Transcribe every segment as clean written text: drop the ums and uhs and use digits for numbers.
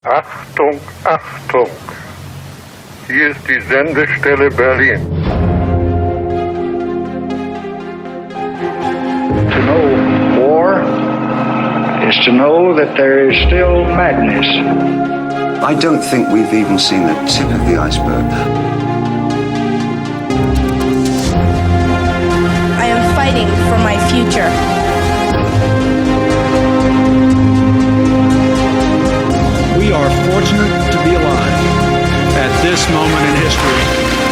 Achtung, Achtung! Hier ist die Sendestelle Berlin. To know war is to know that there is still madness. I don't think we've even seen the tip of the iceberg. I am fighting for my future. We are fortunate to be alive at this moment in history.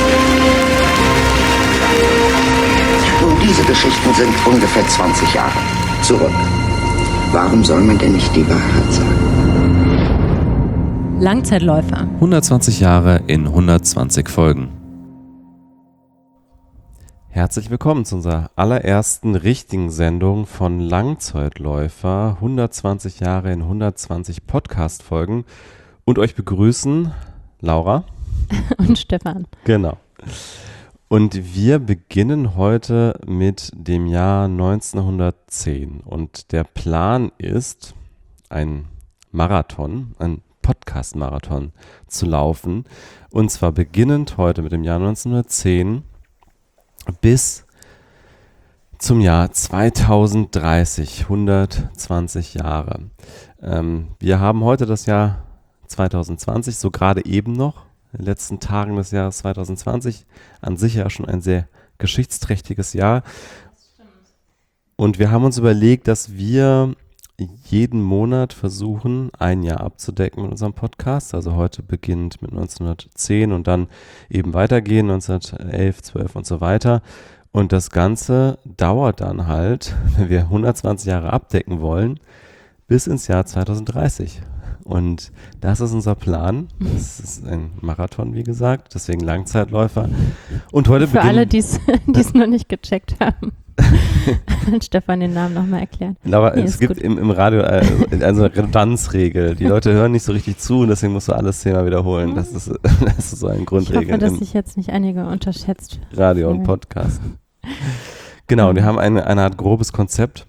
Nun, diese Geschichten sind ungefähr 20 Jahre zurück. Warum soll man denn nicht die Wahrheit sagen? Langzeitläufer. 120 Jahre in 120 Folgen. Herzlich willkommen zu unserer allerersten richtigen Sendung von Langzeitläufer. 120 Jahre in 120 Podcast-Folgen. Und euch begrüßen Laura Und Stefan. Genau. Und wir beginnen heute mit dem Jahr 1910. Und der Plan ist, ein Marathon, ein Podcast-Marathon zu laufen. Und zwar beginnend heute mit dem Jahr 1910 bis zum Jahr 2030, 120 Jahre. Wir haben heute das Jahr 2020, so gerade eben noch, in den letzten Tagen des Jahres 2020, an sich ja schon ein sehr geschichtsträchtiges Jahr. Und wir haben uns überlegt, dass wir jeden Monat versuchen, ein Jahr abzudecken mit unserem Podcast. Also heute beginnt mit 1910 und dann eben weitergehen, 1911, 12 und so weiter. Und das Ganze dauert dann halt, wenn wir 120 Jahre abdecken wollen, bis ins Jahr 2030. Und das ist unser Plan. Das ist ein Marathon, wie gesagt, deswegen Langzeitläufer. Und heute Für alle, die es noch nicht gecheckt haben. Hat Stefan den Namen nochmal erklärt. Aber es gibt im Radio eine Redundanzregel. Die Leute hören nicht so richtig zu und deswegen musst du alles zehnmal wiederholen. Das ist so ein Grundregel. Ich hoffe, dass sich jetzt nicht einige unterschätzt. Radio und Podcast. Genau, und wir haben eine Art grobes Konzept,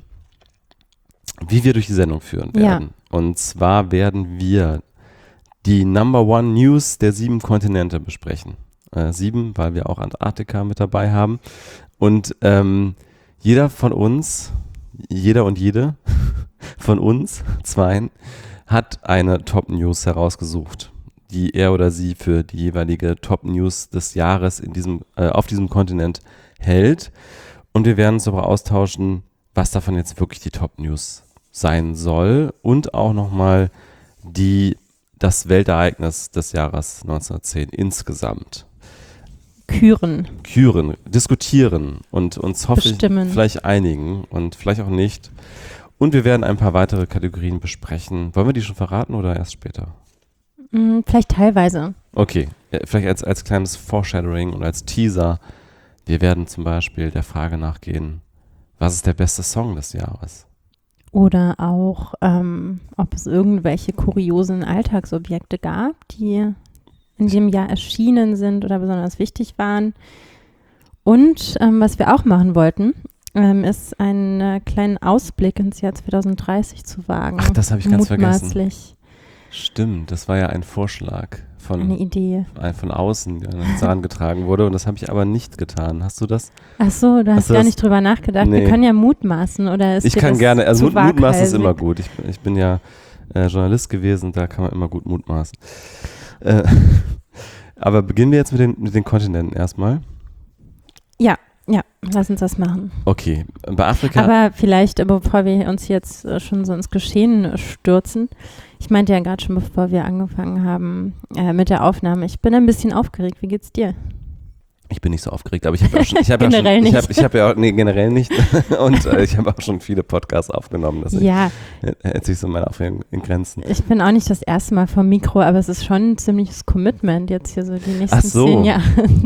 wie wir durch die Sendung führen werden. Ja. Und zwar werden wir die Number One News der 7 Kontinente besprechen. 7, weil wir auch Antarktika mit dabei haben. Und jeder von uns, jeder und jede von uns, zweien, hat eine Top-News herausgesucht, die er oder sie für die jeweilige Top-News des Jahres auf diesem Kontinent hält. Und wir werden uns darüber austauschen, was davon jetzt wirklich die Top-News sein soll und auch nochmal das Weltereignis des Jahres 1910 insgesamt. Küren, diskutieren und uns hoffentlich vielleicht einigen und vielleicht auch nicht. Und wir werden ein paar weitere Kategorien besprechen. Wollen wir die schon verraten oder erst später? Vielleicht teilweise. Okay, vielleicht als kleines Foreshadowing und als Teaser. Wir werden zum Beispiel der Frage nachgehen, was ist der beste Song des Jahres? Oder auch, ob es irgendwelche kuriosen Alltagsobjekte gab, die in dem Jahr erschienen sind oder besonders wichtig waren. Und was wir auch machen wollten, ist einen kleinen Ausblick ins Jahr 2030 zu wagen. Ach, das habe ich ganz vergessen. Mutmaßlich. Stimmt, das war ja ein Vorschlag eine Idee von außen, der herangetragen wurde. Und das habe ich aber nicht getan. Hast du das? Ach so, du hast gar nicht drüber nachgedacht. Nee. Wir können ja mutmaßen. Oder ist ich kann gerne, also mutmaßen ist immer gut. Ich bin ja Journalist gewesen, da kann man immer gut mutmaßen. Aber beginnen wir jetzt mit den Kontinenten erstmal. Ja, lass uns das machen. Okay, bei Afrika. Aber vielleicht, bevor wir uns jetzt schon so ins Geschehen stürzen, ich meinte ja gerade schon, bevor wir angefangen haben mit der Aufnahme, ich bin ein bisschen aufgeregt. Wie geht's dir? Ich bin nicht so aufgeregt, aber ich habe generell nicht. Und ich habe auch schon viele Podcasts aufgenommen. Deswegen hält sich so meine Aufregung in Grenzen. Ich bin auch nicht das erste Mal vom Mikro, aber es ist schon ein ziemliches Commitment, jetzt hier so die nächsten 10 Jahre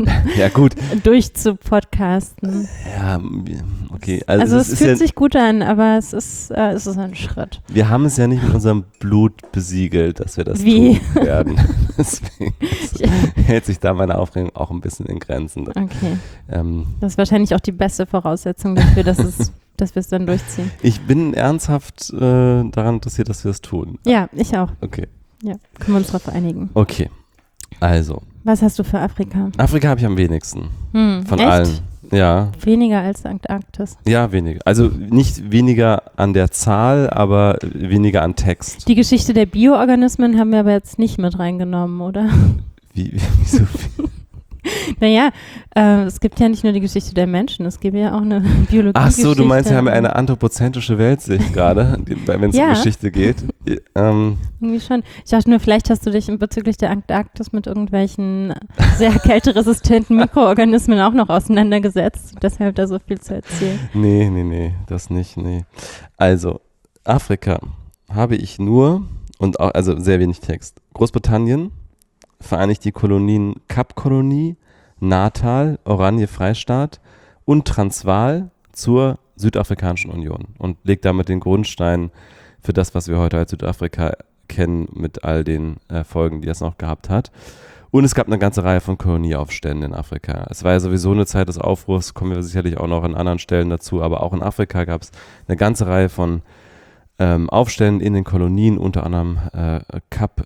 durchzupodcasten. Ja, okay. Also es fühlt sich gut an, aber es ist ein Schritt. Wir haben es ja nicht mit unserem Blut besiegelt, dass wir das tun werden. Deswegen hält sich da meine Aufregung auch ein bisschen in Grenzen. Okay. Das ist wahrscheinlich auch die beste Voraussetzung dafür, dass wir es dann durchziehen. Ich bin ernsthaft daran interessiert, dass wir es tun. Ja, ich auch. Okay. Ja, können wir uns darauf einigen. Okay, also. Was hast du für Afrika? Afrika habe ich am wenigsten. Von echt? allen. Ja. Weniger als Antarktis. Ja, weniger. Also nicht weniger an der Zahl, aber weniger an Text. Die Geschichte der Bioorganismen haben wir aber jetzt nicht mit reingenommen, oder? Wieso viel? Naja, es gibt ja nicht nur die Geschichte der Menschen, es gibt ja auch eine Biologie. Ach so, du meinst, wir haben ja eine anthropozentrische Weltsicht gerade, wenn es um Geschichte geht. Irgendwie schon. Ich dachte nur, vielleicht hast du dich bezüglich der Antarktis mit irgendwelchen sehr kälteresistenten Mikroorganismen auch noch auseinandergesetzt. Deshalb da so viel zu erzählen. Nee, das nicht, nee. Also, Afrika habe ich nur, und auch, also sehr wenig Text. Großbritannien, Vereinigte Kolonien Kapkolonie, Natal, Oranje-Freistaat und Transvaal zur Südafrikanischen Union und legt damit den Grundstein für das, was wir heute als Südafrika kennen, mit all den Folgen, die das noch gehabt hat. Und es gab eine ganze Reihe von Kolonieaufständen in Afrika. Es war ja sowieso eine Zeit des Aufbruchs, kommen wir sicherlich auch noch an anderen Stellen dazu, aber auch in Afrika gab es eine ganze Reihe von Aufständen in den Kolonien, unter anderem Kap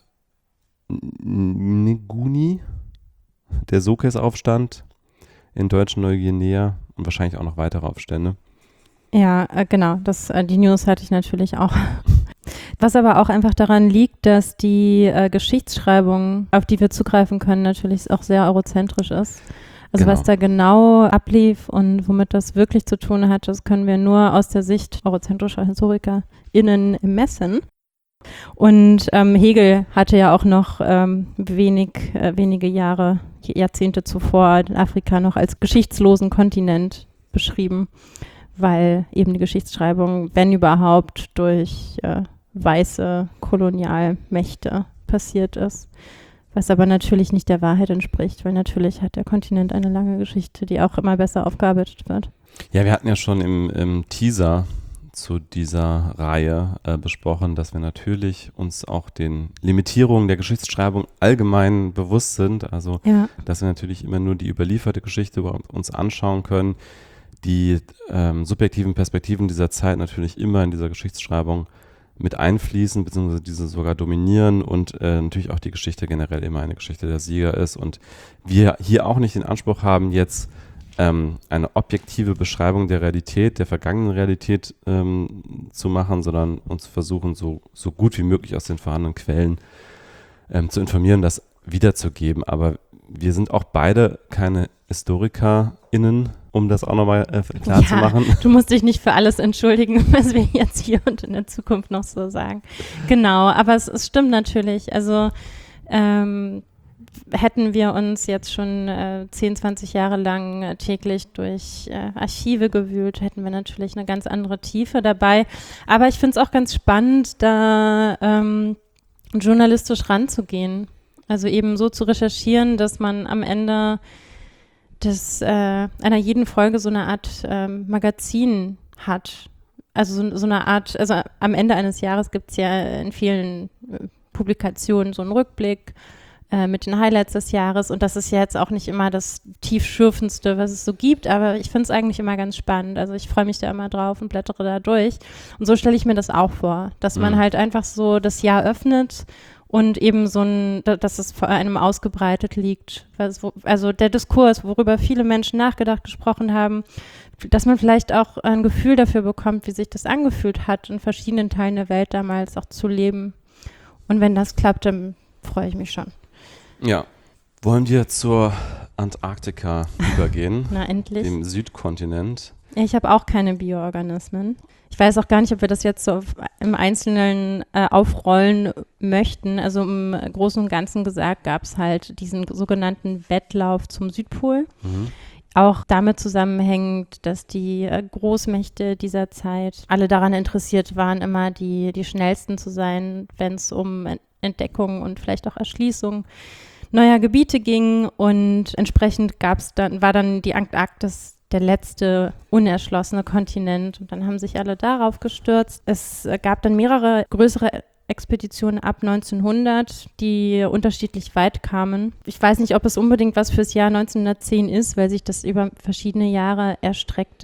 Nguni, der Sokes-Aufstand in deutschen Neuguinea und wahrscheinlich auch noch weitere Aufstände. Ja, genau, die News hatte ich natürlich auch. Was aber auch einfach daran liegt, dass die Geschichtsschreibung, auf die wir zugreifen können, natürlich auch sehr eurozentrisch ist. Also Genau. was da genau ablief und womit das wirklich zu tun hat, das können wir nur aus der Sicht eurozentrischer HistorikerInnen messen. Und Hegel hatte ja auch noch wenige Jahrzehnte zuvor Afrika noch als geschichtslosen Kontinent beschrieben, weil eben die Geschichtsschreibung, wenn überhaupt, durch weiße Kolonialmächte passiert ist. Was aber natürlich nicht der Wahrheit entspricht, weil natürlich hat der Kontinent eine lange Geschichte, die auch immer besser aufgearbeitet wird. Ja, wir hatten ja schon im Teaser zu dieser Reihe besprochen, dass wir natürlich uns auch den Limitierungen der Geschichtsschreibung allgemein bewusst sind. Also, dass wir natürlich immer nur die überlieferte Geschichte uns anschauen können. Die subjektiven Perspektiven dieser Zeit natürlich immer in dieser Geschichtsschreibung mit einfließen, beziehungsweise diese sogar dominieren und natürlich auch die Geschichte generell immer eine Geschichte der Sieger ist. Und wir hier auch nicht den Anspruch haben, jetzt eine objektive Beschreibung der Realität, der vergangenen Realität zu machen, sondern uns versuchen, so gut wie möglich aus den vorhandenen Quellen zu informieren, das wiederzugeben. Aber wir sind auch beide keine HistorikerInnen, um das auch nochmal klar zu machen. Du musst dich nicht für alles entschuldigen, was wir jetzt hier und in der Zukunft noch so sagen. Genau, aber es stimmt natürlich. Also hätten wir uns jetzt schon 10, 20 Jahre lang täglich durch Archive gewühlt, hätten wir natürlich eine ganz andere Tiefe dabei. Aber ich finde es auch ganz spannend, da journalistisch ranzugehen. Also eben so zu recherchieren, dass man am Ende einer jeden Folge so eine Art Magazin hat. Also so eine Art, also am Ende eines Jahres gibt es ja in vielen Publikationen so einen Rückblick mit den Highlights des Jahres, und das ist ja jetzt auch nicht immer das tiefschürfendste, was es so gibt, aber ich finde es eigentlich immer ganz spannend. Also ich freue mich da immer drauf und blättere da durch, und so stelle ich mir das auch vor, dass man halt einfach so das Jahr öffnet und eben dass es vor einem ausgebreitet liegt. Also der Diskurs, worüber viele Menschen nachgedacht, gesprochen haben, dass man vielleicht auch ein Gefühl dafür bekommt, wie sich das angefühlt hat, in verschiedenen Teilen der Welt damals auch zu leben. Und wenn das klappt, dann freue ich mich schon. Ja. Wollen wir zur Antarktika übergehen? Na, endlich. Dem Südkontinent. Ich habe auch keine Bioorganismen. Ich weiß auch gar nicht, ob wir das jetzt so im Einzelnen aufrollen möchten. Also im Großen und Ganzen gesagt gab es halt diesen sogenannten Wettlauf zum Südpol. Auch damit zusammenhängend, dass die Großmächte dieser Zeit alle daran interessiert waren, immer die schnellsten zu sein, wenn es um Entdeckung und vielleicht auch Erschließung neuer Gebiete ging, und entsprechend war dann die Antarktis der letzte unerschlossene Kontinent, und dann haben sich alle darauf gestürzt. Es gab dann mehrere größere Expeditionen ab 1900, die unterschiedlich weit kamen. Ich weiß nicht, ob es unbedingt was fürs Jahr 1910 ist, weil sich das über verschiedene Jahre erstreckte.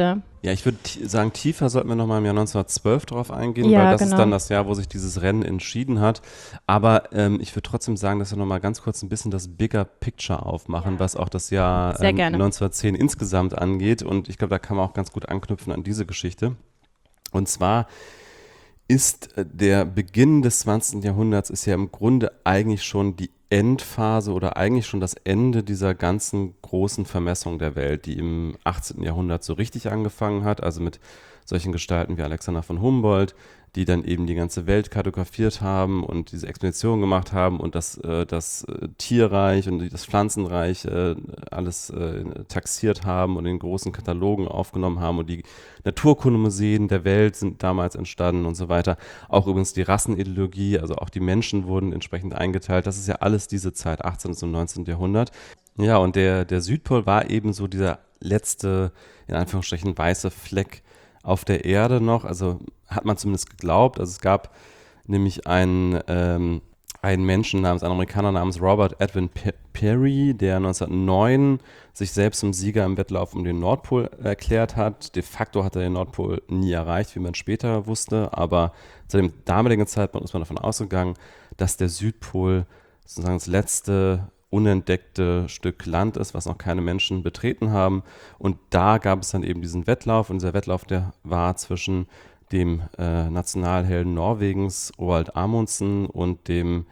Ja, ich würde sagen, tiefer sollten wir nochmal im Jahr 1912 drauf eingehen, Ja, weil das genau. ist dann das Jahr, wo sich dieses Rennen entschieden hat. Aber ich würde trotzdem sagen, dass wir nochmal ganz kurz ein bisschen das Bigger Picture aufmachen, was auch das Jahr Sehr gerne. 1910 insgesamt angeht. Und ich glaube, da kann man auch ganz gut anknüpfen an diese Geschichte. Und zwar ist der Beginn des 20. Jahrhunderts ist ja im Grunde eigentlich schon die Endphase oder eigentlich schon das Ende dieser ganzen großen Vermessung der Welt, die im 18. Jahrhundert so richtig angefangen hat, also mit solchen Gestalten wie Alexander von Humboldt, die dann eben die ganze Welt kartografiert haben und diese Expeditionen gemacht haben und das Tierreich und das Pflanzenreich alles taxiert haben und in großen Katalogen aufgenommen haben und die Naturkundemuseen der Welt sind damals entstanden und so weiter. Auch übrigens die Rassenideologie, also auch die Menschen wurden entsprechend eingeteilt. Das ist ja alles diese Zeit, 18. und 19. Jahrhundert. Ja, und der Südpol war eben so dieser letzte, in Anführungsstrichen, weiße Fleck auf der Erde noch, also hat man zumindest geglaubt. Also es gab nämlich einen Menschen einen Amerikaner namens Robert Edwin Peary, der 1909 sich selbst zum Sieger im Wettlauf um den Nordpol erklärt hat. De facto hat er den Nordpol nie erreicht, wie man später wusste, aber zu dem damaligen Zeitpunkt ist man davon ausgegangen, dass der Südpol sozusagen das letzte unentdeckte Stück Land ist, was noch keine Menschen betreten haben. Und da gab es dann eben diesen Wettlauf. Und dieser Wettlauf, der war zwischen dem Nationalhelden Norwegens, Roald Amundsen, und dem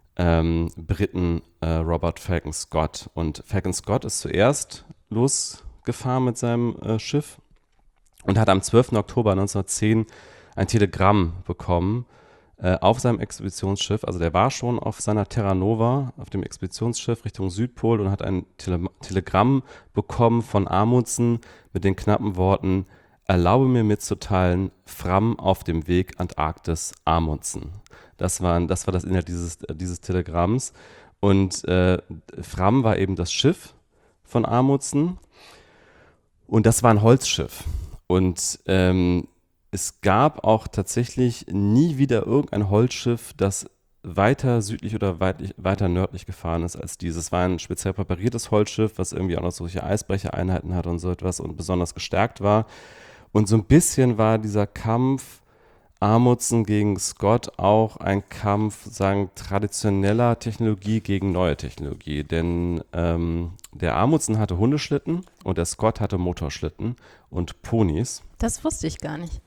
Briten Robert Falcon Scott. Und Falcon Scott ist zuerst losgefahren mit seinem Schiff und hat am 12. Oktober 1910 ein Telegramm bekommen auf seinem Expeditionsschiff. Also der war schon auf seiner Terra Nova, auf dem Expeditionsschiff Richtung Südpol, und hat ein Telegramm bekommen von Amundsen mit den knappen Worten: Erlaube mir mitzuteilen, Fram auf dem Weg Antarktis Amundsen. Das war das Inhalt dieses Telegramms. Und Fram war eben das Schiff von Amundsen. Und das war ein Holzschiff. Und es gab auch tatsächlich nie wieder irgendein Holzschiff, das weiter südlich oder weiter nördlich gefahren ist als dieses. Es war ein speziell präpariertes Holzschiff, was irgendwie auch noch solche Eisbrechereinheiten hat und so etwas und besonders gestärkt war. Und so ein bisschen war dieser Kampf Amundsen gegen Scott auch ein Kampf, sagen, traditioneller Technologie gegen neue Technologie. Denn der Amundsen hatte Hundeschlitten und der Scott hatte Motorschlitten und Ponys. Das wusste ich gar nicht.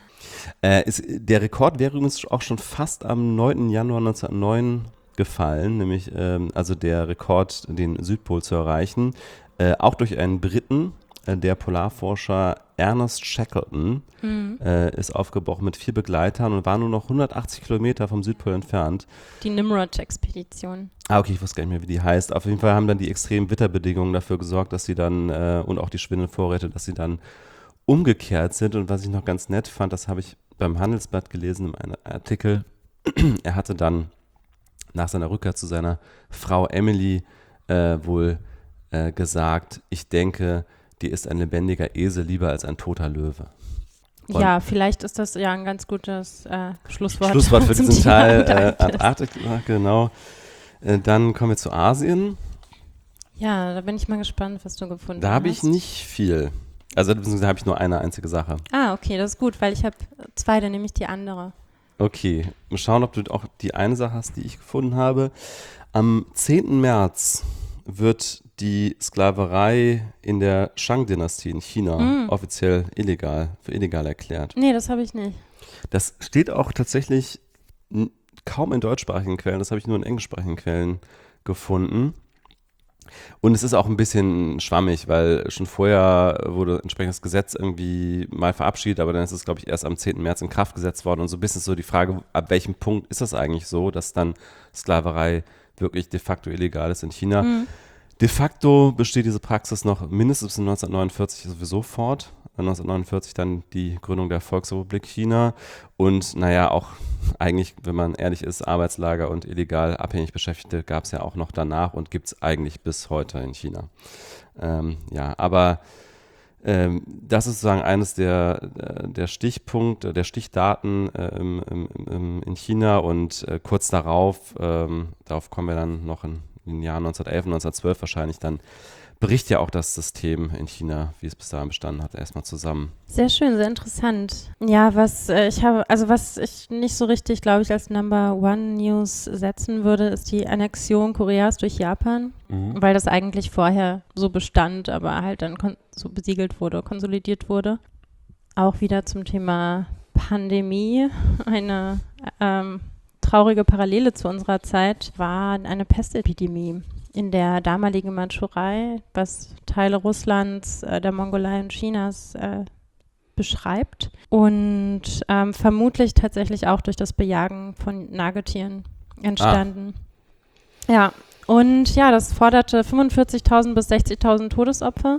Der Rekord wäre übrigens auch schon fast am 9. Januar 1909 gefallen, nämlich also der Rekord, den Südpol zu erreichen, auch durch einen Briten. Der Polarforscher Ernest Shackleton ist aufgebrochen mit 4 Begleitern und war nur noch 180 Kilometer vom Südpol entfernt. Die Nimrod-Expedition. Okay, ich wusste gar nicht mehr, wie die heißt. Auf jeden Fall haben dann die extremen Witterbedingungen dafür gesorgt, dass sie dann, und auch die Schwindelvorräte, dass sie dann umgekehrt sind. Und was ich noch ganz nett fand, das habe ich beim Handelsblatt gelesen in einem Artikel. Er hatte dann nach seiner Rückkehr zu seiner Frau Emily wohl gesagt: Ich denke, dir ist ein lebendiger Esel lieber als ein toter Löwe. Und ja, vielleicht ist das ja ein ganz gutes Schlusswort. Schlusswort für zum diesen Thema Teil Antarktis. Antarktika, genau. Dann kommen wir zu Asien. Ja, da bin ich mal gespannt, was du gefunden hast. Da habe ich nicht viel. Also da habe ich nur eine einzige Sache. Ah, okay, das ist gut, weil ich habe 2, dann nehme ich die andere. Okay, mal schauen, ob du auch die eine Sache hast, die ich gefunden habe. Am 10. März wird die Sklaverei in der Shang-Dynastie in China offiziell für illegal erklärt. Nee, das habe ich nicht. Das steht auch tatsächlich kaum in deutschsprachigen Quellen, das habe ich nur in englischsprachigen Quellen gefunden. Und es ist auch ein bisschen schwammig, weil schon vorher wurde entsprechendes Gesetz irgendwie mal verabschiedet, aber dann ist es, glaube ich, erst am 10. März in Kraft gesetzt worden. Und so ein bisschen so die Frage, ab welchem Punkt ist das eigentlich so, dass dann Sklaverei wirklich de facto illegal ist in China. De facto besteht diese Praxis noch mindestens bis 1949 sowieso fort. 1949 dann die Gründung der Volksrepublik China und naja, auch eigentlich, wenn man ehrlich ist, Arbeitslager und illegal abhängig Beschäftigte gab es ja auch noch danach und gibt es eigentlich bis heute in China. Aber das ist sozusagen eines der Stichpunkte, der Stichdaten in China und kurz darauf kommen wir dann noch in in den Jahren 1911, 1912 wahrscheinlich, dann bricht ja auch das System in China, wie es bis dahin bestanden hat, erstmal zusammen. Sehr schön, sehr interessant. Ja, was ich nicht so richtig, glaube ich, als Number One News setzen würde, ist die Annexion Koreas durch Japan, weil das eigentlich vorher so bestand, aber halt dann so besiegelt wurde, konsolidiert wurde. Auch wieder zum Thema Pandemie. Eine traurige Parallele zu unserer Zeit war eine Pestepidemie in der damaligen Mandschurei, was Teile Russlands, der Mongolei und Chinas beschreibt. Und vermutlich tatsächlich auch durch das Bejagen von Nagetieren entstanden. Ja, und ja, das forderte 45.000 bis 60.000 Todesopfer.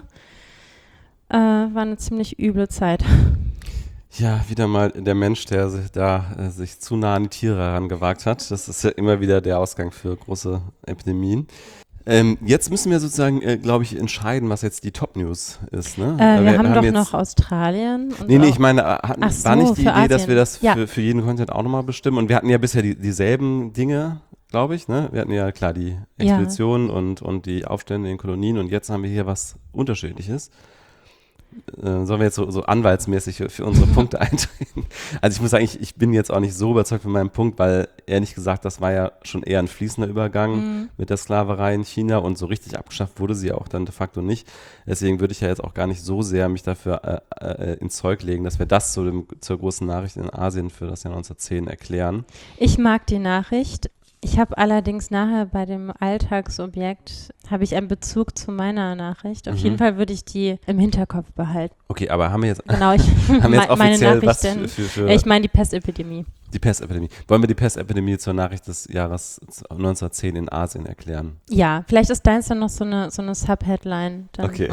War eine ziemlich üble Zeit. Ja, wieder mal der Mensch, der sich zu nah an die Tiere herangewagt hat. Das ist ja immer wieder der Ausgang für große Epidemien. Jetzt müssen wir sozusagen, glaube ich, entscheiden, was jetzt die Top-News ist. Ne? Wir haben doch jetzt noch Australien. Und nee, ich meine, war nicht die Idee, Asien. dass wir das für jeden Kontinent auch nochmal bestimmen? Und wir hatten ja bisher dieselben Dinge, glaube ich. Ne? Wir hatten ja klar die Expeditionen und die Aufstände in den Kolonien und jetzt haben wir hier was Unterschiedliches. Sollen wir jetzt so anwaltsmäßig für unsere Punkte eintreten? Also ich muss sagen, ich bin jetzt auch nicht so überzeugt von meinem Punkt, weil ehrlich gesagt, das war ja schon eher ein fließender Übergang mit der Sklaverei in China und so richtig abgeschafft wurde sie ja auch dann de facto nicht. Deswegen würde ich ja jetzt auch gar nicht so sehr mich dafür ins Zeug legen, dass wir das zur großen Nachricht in Asien für das Jahr 1910 erklären. Ich mag die Nachricht. Ich habe allerdings nachher bei dem Alltagsobjekt, habe ich einen Bezug zu meiner Nachricht. Auf jeden Fall würde ich die im Hinterkopf behalten. Okay, aber haben wir jetzt, genau, haben wir jetzt offiziell was für ich meine die Pestepidemie. Die Pestepidemie. Wollen wir die Pestepidemie zur Nachricht des Jahres 1910 in Asien erklären? Ja, vielleicht ist deins dann noch so eine Subheadline. Okay.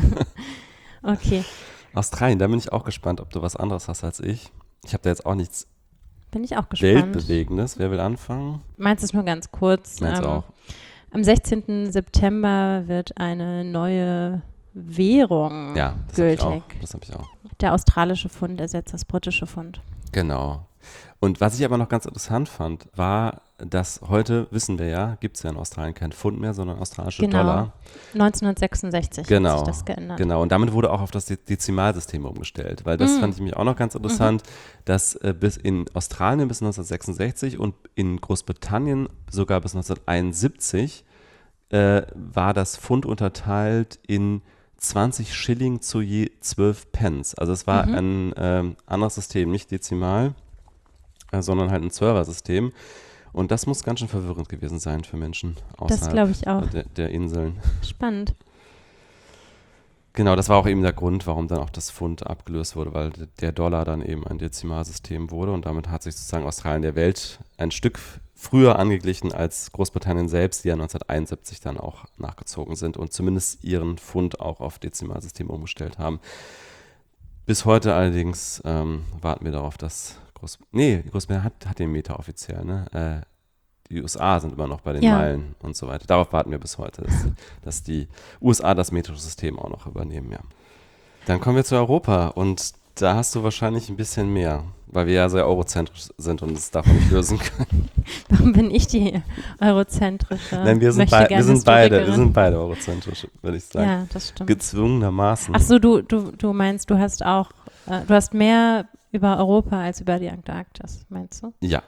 Okay. Australien, da bin ich auch gespannt, ob du was anderes hast als ich. Ich habe da jetzt auch nichts Bin ich auch gespannt. Weltbewegendes. Wer will anfangen? Meins ist nur ganz kurz. Meins auch. Am 16. September wird eine neue Währung gültig. Das habe ich auch. Der australische Pfund ersetzt das britische Pfund. Genau. Und was ich aber noch ganz interessant fand, war, dass heute, wissen wir ja, gibt es ja in Australien kein Pfund mehr, sondern australische Dollar. 1966 hat sich das geändert. Genau, und damit wurde auch auf das Dezimalsystem umgestellt, weil das fand ich mich auch noch ganz interessant, dass bis in Australien bis 1966 und in Großbritannien sogar bis 1971 war das Pfund unterteilt in 20 Schilling zu je 12 Pence. Also es war ein anderes System, nicht dezimal, sondern halt ein Zwölfer-System. Und das muss ganz schön verwirrend gewesen sein für Menschen außerhalb der Inseln. Spannend. Genau, das war auch eben der Grund, warum dann auch das Pfund abgelöst wurde, weil der Dollar dann eben ein Dezimalsystem wurde und damit hat sich sozusagen Australien der Welt ein Stück früher angeglichen als Großbritannien selbst, die ja 1971 dann auch nachgezogen sind und zumindest ihren Pfund auch auf Dezimalsystem umgestellt haben. Bis heute allerdings warten wir darauf, dass Großbritannien hat den Meter offiziell, ne? Die USA sind immer noch bei den Meilen und so weiter. Darauf warten wir bis heute, dass die USA das metrische System auch noch übernehmen, ja. Dann kommen wir zu Europa und da hast du wahrscheinlich ein bisschen mehr, weil wir ja sehr eurozentrisch sind und es davon nicht lösen können. Warum bin ich die eurozentrische? Nein, wir sind beide eurozentrisch, würde ich sagen. Ja, das stimmt. Gezwungenermaßen. Ach so, du meinst, du hast mehr über Europa als über die Antarktis, meinst du? Ja.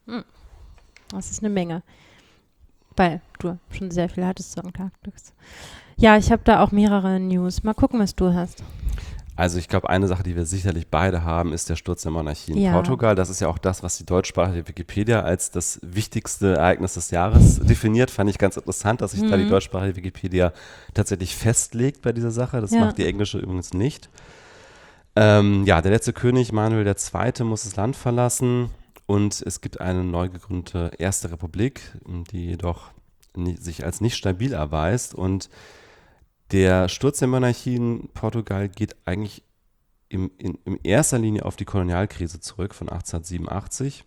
Das ist eine Menge. Weil du schon sehr viel hattest zur Antarktis. Ja, ich habe da auch mehrere News. Mal gucken, was du hast. Also ich glaube, eine Sache, die wir sicherlich beide haben, ist der Sturz der Monarchie in Portugal. Das ist ja auch das, was die deutschsprachige Wikipedia als das wichtigste Ereignis des Jahres definiert. Fand ich ganz interessant, dass sich da die deutschsprachige Wikipedia tatsächlich festlegt bei dieser Sache. Das macht die englische übrigens nicht. Der letzte König, Manuel II., muss das Land verlassen und es gibt eine neu gegründete Erste Republik, die jedoch sich als nicht stabil erweist. Und der Sturz der Monarchie in Portugal geht eigentlich in erster Linie auf die Kolonialkrise zurück von 1887.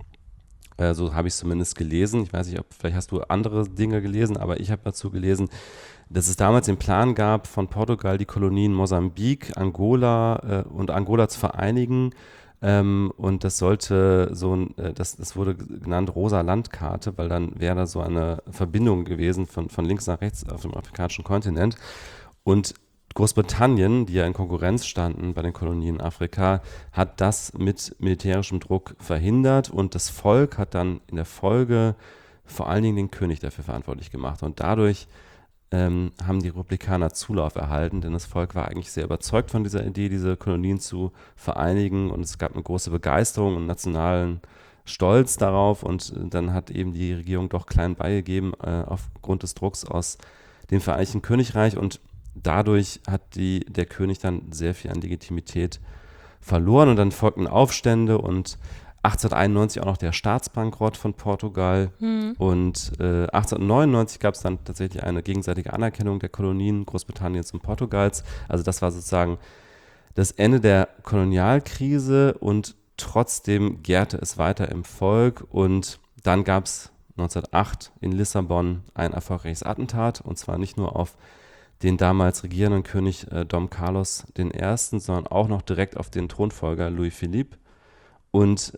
So habe ich es zumindest gelesen. Ich weiß nicht, vielleicht hast du andere Dinge gelesen, aber ich habe dazu gelesen, dass es damals den Plan gab, von Portugal die Kolonien Mosambik, Angola zu vereinigen Und das sollte das wurde genannt Rosa Landkarte, weil dann wäre da so eine Verbindung gewesen von links nach rechts auf dem afrikanischen Kontinent. Und Großbritannien, die ja in Konkurrenz standen bei den Kolonien in Afrika, hat das mit militärischem Druck verhindert und das Volk hat dann in der Folge vor allen Dingen den König dafür verantwortlich gemacht. Und dadurch haben die Republikaner Zulauf erhalten, denn das Volk war eigentlich sehr überzeugt von dieser Idee, diese Kolonien zu vereinigen und es gab eine große Begeisterung und nationalen Stolz darauf und dann hat eben die Regierung doch klein beigegeben aufgrund des Drucks aus dem Vereinigten Königreich und dadurch hat der König dann sehr viel an Legitimität verloren und dann folgten Aufstände und 1891 auch noch der Staatsbankrott von Portugal und 1899 gab es dann tatsächlich eine gegenseitige Anerkennung der Kolonien Großbritanniens und Portugals. Also das war sozusagen das Ende der Kolonialkrise und trotzdem gärte es weiter im Volk und dann gab es 1908 in Lissabon ein erfolgreiches Attentat und zwar nicht nur auf den damals regierenden König Dom Carlos I., sondern auch noch direkt auf den Thronfolger Louis Philippe. Und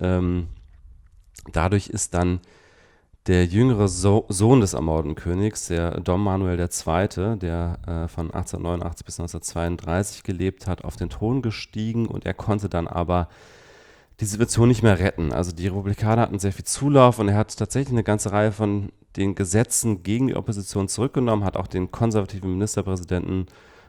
dadurch ist dann der jüngere Sohn des ermordeten Königs, der Dom Manuel II., der von 1889 bis 1932 gelebt hat, auf den Thron gestiegen und er konnte dann aber die Situation nicht mehr retten. Also die Republikaner hatten sehr viel Zulauf und er hat tatsächlich eine ganze Reihe von den Gesetzen gegen die Opposition zurückgenommen, hat auch den konservativen Ministerpräsidenten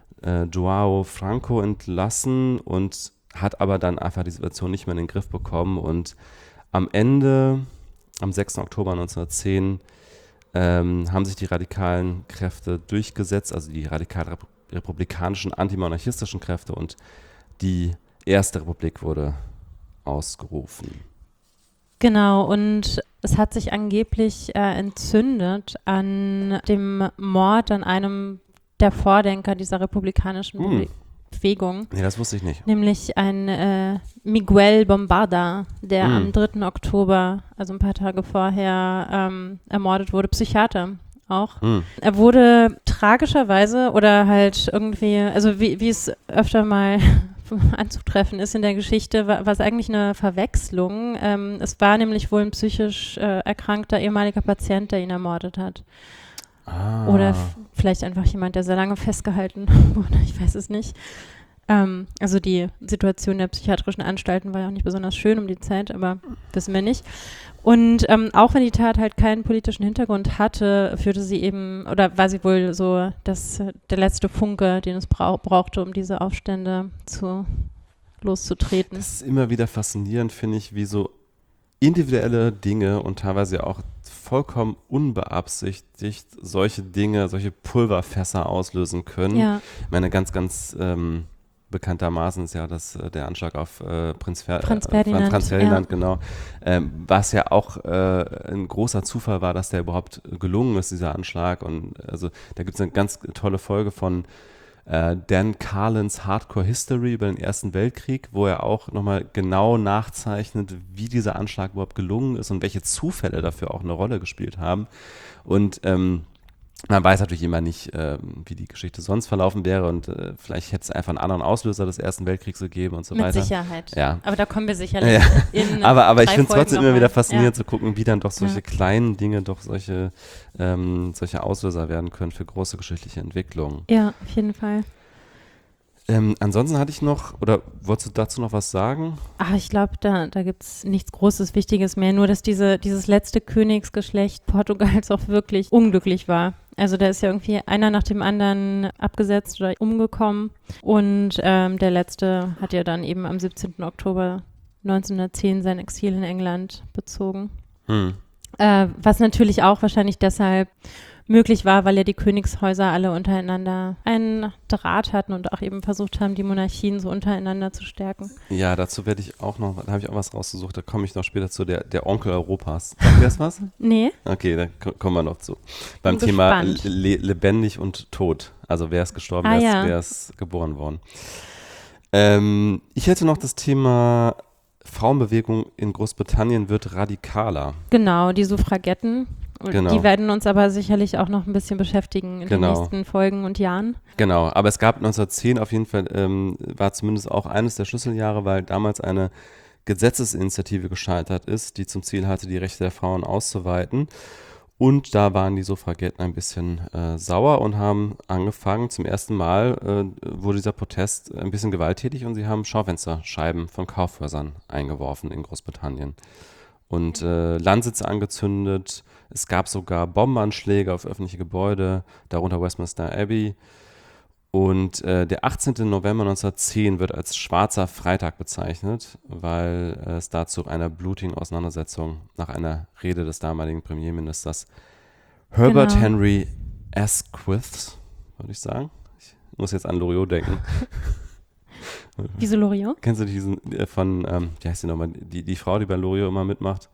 João Franco entlassen und hat aber dann einfach die Situation nicht mehr in den Griff bekommen und am Ende, am 6. Oktober 1910, haben sich die radikalen Kräfte durchgesetzt, also die radikal republikanischen, antimonarchistischen Kräfte und die Erste Republik wurde ausgerufen. Genau, und es hat sich angeblich entzündet an dem Mord an einem der Vordenker dieser republikanischen Bewegung. Nee, das wusste ich nicht. Nämlich ein Miguel Bombarda, der am 3. Oktober, also ein paar Tage vorher, ermordet wurde, Psychiater auch. Er wurde tragischerweise oder halt irgendwie, also wie es öfter mal anzutreffen ist in der Geschichte, war es eigentlich eine Verwechslung. Es war nämlich wohl ein psychisch erkrankter ehemaliger Patient, der ihn ermordet hat. Oder vielleicht einfach jemand, der sehr lange festgehalten wurde, ich weiß es nicht. Also die Situation der psychiatrischen Anstalten war ja auch nicht besonders schön um die Zeit, aber wissen wir nicht. Und auch wenn die Tat halt keinen politischen Hintergrund hatte, führte sie eben, oder war sie wohl so der letzte Funke, den es brauchte, um diese Aufstände loszutreten. Das ist immer wieder faszinierend, finde ich, wie so individuelle Dinge und teilweise auch vollkommen unbeabsichtigt solche Dinge, solche Pulverfässer auslösen können. Ja. Ich meine, ganz bekanntermaßen ist ja der Anschlag auf Franz Ferdinand, genau. Was ja auch ein großer Zufall war, dass der überhaupt gelungen ist, dieser Anschlag. Und also da gibt es eine ganz tolle Folge von Dan Carlins Hardcore History über den Ersten Weltkrieg, wo er auch nochmal genau nachzeichnet, wie dieser Anschlag überhaupt gelungen ist und welche Zufälle dafür auch eine Rolle gespielt haben. Und man weiß natürlich immer nicht, wie die Geschichte sonst verlaufen wäre und vielleicht hätte es einfach einen anderen Auslöser des Ersten Weltkriegs gegeben und so weiter. Mit Sicherheit. Ja. Aber da kommen wir sicherlich in aber ich finde es trotzdem immer wieder faszinierend zu gucken, wie dann doch solche kleinen Dinge doch solche Auslöser werden können für große geschichtliche Entwicklungen. Ja, auf jeden Fall. Ansonsten hatte ich noch, oder wolltest du dazu noch was sagen? Ich glaube, da gibt es nichts Großes, Wichtiges mehr, nur dass dieses letzte Königsgeschlecht Portugals auch wirklich unglücklich war. Also da ist ja irgendwie einer nach dem anderen abgesetzt oder umgekommen und der letzte hat ja dann eben am 17. Oktober 1910 sein Exil in England bezogen. Was natürlich auch wahrscheinlich deshalb möglich war, weil ja die Königshäuser alle untereinander einen Draht hatten und auch eben versucht haben, die Monarchien so untereinander zu stärken. Ja, dazu da habe ich auch was rausgesucht, da komme ich noch später zu, der Onkel Europas. Sagt ihr das was? Nee. Okay, da kommen wir noch zu. Beim Thema lebendig und tot. Also wer ist gestorben, wer ist geboren worden. Ich hätte noch das Thema Frauenbewegung in Großbritannien wird radikaler. Genau, die Suffragetten. Genau. Die werden uns aber sicherlich auch noch ein bisschen beschäftigen in den nächsten Folgen und Jahren. Genau, aber es gab 1910 auf jeden Fall, war zumindest auch eines der Schlüsseljahre, weil damals eine Gesetzesinitiative gescheitert ist, die zum Ziel hatte, die Rechte der Frauen auszuweiten. Und da waren die Suffragetten ein bisschen sauer und haben angefangen, zum ersten Mal wurde dieser Protest ein bisschen gewalttätig und sie haben Schaufensterscheiben von Kaufhäusern eingeworfen in Großbritannien und Landsitze angezündet. Es gab sogar Bombenanschläge auf öffentliche Gebäude, darunter Westminster Abbey. Und der 18. November 1910 wird als Schwarzer Freitag bezeichnet, weil es dazu einer blutigen Auseinandersetzung nach einer Rede des damaligen Premierministers Herbert Genau. Henry Asquith, würde ich sagen. Ich muss jetzt an Loriot denken. Wieso Loriot? Kennst du diesen von, wie heißt die nochmal, die Frau, die bei Loriot immer mitmacht?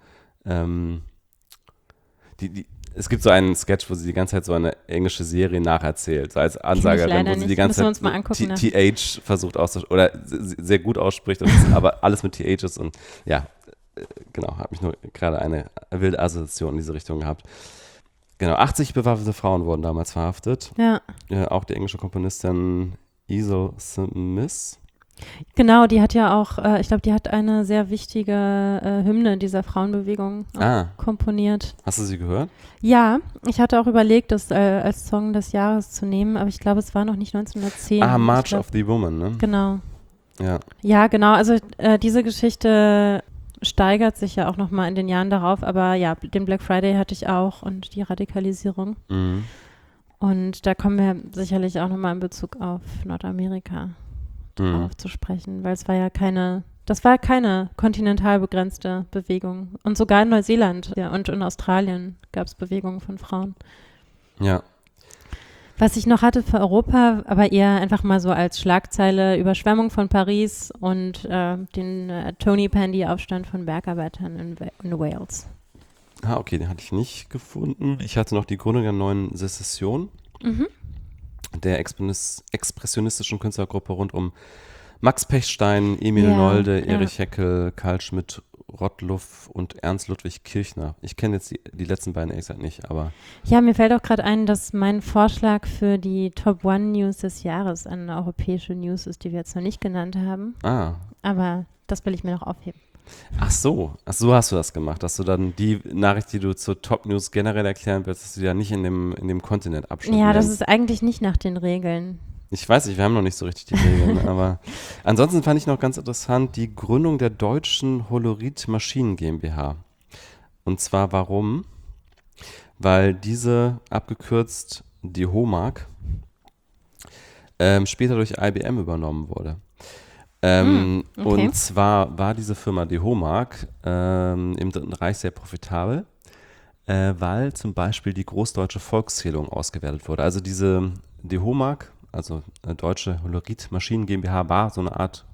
Es gibt so einen Sketch, wo sie die ganze Zeit so eine englische Serie nacherzählt, so als Ansagerin, leider wo sie die nicht. ganze Müssen wir uns Zeit mal angucken, ne? TH versucht auszusprechen oder sehr gut ausspricht, und das aber alles mit TH ist und ja, genau, habe ich nur gerade eine wilde Assoziation in diese Richtung gehabt. Genau, 80 bewaffnete Frauen wurden damals verhaftet, Ja. auch die englische Komponistin Ethel Smith. Genau, die hat ja auch, ich glaube, die hat eine sehr wichtige Hymne dieser Frauenbewegung auch komponiert. Hast du sie gehört? Ja, ich hatte auch überlegt, das als Song des Jahres zu nehmen, aber ich glaube, es war noch nicht 1910. March of the Woman, ne? Genau. Ja. Ja, genau. Also diese Geschichte steigert sich ja auch nochmal in den Jahren darauf, aber ja, den Black Friday hatte ich auch und die Radikalisierung. Mhm. Und da kommen wir sicherlich auch nochmal in Bezug auf Nordamerika drauf zu sprechen, weil es war ja keine kontinental begrenzte Bewegung. Und sogar in Neuseeland und in Australien gab es Bewegungen von Frauen. Ja. Was ich noch hatte für Europa, aber eher einfach mal so als Schlagzeile: Überschwemmung von Paris und den Tony Pandy-Aufstand von Bergarbeitern in Wales. Okay, den hatte ich nicht gefunden. Ich hatte noch die Gründung der neuen Sezession, der expressionistischen Künstlergruppe rund um Max Pechstein, Emil Nolde, Erich Heckel, Karl Schmidt, Rottluff und Ernst Ludwig Kirchner. Ich kenne jetzt die letzten beiden ehrlich gesagt nicht, aber... Ja, mir fällt auch gerade ein, dass mein Vorschlag für die Top One News des Jahres eine europäische News ist, die wir jetzt noch nicht genannt haben. Aber das will ich mir noch aufheben. Ach so hast du das gemacht, dass du dann die Nachricht, die du zur Top News generell erklären willst, dass du die ja nicht in dem Kontinentabschnitt Ja, das nennst. ist eigentlich nicht nach den Regeln. Ich weiß nicht, wir haben noch nicht so richtig die Regeln, aber ansonsten fand ich noch ganz interessant die Gründung der Deutschen Holorit Maschinen GmbH. Und zwar warum? Weil diese, abgekürzt die HOMAG, später durch IBM übernommen wurde. Okay. Und zwar war diese Firma, die HOMAG, im Dritten Reich sehr profitabel, weil zum Beispiel die Großdeutsche Volkszählung ausgewertet wurde. Also die HOMAG, also Deutsche Holorit Maschinen GmbH, war so eine Art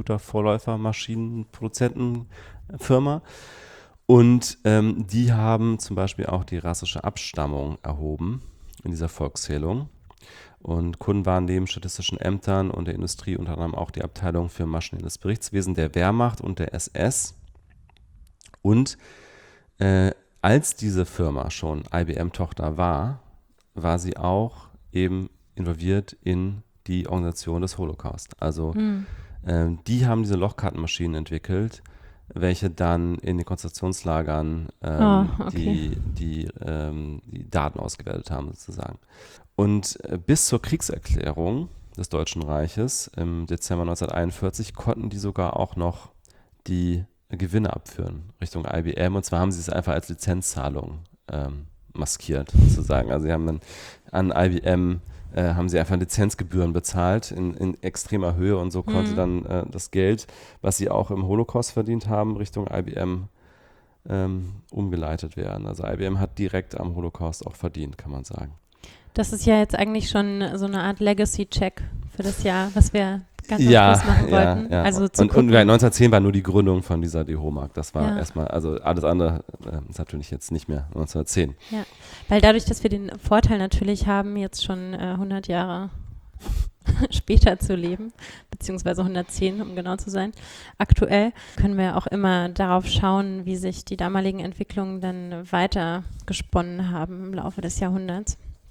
Computer-Vorläufer-Maschinenproduzentenfirma. Und die haben zum Beispiel auch die rassische Abstammung erhoben in dieser Volkszählung. Und Kunden waren neben statistischen Ämtern und der Industrie unter anderem auch die Abteilung für maschinelles Berichtswesen der Wehrmacht und der SS. Und als diese Firma schon IBM-Tochter war sie auch eben involviert in die Organisation des Holocaust. Also die haben diese Lochkartenmaschinen entwickelt, welche dann in den Konzentrationslagern die Daten ausgewertet haben sozusagen. Und bis zur Kriegserklärung des Deutschen Reiches im Dezember 1941 konnten die sogar auch noch die Gewinne abführen Richtung IBM. Und zwar haben sie es einfach als Lizenzzahlung maskiert sozusagen. Also sie haben dann an IBM haben sie einfach Lizenzgebühren bezahlt in extremer Höhe und so konnte dann das Geld, was sie auch im Holocaust verdient haben, Richtung IBM umgeleitet werden. Also IBM hat direkt am Holocaust auch verdient, kann man sagen. Das ist ja jetzt eigentlich schon so eine Art Legacy-Check für das Jahr, was wir ganz am Schluss machen wollten. Ja. Also und 1910 war nur die Gründung von dieser DHOMAG. Das war erstmal, also alles andere ist natürlich jetzt nicht mehr 1910. Ja, weil dadurch, dass wir den Vorteil natürlich haben, jetzt schon 100 Jahre später zu leben, beziehungsweise 110, um genau zu sein, aktuell, können wir auch immer darauf schauen, wie sich die damaligen Entwicklungen dann weiter gesponnen haben im Laufe des Jahrhunderts.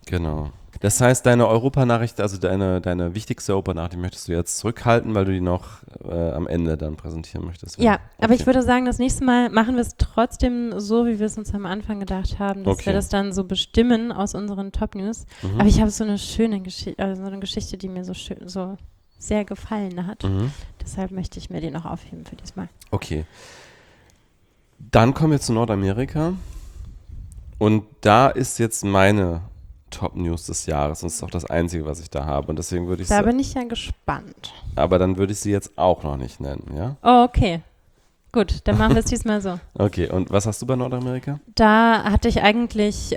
Genau. Das heißt, deine Europanachricht, also deine wichtigste Europanachricht, möchtest du jetzt zurückhalten, weil du die noch am Ende dann präsentieren möchtest? Ja, aber Okay. ich würde sagen, das nächste Mal machen wir es trotzdem so, wie wir es uns am Anfang gedacht haben, dass Okay. wir das dann so bestimmen aus unseren Top-News. Mhm. Aber ich habe so eine schöne Geschichte, also so eine Geschichte, die mir so sehr gefallen hat. Mhm. Deshalb möchte ich mir die noch aufheben für diesmal. Okay. Dann kommen wir zu Nordamerika. Und da ist jetzt meine Top-News des Jahres. Und das ist auch das Einzige, was ich da habe. Und deswegen würde ich Da bin ich ja gespannt. aber dann würde ich sie jetzt auch noch nicht nennen, ja? Oh, okay. Gut, dann machen wir es diesmal so. Okay, und was hast du bei Nordamerika? Da hatte ich eigentlich,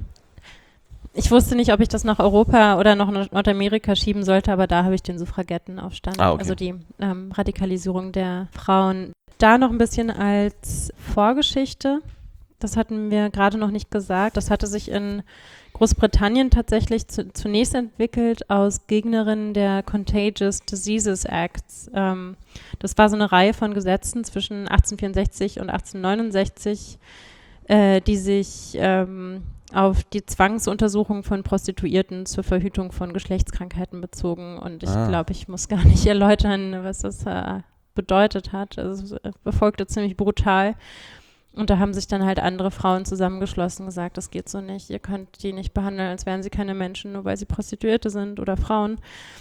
ich wusste nicht, ob ich das nach Europa oder nach Nordamerika schieben sollte, aber da habe ich den Suffragettenaufstand, Ah, okay. also die Radikalisierung der Frauen. Da noch ein bisschen als Vorgeschichte, das hatten wir gerade noch nicht gesagt, das hatte sich in Großbritannien tatsächlich zunächst entwickelt aus Gegnerinnen der Contagious Diseases Acts. Das war so eine Reihe von Gesetzen zwischen 1864 und 1869, die sich auf die Zwangsuntersuchung von Prostituierten zur Verhütung von Geschlechtskrankheiten bezogen. Und ich glaube, ich muss gar nicht erläutern, was das bedeutet hat. Also es befolgte ziemlich brutal. Und da haben sich dann halt andere Frauen zusammengeschlossen und gesagt, das geht so nicht. Ihr könnt die nicht behandeln, als wären sie keine Menschen, nur weil sie Prostituierte sind oder Frauen.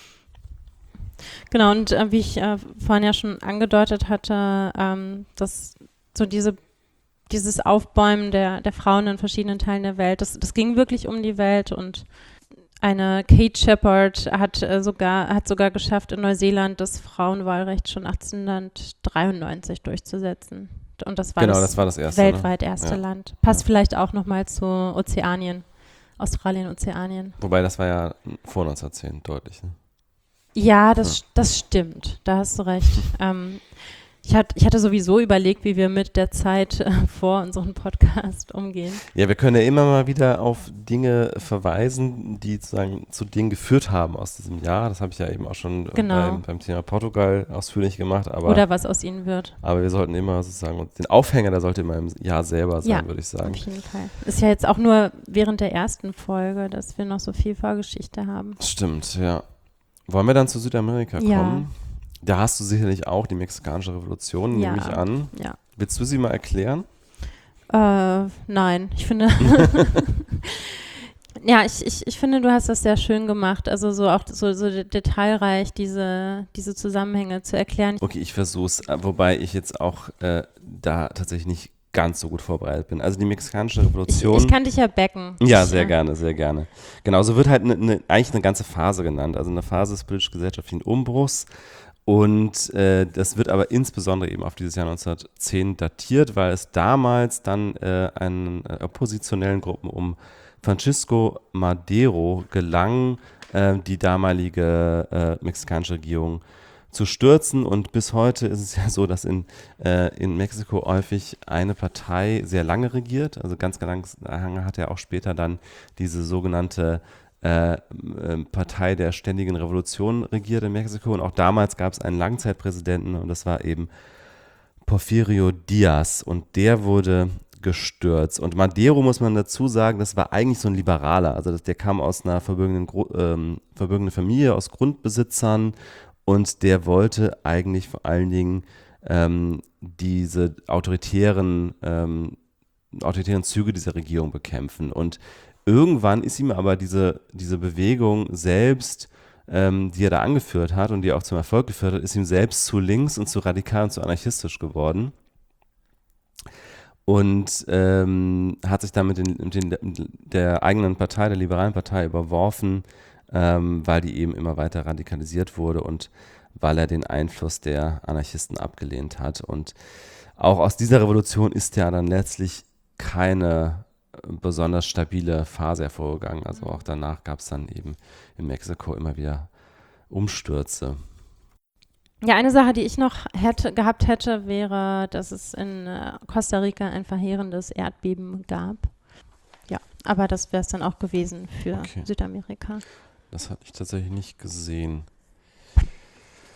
Genau, und wie ich vorhin ja schon angedeutet hatte, dass so dieses Aufbäumen der Frauen in verschiedenen Teilen der Welt, das ging wirklich um die Welt. Und eine Kate Shepherd hat sogar geschafft, in Neuseeland das Frauenwahlrecht schon 1893 durchzusetzen. Und das war Genau, das war das erste. weltweit ne? erste Ja. Land. Passt vielleicht auch nochmal zu Ozeanien, Australien, Ozeanien. Wobei, das war ja vor 1910 deutlich. Ne? Ja, das stimmt. Da hast du recht. Ich hatte sowieso überlegt, wie wir mit der Zeit vor unserem Podcast umgehen. Ja, wir können ja immer mal wieder auf Dinge verweisen, die sozusagen zu Dingen geführt haben aus diesem Jahr. Das habe ich ja eben auch schon Genau. beim Thema Portugal ausführlich gemacht. Oder was aus ihnen wird. Aber wir sollten immer sozusagen, den Aufhänger, der sollte immer im Jahr selber sein, Ja, würde ich sagen. Auf jeden Fall. Ist ja jetzt auch nur während der ersten Folge, dass wir noch so viel Vorgeschichte haben. Stimmt, ja. Wollen wir dann zu Südamerika Ja. kommen? Da hast du sicherlich auch die mexikanische Revolution, Ja. nehme ich an. Ja. Willst du sie mal erklären? Nein, ich finde, ja, ich finde, du hast das sehr schön gemacht. Also so auch so detailreich diese Zusammenhänge zu erklären. Okay, ich versuch's, wobei ich jetzt auch da tatsächlich nicht ganz so gut vorbereitet bin. Also die mexikanische Revolution. Ich kann dich ja backen. Ja, sehr gerne, sehr gerne. Genau, so wird halt eigentlich eine ganze Phase genannt. Also eine Phase des politisch-gesellschaftlichen Umbruchs. Und das wird aber insbesondere eben auf dieses Jahr 1910 datiert, weil es damals dann einen oppositionellen Gruppen um Francisco Madero gelang, die damalige mexikanische Regierung zu stürzen. Und bis heute ist es ja so, dass in Mexiko häufig eine Partei sehr lange regiert. Also ganz lange hat er auch später dann diese sogenannte Partei der ständigen Revolution regiert in Mexiko. Und auch damals gab es einen Langzeitpräsidenten und das war eben Porfirio Diaz. Und der wurde gestürzt. Und Madero, muss man dazu sagen, das war eigentlich so ein Liberaler. Also der kam aus einer vermögenden Familie, aus Grundbesitzern. Und der wollte eigentlich vor allen Dingen diese autoritären Züge dieser Regierung bekämpfen. Und irgendwann ist ihm aber diese Bewegung selbst, die er da angeführt hat und die auch zum Erfolg geführt hat, ist ihm selbst zu links und zu radikal und zu anarchistisch geworden. Und hat sich dann mit der eigenen Partei, der liberalen Partei, überworfen, weil die eben immer weiter radikalisiert wurde und weil er den Einfluss der Anarchisten abgelehnt hat. Und auch aus dieser Revolution ist ja dann letztlich keine besonders stabile Phase hervorgegangen. Also auch danach gab es dann eben in Mexiko immer wieder Umstürze. Ja, eine Sache, die ich noch gehabt hätte, wäre, dass es in Costa Rica ein verheerendes Erdbeben gab. Ja, aber das wäre es dann auch gewesen für Südamerika. Das hatte ich tatsächlich nicht gesehen.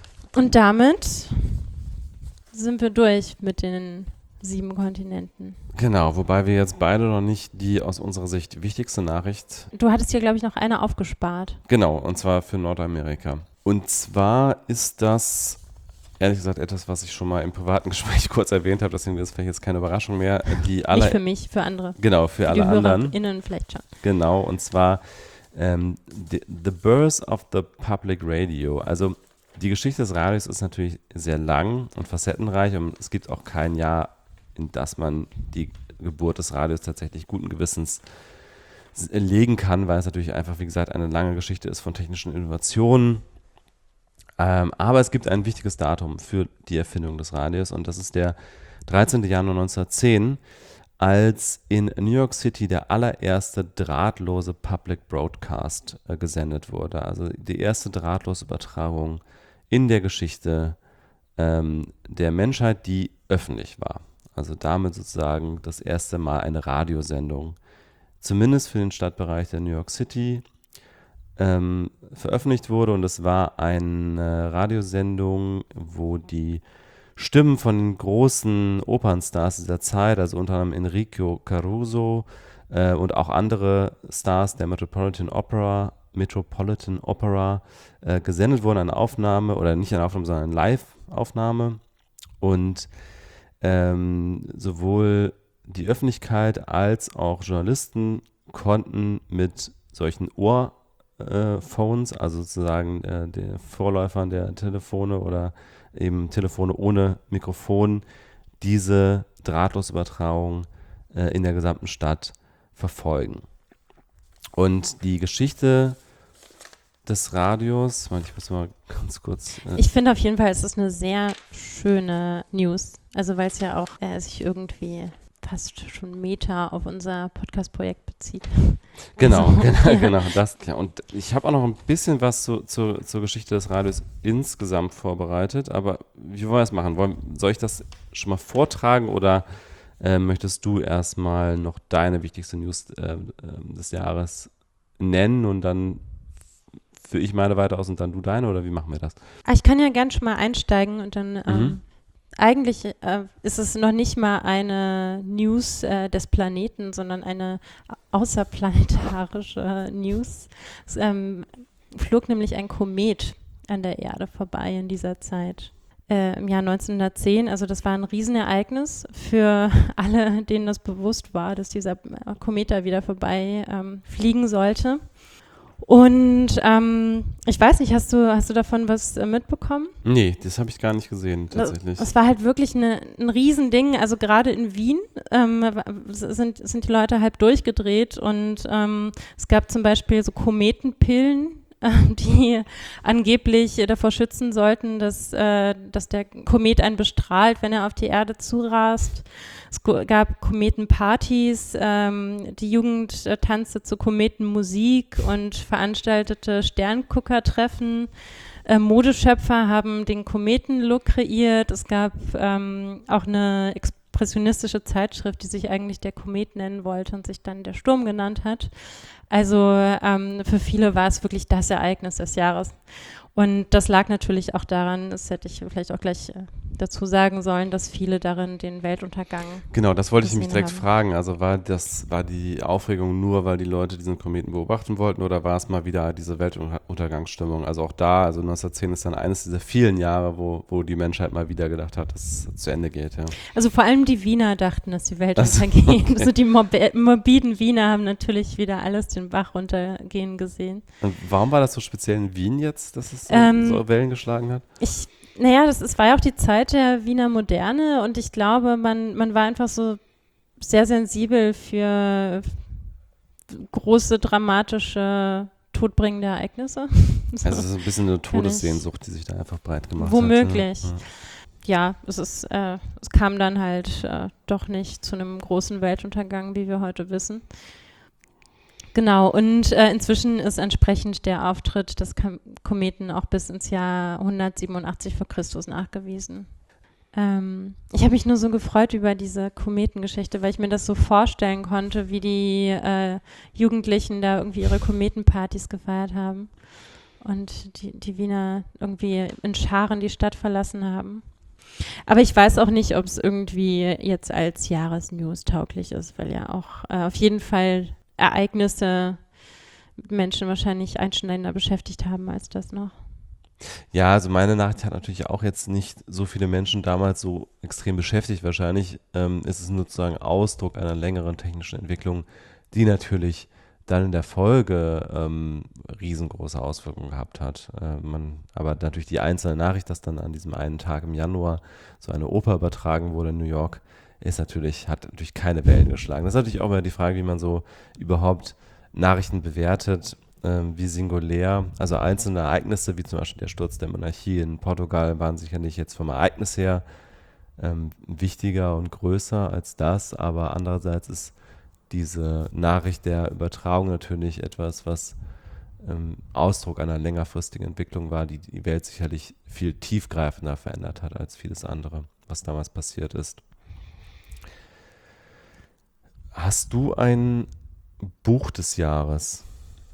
Und damit sind wir durch mit den 7 Kontinenten. Genau, wobei wir jetzt beide noch nicht die aus unserer Sicht wichtigste Nachricht. Du hattest hier, glaube ich, noch eine aufgespart. Genau, und zwar für Nordamerika. Und zwar ist das, ehrlich gesagt, etwas, was ich schon mal im privaten Gespräch kurz erwähnt habe, deswegen ist es vielleicht jetzt keine Überraschung mehr. Nicht für mich, für andere. Genau, für alle anderen. HörerInnen vielleicht schon. Genau, und zwar the Birth of the Public Radio. Also die Geschichte des Radios ist natürlich sehr lang und facettenreich und es gibt auch kein Jahr, in das man die Geburt des Radios tatsächlich guten Gewissens legen kann, weil es natürlich einfach, wie gesagt, eine lange Geschichte ist von technischen Innovationen. Aber es gibt ein wichtiges Datum für die Erfindung des Radios und das ist der 13. Januar 1910, als in New York City der allererste drahtlose Public Broadcast gesendet wurde. Also die erste drahtlose Übertragung in der Geschichte der Menschheit, die öffentlich war. Also damit sozusagen das erste Mal eine Radiosendung, zumindest für den Stadtbereich der New York City, veröffentlicht wurde. Und es war eine Radiosendung, wo die Stimmen von den großen Opernstars dieser Zeit, also unter anderem Enrico Caruso und auch andere Stars der Metropolitan Opera gesendet wurden, eine Aufnahme, oder nicht eine Aufnahme, sondern eine Live-Aufnahme. Und sowohl die Öffentlichkeit als auch Journalisten konnten mit solchen Ohrphones, also sozusagen der Vorläufern der Telefone oder eben Telefone ohne Mikrofon, diese Drahtlosübertragung in der gesamten Stadt verfolgen. Und die Geschichte des Radios, ich muss mal ganz kurz. Ich finde auf jeden Fall, es ist eine sehr schöne News. Also weil es ja auch sich irgendwie fast schon Meta auf unser Podcast-Projekt bezieht. Genau, also, genau. Das, ja. Und ich habe auch noch ein bisschen was zur Geschichte des Radios insgesamt vorbereitet, aber wie wollen wir das machen? Soll ich das schon mal vortragen oder möchtest du erstmal noch deine wichtigste News des Jahres nennen und dann führe ich meine weiter aus und dann du deine, oder wie machen wir das? Ich kann ja gern schon mal einsteigen und dann eigentlich ist es noch nicht mal eine News des Planeten, sondern eine außerplanetarische News. Es flog nämlich ein Komet an der Erde vorbei in dieser Zeit. Im Jahr 1910, also das war ein Riesenereignis für alle, denen das bewusst war, dass dieser Komet da wieder vorbei fliegen sollte. Und ich weiß nicht, hast du davon was mitbekommen? Nee, das habe ich gar nicht gesehen, tatsächlich. Es war halt wirklich ein Riesending, also gerade in Wien sind die Leute halb durchgedreht und es gab zum Beispiel so Kometenpillen, die angeblich davor schützen sollten, dass der Komet einen bestrahlt, wenn er auf die Erde zurast. Es gab Kometenpartys, die Jugend tanzte zu Kometenmusik und veranstaltete Sternguckertreffen. Modeschöpfer haben den Kometenlook kreiert. Es gab auch eine expressionistische Zeitschrift, die sich eigentlich der Komet nennen wollte und sich dann der Sturm genannt hat. Also für viele war es wirklich das Ereignis des Jahres. Und das lag natürlich auch daran, das hätte ich vielleicht auch gleich dazu sagen sollen, dass viele darin den Weltuntergang Genau, das wollte ich mich gesehen direkt haben. fragen. Also war die Aufregung nur, weil die Leute diesen Kometen beobachten wollten, oder war es mal wieder diese Weltuntergangsstimmung? Also auch da, also 1910 ist dann eines dieser vielen Jahre, wo die Menschheit mal wieder gedacht hat, dass es zu Ende geht. Ja. Also vor allem die Wiener dachten, dass die Welt untergeht. Okay. Also die morbiden Wiener haben natürlich wieder alles den Bach runtergehen gesehen. Und warum war das so speziell in Wien jetzt, dass es so Wellen geschlagen hat? Es war ja auch die Zeit der Wiener Moderne und ich glaube, man war einfach so sehr sensibel für große, dramatische, todbringende Ereignisse. So. Also es ist ein bisschen eine Todessehnsucht, die sich da einfach breit gemacht Womöglich. hat. Ja. Es kam dann halt doch nicht zu einem großen Weltuntergang, wie wir heute wissen. Genau, und inzwischen ist entsprechend der Auftritt des Kometen auch bis ins Jahr 187 vor Christus nachgewiesen. Ich habe mich nur so gefreut über diese Kometengeschichte, weil ich mir das so vorstellen konnte, wie die Jugendlichen da irgendwie ihre Kometenpartys gefeiert haben und die Wiener irgendwie in Scharen die Stadt verlassen haben. Aber ich weiß auch nicht, ob es irgendwie jetzt als Jahresnews tauglich ist, weil ja auch auf jeden Fall Ereignisse Menschen wahrscheinlich einschneidender beschäftigt haben als das noch. Ja, also meine Nachricht hat natürlich auch jetzt nicht so viele Menschen damals so extrem beschäftigt. Wahrscheinlich ist es sozusagen Ausdruck einer längeren technischen Entwicklung, die natürlich dann in der Folge riesengroße Auswirkungen gehabt hat. Aber natürlich die einzelne Nachricht, dass dann an diesem einen Tag im Januar so eine Oper übertragen wurde in New York, hat natürlich keine Wellen geschlagen. Das ist natürlich auch immer die Frage, wie man so überhaupt Nachrichten bewertet, wie singulär. Also einzelne Ereignisse, wie zum Beispiel der Sturz der Monarchie in Portugal, waren sicherlich jetzt vom Ereignis her wichtiger und größer als das, aber andererseits ist diese Nachricht der Übertragung natürlich etwas, was Ausdruck einer längerfristigen Entwicklung war, die die Welt sicherlich viel tiefgreifender verändert hat als vieles andere, was damals passiert ist. Hast du ein Buch des Jahres?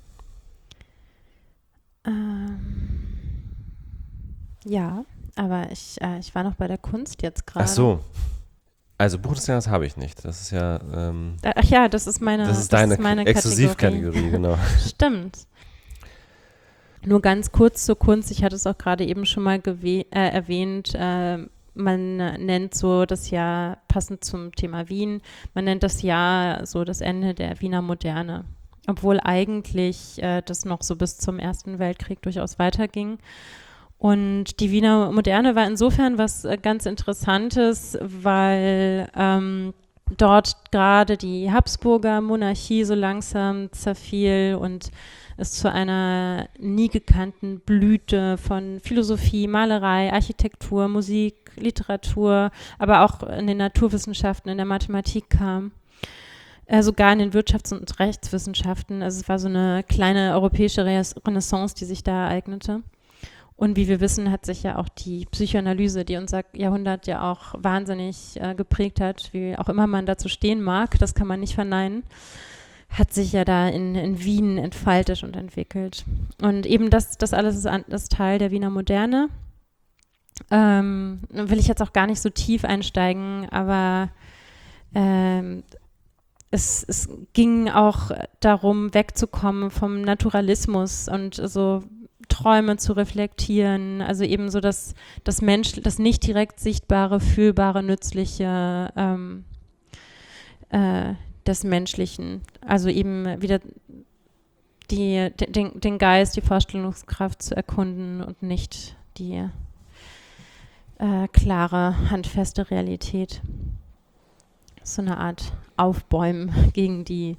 Ja, aber ich war noch bei der Kunst jetzt gerade. Ach so. Also Buch des Jahres habe ich nicht. Das ist ja Ach ja, das ist meine Exklusivkategorie, genau. Stimmt. Nur ganz kurz zur Kunst. Ich hatte es auch gerade eben schon mal erwähnt. Man nennt so das Jahr, passend zum Thema Wien, man nennt das Jahr so das Ende der Wiener Moderne. Obwohl eigentlich das noch so bis zum Ersten Weltkrieg durchaus weiterging. Und die Wiener Moderne war insofern was ganz Interessantes, weil dort gerade die Habsburger Monarchie so langsam zerfiel und es zu einer nie gekannten Blüte von Philosophie, Malerei, Architektur, Musik, Literatur, aber auch in den Naturwissenschaften, in der Mathematik kam. Sogar in den Wirtschafts- und Rechtswissenschaften. Also es war so eine kleine europäische Renaissance, die sich da ereignete. Und wie wir wissen, hat sich ja auch die Psychoanalyse, die unser Jahrhundert ja auch wahnsinnig geprägt hat, wie auch immer man dazu stehen mag, das kann man nicht verneinen, hat sich ja da in Wien entfaltet und entwickelt. Und eben das alles ist das Teil der Wiener Moderne. Will ich jetzt auch gar nicht so tief einsteigen, aber es ging auch darum, wegzukommen vom Naturalismus und so Träume zu reflektieren, also eben so das nicht direkt sichtbare, fühlbare, nützliche des Menschlichen. Also eben wieder den Geist, die Vorstellungskraft zu erkunden und nicht die klare, handfeste Realität. So eine Art Aufbäumen gegen die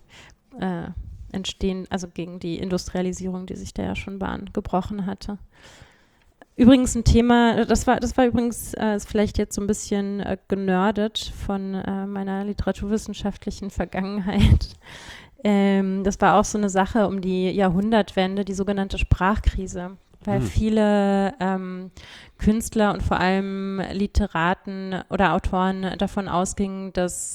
gegen die Industrialisierung, die sich da ja schon Bahn gebrochen hatte. Übrigens ein Thema, das war übrigens, ist vielleicht jetzt so ein bisschen genördet von meiner literaturwissenschaftlichen Vergangenheit. Das war auch so eine Sache um die Jahrhundertwende, die sogenannte Sprachkrise, weil viele Künstler und vor allem Literaten oder Autoren davon ausgingen, dass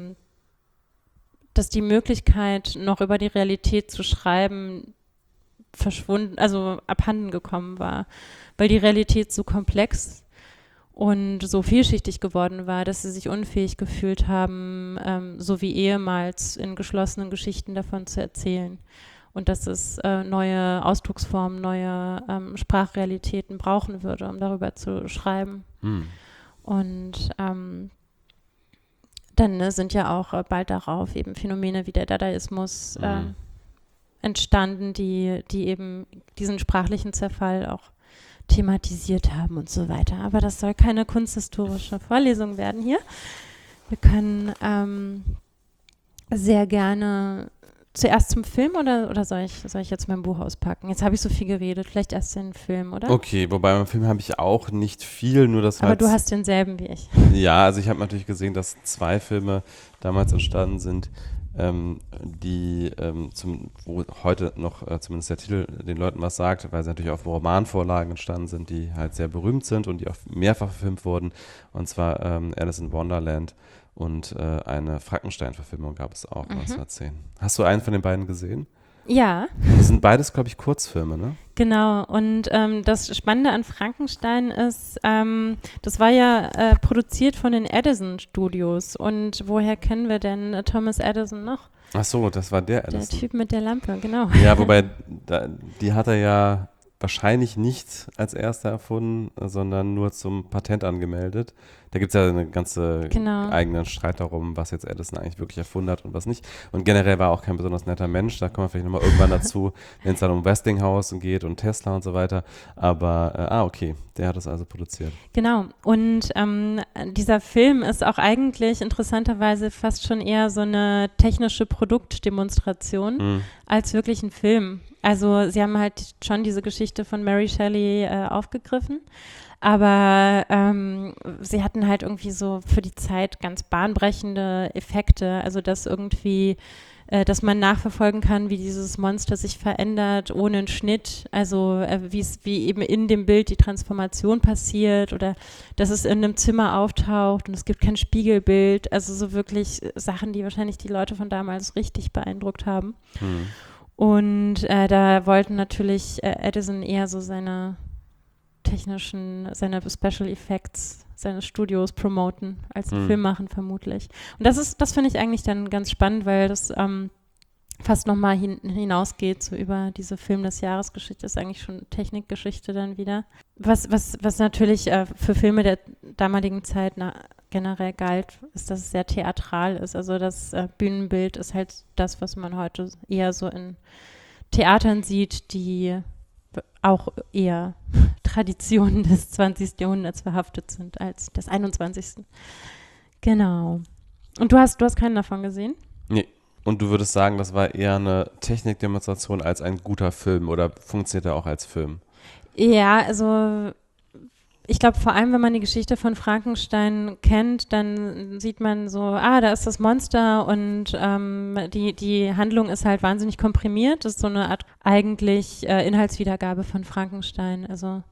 die Möglichkeit, noch über die Realität zu schreiben, abhanden gekommen war, weil die Realität so komplex und so vielschichtig geworden war, dass sie sich unfähig gefühlt haben, so wie ehemals in geschlossenen Geschichten davon zu erzählen. Und dass es neue Ausdrucksformen, neue Sprachrealitäten brauchen würde, um darüber zu schreiben. Und dann sind ja auch bald darauf eben Phänomene wie der Dadaismus entstanden, die eben diesen sprachlichen Zerfall auch thematisiert haben und so weiter. Aber das soll keine kunsthistorische Vorlesung werden hier. Wir können sehr gerne zuerst zum Film oder soll ich jetzt mein Buch auspacken? Jetzt habe ich so viel geredet, vielleicht erst den Film, oder? Okay, wobei beim Film habe ich auch nicht viel, nur das Aber du hast denselben wie ich. Ja, also ich habe natürlich gesehen, dass 2 Filme damals entstanden sind, wo heute noch zumindest der Titel den Leuten was sagt, weil sie natürlich auf Romanvorlagen entstanden sind, die halt sehr berühmt sind und die auch mehrfach verfilmt wurden. Und zwar Alice in Wonderland und eine Frankenstein-Verfilmung gab es auch 1910. Hast du einen von den beiden gesehen? Ja. Das sind beides, glaube ich, Kurzfilme, ne? Genau, und das Spannende an Frankenstein ist, das war ja produziert von den Edison Studios. Und woher kennen wir denn Thomas Edison noch? Ach so, das war der Der Edison. Typ mit der Lampe, genau. Ja, wobei, die hat er ja wahrscheinlich nicht als erster erfunden, sondern nur zum Patent angemeldet. Da gibt es ja eine ganze eigenen Streit darum, was jetzt Edison eigentlich wirklich erfunden hat und was nicht. Und generell war er auch kein besonders netter Mensch. Da kommen wir vielleicht nochmal irgendwann dazu, wenn es dann um Westinghouse geht und Tesla und so weiter. Aber, okay, der hat es also produziert. Genau, und dieser Film ist auch eigentlich interessanterweise fast schon eher so eine technische Produktdemonstration als wirklich ein Film. Also sie haben halt schon diese Geschichte von Mary Shelley aufgegriffen, aber sie hatten halt irgendwie so für die Zeit ganz bahnbrechende Effekte, also dass irgendwie, dass man nachverfolgen kann, wie dieses Monster sich verändert ohne einen Schnitt, also wie eben in dem Bild die Transformation passiert oder dass es in einem Zimmer auftaucht und es gibt kein Spiegelbild, also so wirklich Sachen, die wahrscheinlich die Leute von damals richtig beeindruckt haben. Und da wollten natürlich Edison eher so seine Special Effects, seine Studios promoten, als einen Film machen vermutlich. Und das finde ich eigentlich dann ganz spannend, weil das fast nochmal hinausgeht, so über diese Film des Jahres Geschichte, ist eigentlich schon Technikgeschichte dann wieder. Was natürlich für Filme der damaligen Zeit generell galt, ist, dass es sehr theatral ist. Also das Bühnenbild ist halt das, was man heute eher so in Theatern sieht, die auch eher Traditionen des 20. Jahrhunderts verhaftet sind als des 21. Genau. Und du hast keinen davon gesehen? Nee. Und du würdest sagen, das war eher eine Technikdemonstration als ein guter Film oder funktioniert er auch als Film? Ja, also ich glaube, vor allem, wenn man die Geschichte von Frankenstein kennt, dann sieht man so, da ist das Monster und die Handlung ist halt wahnsinnig komprimiert. Das ist so eine Art eigentlich Inhaltswiedergabe von Frankenstein. Also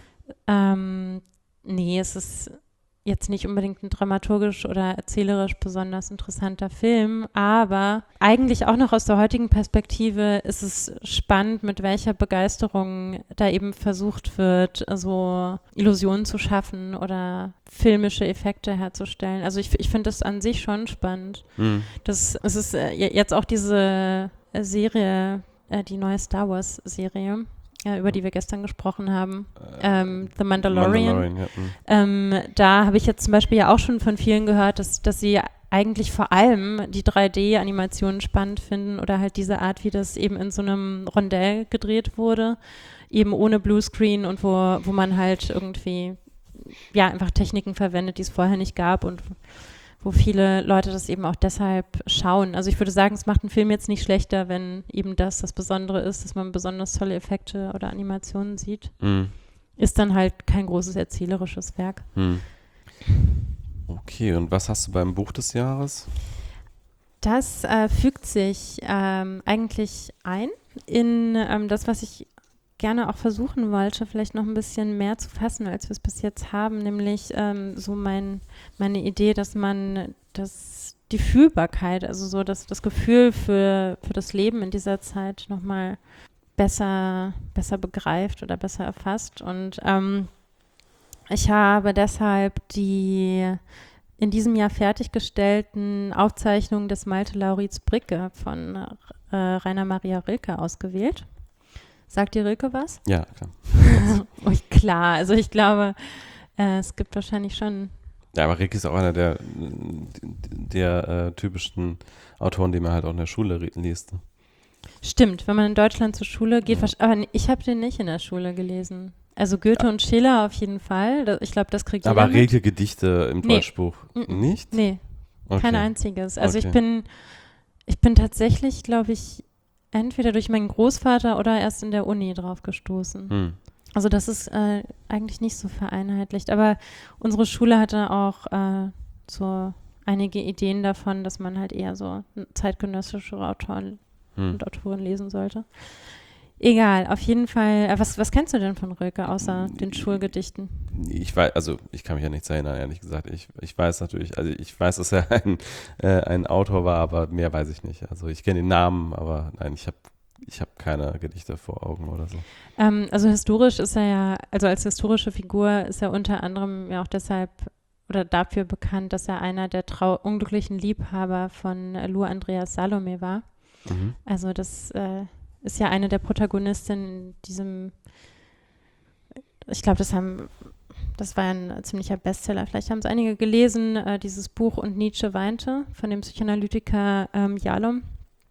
nee, es ist jetzt nicht unbedingt ein dramaturgisch oder erzählerisch besonders interessanter Film, aber eigentlich auch noch aus der heutigen Perspektive ist es spannend, mit welcher Begeisterung da eben versucht wird, so Illusionen zu schaffen oder filmische Effekte herzustellen. Also ich finde das an sich schon spannend. Es ist jetzt auch diese Serie, die neue Star Wars Serie, über die wir gestern gesprochen haben, The Mandalorian. Da habe ich jetzt zum Beispiel ja auch schon von vielen gehört, dass sie eigentlich vor allem die 3D-Animationen spannend finden oder halt diese Art, wie das eben in so einem Rondell gedreht wurde, eben ohne Bluescreen und wo man halt irgendwie einfach Techniken verwendet, die es vorher nicht gab und wo viele Leute das eben auch deshalb schauen. Also ich würde sagen, es macht einen Film jetzt nicht schlechter, wenn eben das Besondere ist, dass man besonders tolle Effekte oder Animationen sieht. Ist dann halt kein großes erzählerisches Werk. Okay, und was hast du beim Buch des Jahres? Das fügt sich eigentlich ein in das, was ich gerne auch versuchen wollte, vielleicht noch ein bisschen mehr zu fassen, als wir es bis jetzt haben, nämlich so meine Idee, dass man die Fühlbarkeit, also so das Gefühl für das Leben in dieser Zeit nochmal besser begreift oder besser erfasst. Und ich habe deshalb die in diesem Jahr fertiggestellten Aufzeichnungen des Malte Lauritz Bricke von Rainer Maria Rilke ausgewählt. Sagt dir Rilke was? Ja, klar. Klar, also ich glaube, es gibt wahrscheinlich schon. Ja, aber Rilke ist auch einer der typischen Autoren, die man halt auch in der Schule liest. Stimmt, wenn man in Deutschland zur Schule geht, aber ich habe den nicht in der Schule gelesen. Also Goethe und Schiller auf jeden Fall. Ich glaube, das kriegt jeder Aber mit. Rilke-Gedichte im Deutschbuch nicht? Nee, okay. Kein einziges. Also okay. ich bin tatsächlich, glaube ich, entweder durch meinen Großvater oder erst in der Uni drauf gestoßen. Also das ist eigentlich nicht so vereinheitlicht. Aber unsere Schule hatte auch so einige Ideen davon, dass man halt eher so zeitgenössische Autoren und Autoren lesen sollte. Egal, auf jeden Fall. Was kennst du denn von Rilke, außer den Schulgedichten? Ich kann mich ja nichts erinnern, ehrlich gesagt. Ich weiß natürlich, also ich weiß, dass er ein Autor war, aber mehr weiß ich nicht. Also ich kenne den Namen, aber nein, ich habe Ich habe keine Gedichte vor Augen oder so. Also historisch ist er ja, also als historische Figur ist er unter anderem ja auch deshalb oder dafür bekannt, dass er einer der unglücklichen Liebhaber von Lou Andreas Salome war. Mhm. Also das ist ja eine der Protagonistinnen in diesem, ich glaube, das war ein ziemlicher Bestseller. Vielleicht haben es einige gelesen, dieses Buch Und Nietzsche weinte von dem Psychoanalytiker Yalom,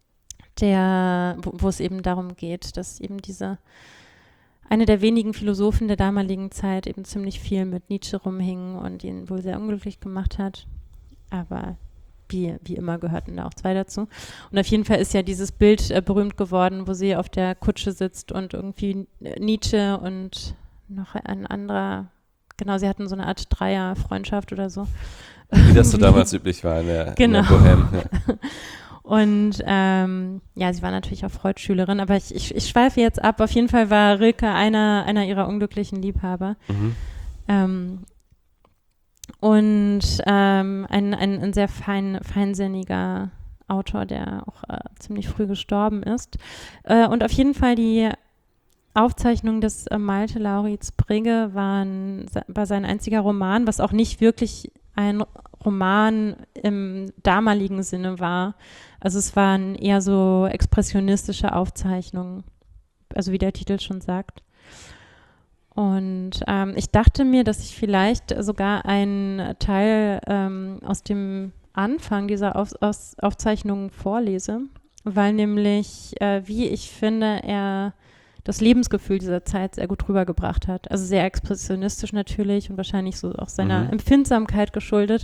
wo es eben darum geht, dass eben eine der wenigen Philosophen der damaligen Zeit eben ziemlich viel mit Nietzsche rumhing und ihn wohl sehr unglücklich gemacht hat. Aber wie immer gehörten da auch zwei dazu. Und auf jeden Fall ist ja dieses Bild berühmt geworden, wo sie auf der Kutsche sitzt und irgendwie Nietzsche und noch ein anderer, genau, sie hatten so eine Art Dreier-Freundschaft oder so. Wie das so damals üblich war in der Bohème. Ja. Und sie war natürlich auch Freud-Schülerin, aber ich schweife jetzt ab. Auf jeden Fall war Rilke einer ihrer unglücklichen Liebhaber. Mhm. Und ein sehr feinsinniger Autor, der auch ziemlich früh gestorben ist. Und auf jeden Fall die Aufzeichnung des Malte Lauritz Brigge war sein einziger Roman, was auch nicht wirklich ein Roman im damaligen Sinne war. Also es waren eher so expressionistische Aufzeichnungen, also wie der Titel schon sagt. Und ich dachte mir, dass ich vielleicht sogar einen Teil aus dem Anfang dieser Aufzeichnungen vorlese, weil nämlich, wie ich finde, er das Lebensgefühl dieser Zeit sehr gut rübergebracht hat. Also sehr expressionistisch natürlich und wahrscheinlich so auch seiner Empfindsamkeit geschuldet.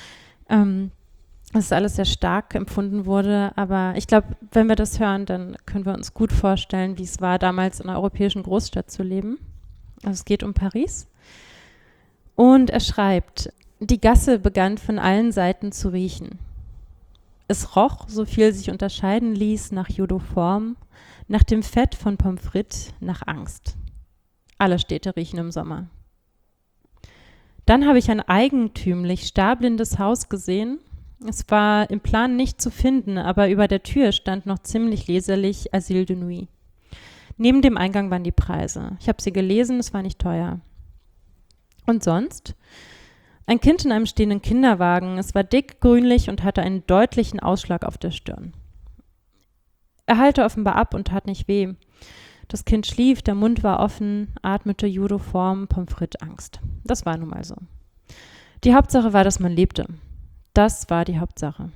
Dass alles sehr stark empfunden wurde. Aber ich glaube, wenn wir das hören, dann können wir uns gut vorstellen, wie es war, damals in einer europäischen Großstadt zu leben. Also es geht um Paris. Und er schreibt, die Gasse begann von allen Seiten zu riechen. Es roch, so viel sich unterscheiden ließ, nach Jodoform, nach dem Fett von Pommes frites, nach Angst. Alle Städte riechen im Sommer. Dann habe ich ein eigentümlich starblindes Haus gesehen. Es war im Plan nicht zu finden, aber über der Tür stand noch ziemlich leserlich Asile de Nuit. Neben dem Eingang waren die Preise. Ich habe sie gelesen, es war nicht teuer. Und sonst? Ein Kind in einem stehenden Kinderwagen. Es war dick, grünlich und hatte einen deutlichen Ausschlag auf der Stirn. Er heilte offenbar ab und tat nicht weh. Das Kind schlief, der Mund war offen, atmete Jodoform, Pommes frites, Angst. Das war nun mal so. Die Hauptsache war, dass man lebte. Das war die Hauptsache.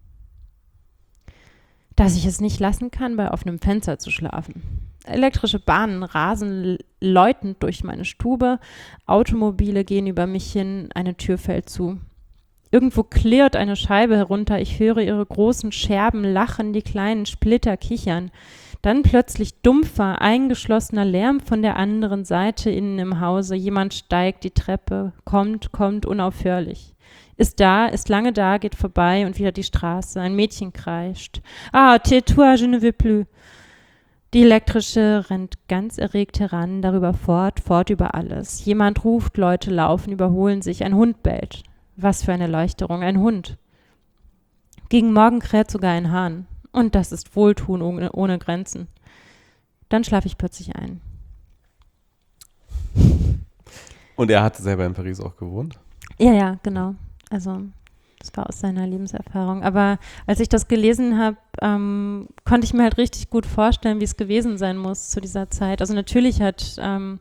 Dass ich es nicht lassen kann, bei offenem Fenster zu schlafen. Elektrische Bahnen rasen läutend durch meine Stube, Automobile gehen über mich hin, eine Tür fällt zu. Irgendwo klirrt eine Scheibe herunter, ich höre ihre großen Scherben lachen, die kleinen Splitter kichern. Dann plötzlich dumpfer, eingeschlossener Lärm von der anderen Seite innen im Hause. Jemand steigt die Treppe, kommt unaufhörlich. Ist da, ist lange da, geht vorbei und wieder die Straße. Ein Mädchen kreischt. Ah, tais-toi, je ne veux plus. Die elektrische rennt ganz erregt heran, darüber fort über alles. Jemand ruft, Leute laufen, überholen sich, ein Hund bellt. Was für eine Erleuchterung, ein Hund. Gegen Morgen kräht sogar ein Hahn. Und das ist Wohltun ohne Grenzen. Dann schlafe ich plötzlich ein. Und er hat selber in Paris auch gewohnt? Ja, genau. Also das war aus seiner Lebenserfahrung. Aber als ich das gelesen habe, konnte ich mir halt richtig gut vorstellen, wie es gewesen sein muss zu dieser Zeit. Also natürlich hat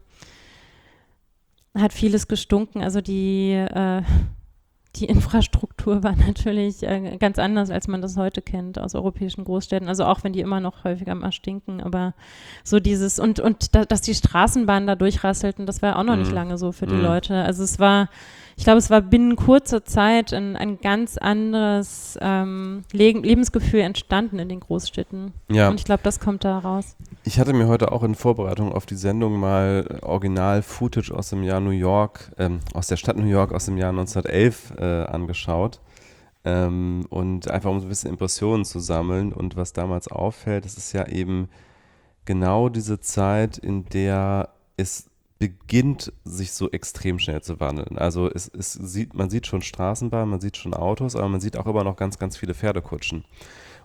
vieles gestunken. Also die Infrastruktur war natürlich ganz anders, als man das heute kennt aus europäischen Großstädten. Also auch wenn die immer noch häufiger mal stinken, aber so dieses dass die Straßenbahnen da durchrasselten, das war auch noch nicht lange so für die Leute. Also es war binnen kurzer Zeit ein ganz anderes Lebensgefühl entstanden in den Großstädten. Ja. Und ich glaube, das kommt da raus. Ich hatte mir heute auch in Vorbereitung auf die Sendung mal Original-Footage aus dem Jahr New York, aus der Stadt New York aus dem Jahr 1911 angeschaut. Und einfach um so ein bisschen Impressionen zu sammeln. Und was damals auffällt, das ist ja eben genau diese Zeit, in der es beginnt, sich so extrem schnell zu wandeln. Also man sieht schon Straßenbahnen, man sieht schon Autos, aber man sieht auch immer noch ganz, ganz viele Pferdekutschen.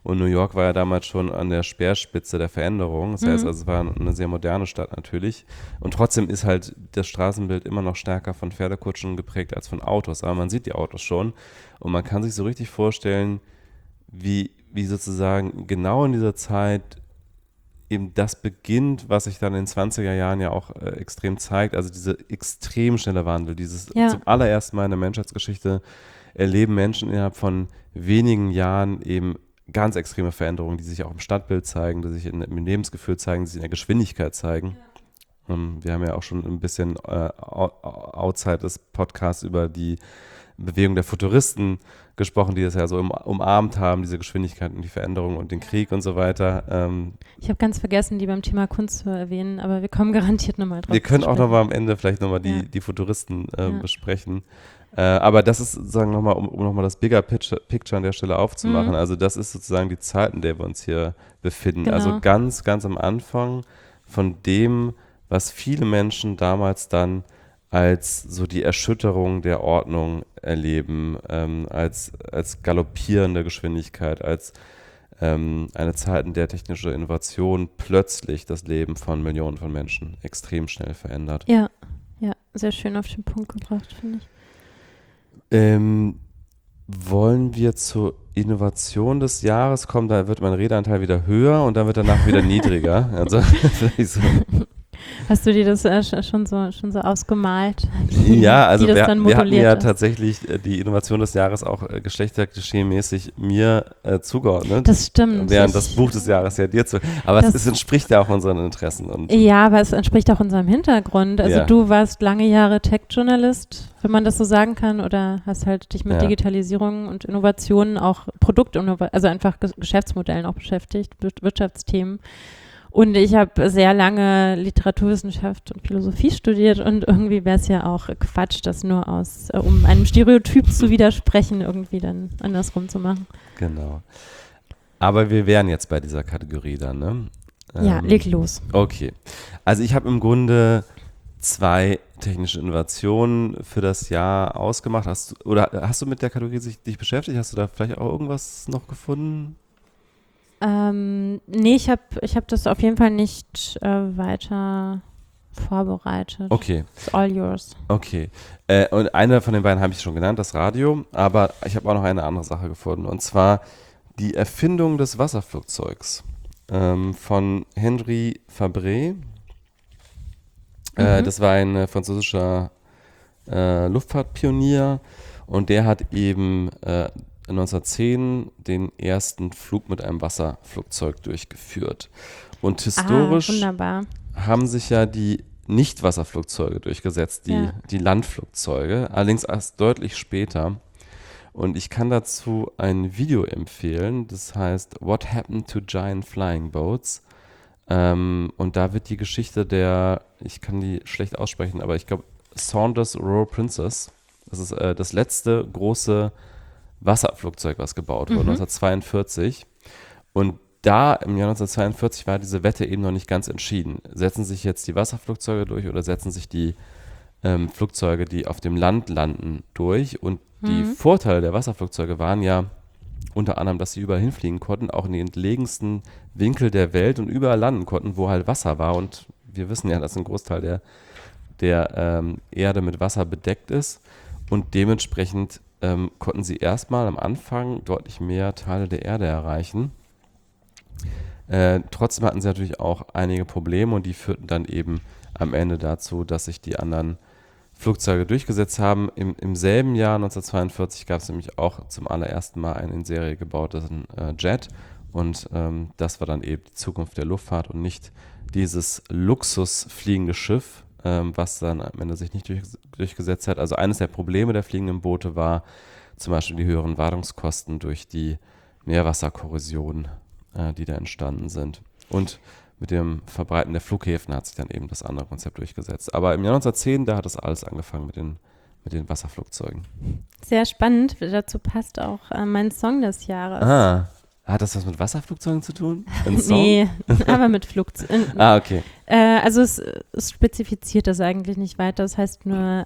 Und New York war ja damals schon an der Speerspitze der Veränderung. Das heißt, also es war eine sehr moderne Stadt natürlich. Und trotzdem ist halt das Straßenbild immer noch stärker von Pferdekutschen geprägt als von Autos. Aber man sieht die Autos schon und man kann sich so richtig vorstellen, wie sozusagen genau in dieser Zeit eben das beginnt, was sich dann in den 20er Jahren ja auch extrem zeigt. Also dieser extrem schnelle Wandel, zum allerersten Mal in der Menschheitsgeschichte erleben Menschen innerhalb von wenigen Jahren eben ganz extreme Veränderungen, die sich auch im Stadtbild zeigen, die sich im Lebensgefühl zeigen, die sich in der Geschwindigkeit zeigen. Wir haben ja auch schon ein bisschen outside des Podcasts über die Bewegung der Futuristen gesprochen, die das ja so umarmt haben, diese Geschwindigkeit und die Veränderung und den Krieg und so weiter. Ich habe ganz vergessen, die beim Thema Kunst zu erwähnen, aber wir kommen garantiert nochmal drauf. Wir können auch nochmal am Ende vielleicht nochmal die Futuristen besprechen. Aber das ist sozusagen nochmal, um nochmal das Bigger Picture an der Stelle aufzumachen. Also das ist sozusagen die Zeit, in der wir uns hier befinden. Genau. Also ganz, ganz am Anfang von dem, was viele Menschen damals dann als so die Erschütterung der Ordnung erleben, als galoppierende Geschwindigkeit, als eine Zeit, in der technische Innovation plötzlich das Leben von Millionen von Menschen extrem schnell verändert. Ja, sehr schön auf den Punkt gebracht, finde ich. Wollen wir zur Innovation des Jahres kommen? Da wird mein Redeanteil wieder höher und dann wird danach wieder niedriger. Also so. Hast du dir das schon so ausgemalt? Ja, also wir hatten ja ist? tatsächlich die Innovation des Jahres auch geschlechterklischee-mäßig mir zugeordnet. Das stimmt. Während das Buch des Jahres ja dir zu. Aber es entspricht ja auch unseren Interessen. Und ja, aber es entspricht auch unserem Hintergrund. Also du warst lange Jahre Tech-Journalist, wenn man das so sagen kann, oder hast halt dich mit Digitalisierung und Innovationen, auch also einfach Geschäftsmodellen auch beschäftigt, Wirtschaftsthemen. Und ich habe sehr lange Literaturwissenschaft und Philosophie studiert und irgendwie wäre es ja auch Quatsch, das nur um einem Stereotyp zu widersprechen, irgendwie dann andersrum zu machen. Genau. Aber wir wären jetzt bei dieser Kategorie dann, ne? Ja, leg los. Okay. Also ich habe im Grunde 2 technische Innovationen für das Jahr ausgemacht. Hast du mit der Kategorie dich beschäftigt? Hast du da vielleicht auch irgendwas noch gefunden? Nee, ich hab das auf jeden Fall nicht weiter vorbereitet. Okay. It's all yours. Okay. Und eine von den beiden habe ich schon genannt, das Radio. Aber ich habe auch noch eine andere Sache gefunden. Und zwar die Erfindung des Wasserflugzeugs von Henri Fabre. Das war ein französischer Luftfahrtpionier. Und der hat eben 1910 den ersten Flug mit einem Wasserflugzeug durchgeführt. Und historisch haben sich ja die Nicht-Wasserflugzeuge durchgesetzt, die Landflugzeuge, allerdings erst deutlich später. Und ich kann dazu ein Video empfehlen, das heißt What Happened to Giant Flying Boats? Und da wird die Geschichte ich kann die schlecht aussprechen, aber ich glaube Saunders Royal Princess, das ist das letzte große Wasserflugzeug, was gebaut wurde, 1942. Und da im Jahr 1942 war diese Wette eben noch nicht ganz entschieden. Setzen sich jetzt die Wasserflugzeuge durch oder setzen sich die Flugzeuge, die auf dem Land landen, durch? Und die Vorteile der Wasserflugzeuge waren ja unter anderem, dass sie überall hinfliegen konnten, auch in die entlegensten Winkel der Welt und überall landen konnten, wo halt Wasser war. Und wir wissen ja, dass ein Großteil der Erde mit Wasser bedeckt ist. Und dementsprechend konnten sie erstmal am Anfang deutlich mehr Teile der Erde erreichen. Trotzdem hatten sie natürlich auch einige Probleme und die führten dann eben am Ende dazu, dass sich die anderen Flugzeuge durchgesetzt haben. Im selben Jahr, 1942, gab es nämlich auch zum allerersten Mal einen in Serie gebauten Jet und das war dann eben die Zukunft der Luftfahrt und nicht dieses luxusfliegende Schiff, was dann am Ende sich nicht durchgesetzt hat. Also eines der Probleme der fliegenden Boote war zum Beispiel die höheren Wartungskosten durch die Meerwasserkorrosion, die da entstanden sind. Und mit dem Verbreiten der Flughäfen hat sich dann eben das andere Konzept durchgesetzt. Aber im Jahr 1910, da hat das alles angefangen mit den Wasserflugzeugen. Sehr spannend. Dazu passt auch mein Song des Jahres. Ah, hat das was mit Wasserflugzeugen zu tun? Nee, aber mit Flugzeugen. Okay. Also es spezifiziert das eigentlich nicht weiter. Das heißt nur,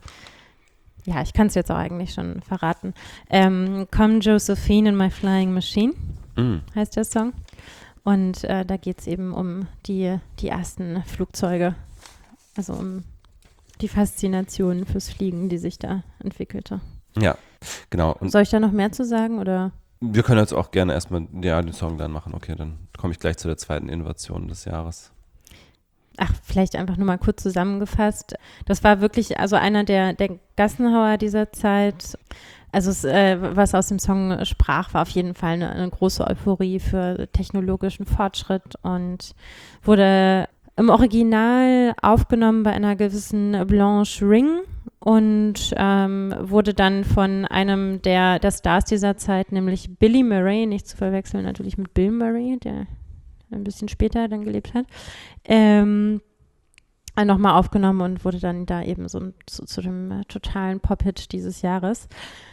ja, ich kann es jetzt auch eigentlich schon verraten. Come Josephine in my flying machine. heißt der Song. Und da geht es eben um die ersten Flugzeuge, also um die Faszination fürs Fliegen, die sich da entwickelte. Ja, genau. Und soll ich da noch mehr zu sagen, oder? wir können jetzt auch gerne erstmal den Song dann machen. Okay, dann komme ich gleich zu der zweiten Innovation des Jahres. Ach, vielleicht einfach nur mal kurz zusammengefasst. Das war wirklich also einer der Gassenhauer dieser Zeit. Also was aus dem Song sprach, war auf jeden Fall eine große Euphorie für technologischen Fortschritt und wurde im Original aufgenommen bei einer gewissen Blanche Ring und wurde dann von einem der Stars dieser Zeit, nämlich Billy Murray, nicht zu verwechseln natürlich mit Bill Murray, der ein bisschen später dann gelebt hat, nochmal aufgenommen und wurde dann da eben so zu dem totalen Pop-Hit dieses Jahres.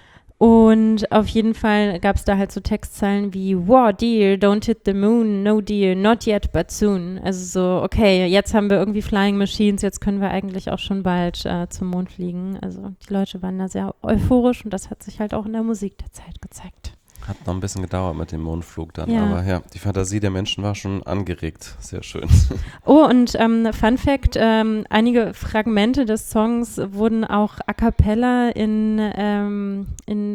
Und auf jeden Fall gab es da halt so Textzeilen wie "Wow, dear, don't hit the moon, no dear, not yet, but soon." Also so, okay, jetzt haben wir irgendwie Flying Machines, jetzt können wir eigentlich auch schon bald zum Mond fliegen. Also die Leute waren da sehr euphorisch und das hat sich halt auch in der Musik der Zeit gezeigt. Hat noch ein bisschen gedauert mit dem Mondflug dann, Ja. aber ja, die Fantasie der Menschen war schon angeregt. Sehr schön. Oh, und Fun Fact, einige Fragmente des Songs wurden auch a cappella in dem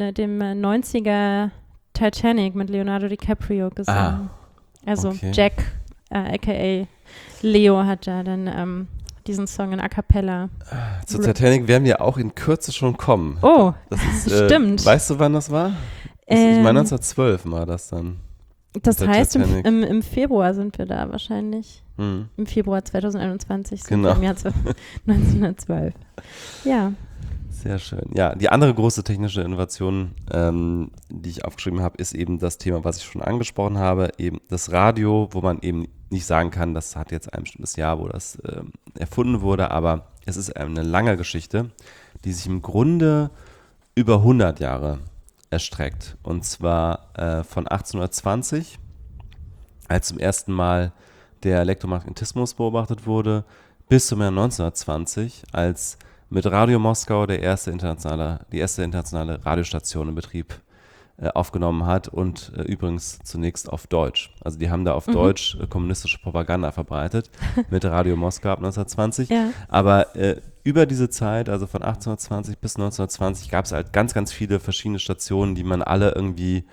90er Titanic mit Leonardo DiCaprio gesungen. Also okay. Jack, aka Leo, hat da dann diesen Song in a cappella. Zu Titanic werden wir auch in Kürze schon kommen. Oh, Das ist, stimmt. Weißt du, wann das war? Ich meine 1912 war das dann. Das der heißt, Titanic. im Februar sind wir da wahrscheinlich. Hm. Im Februar 2021 sind Genau. wir im Jahr 1912. Ja. Sehr schön. Ja, die andere große technische Innovation, die ich aufgeschrieben habe, ist eben das Thema, was ich schon angesprochen habe, eben das Radio, wo man eben nicht sagen kann, das hat jetzt ein bestimmtes Jahr, wo das erfunden wurde, aber es ist eine lange Geschichte, die sich im Grunde über 100 Jahre erstreckt. Und zwar von 1820, als zum ersten Mal der Elektromagnetismus beobachtet wurde, bis zum Jahr 1920, als mit Radio Moskau die erste internationale Radiostation in Betrieb aufgenommen hat und übrigens zunächst auf Deutsch. Also die haben da auf Deutsch kommunistische Propaganda verbreitet mit Radio Moskau ab 1920. Ja. Aber über diese Zeit, also von 1820 bis 1920, gab es halt ganz, ganz viele verschiedene Stationen, die man alle irgendwie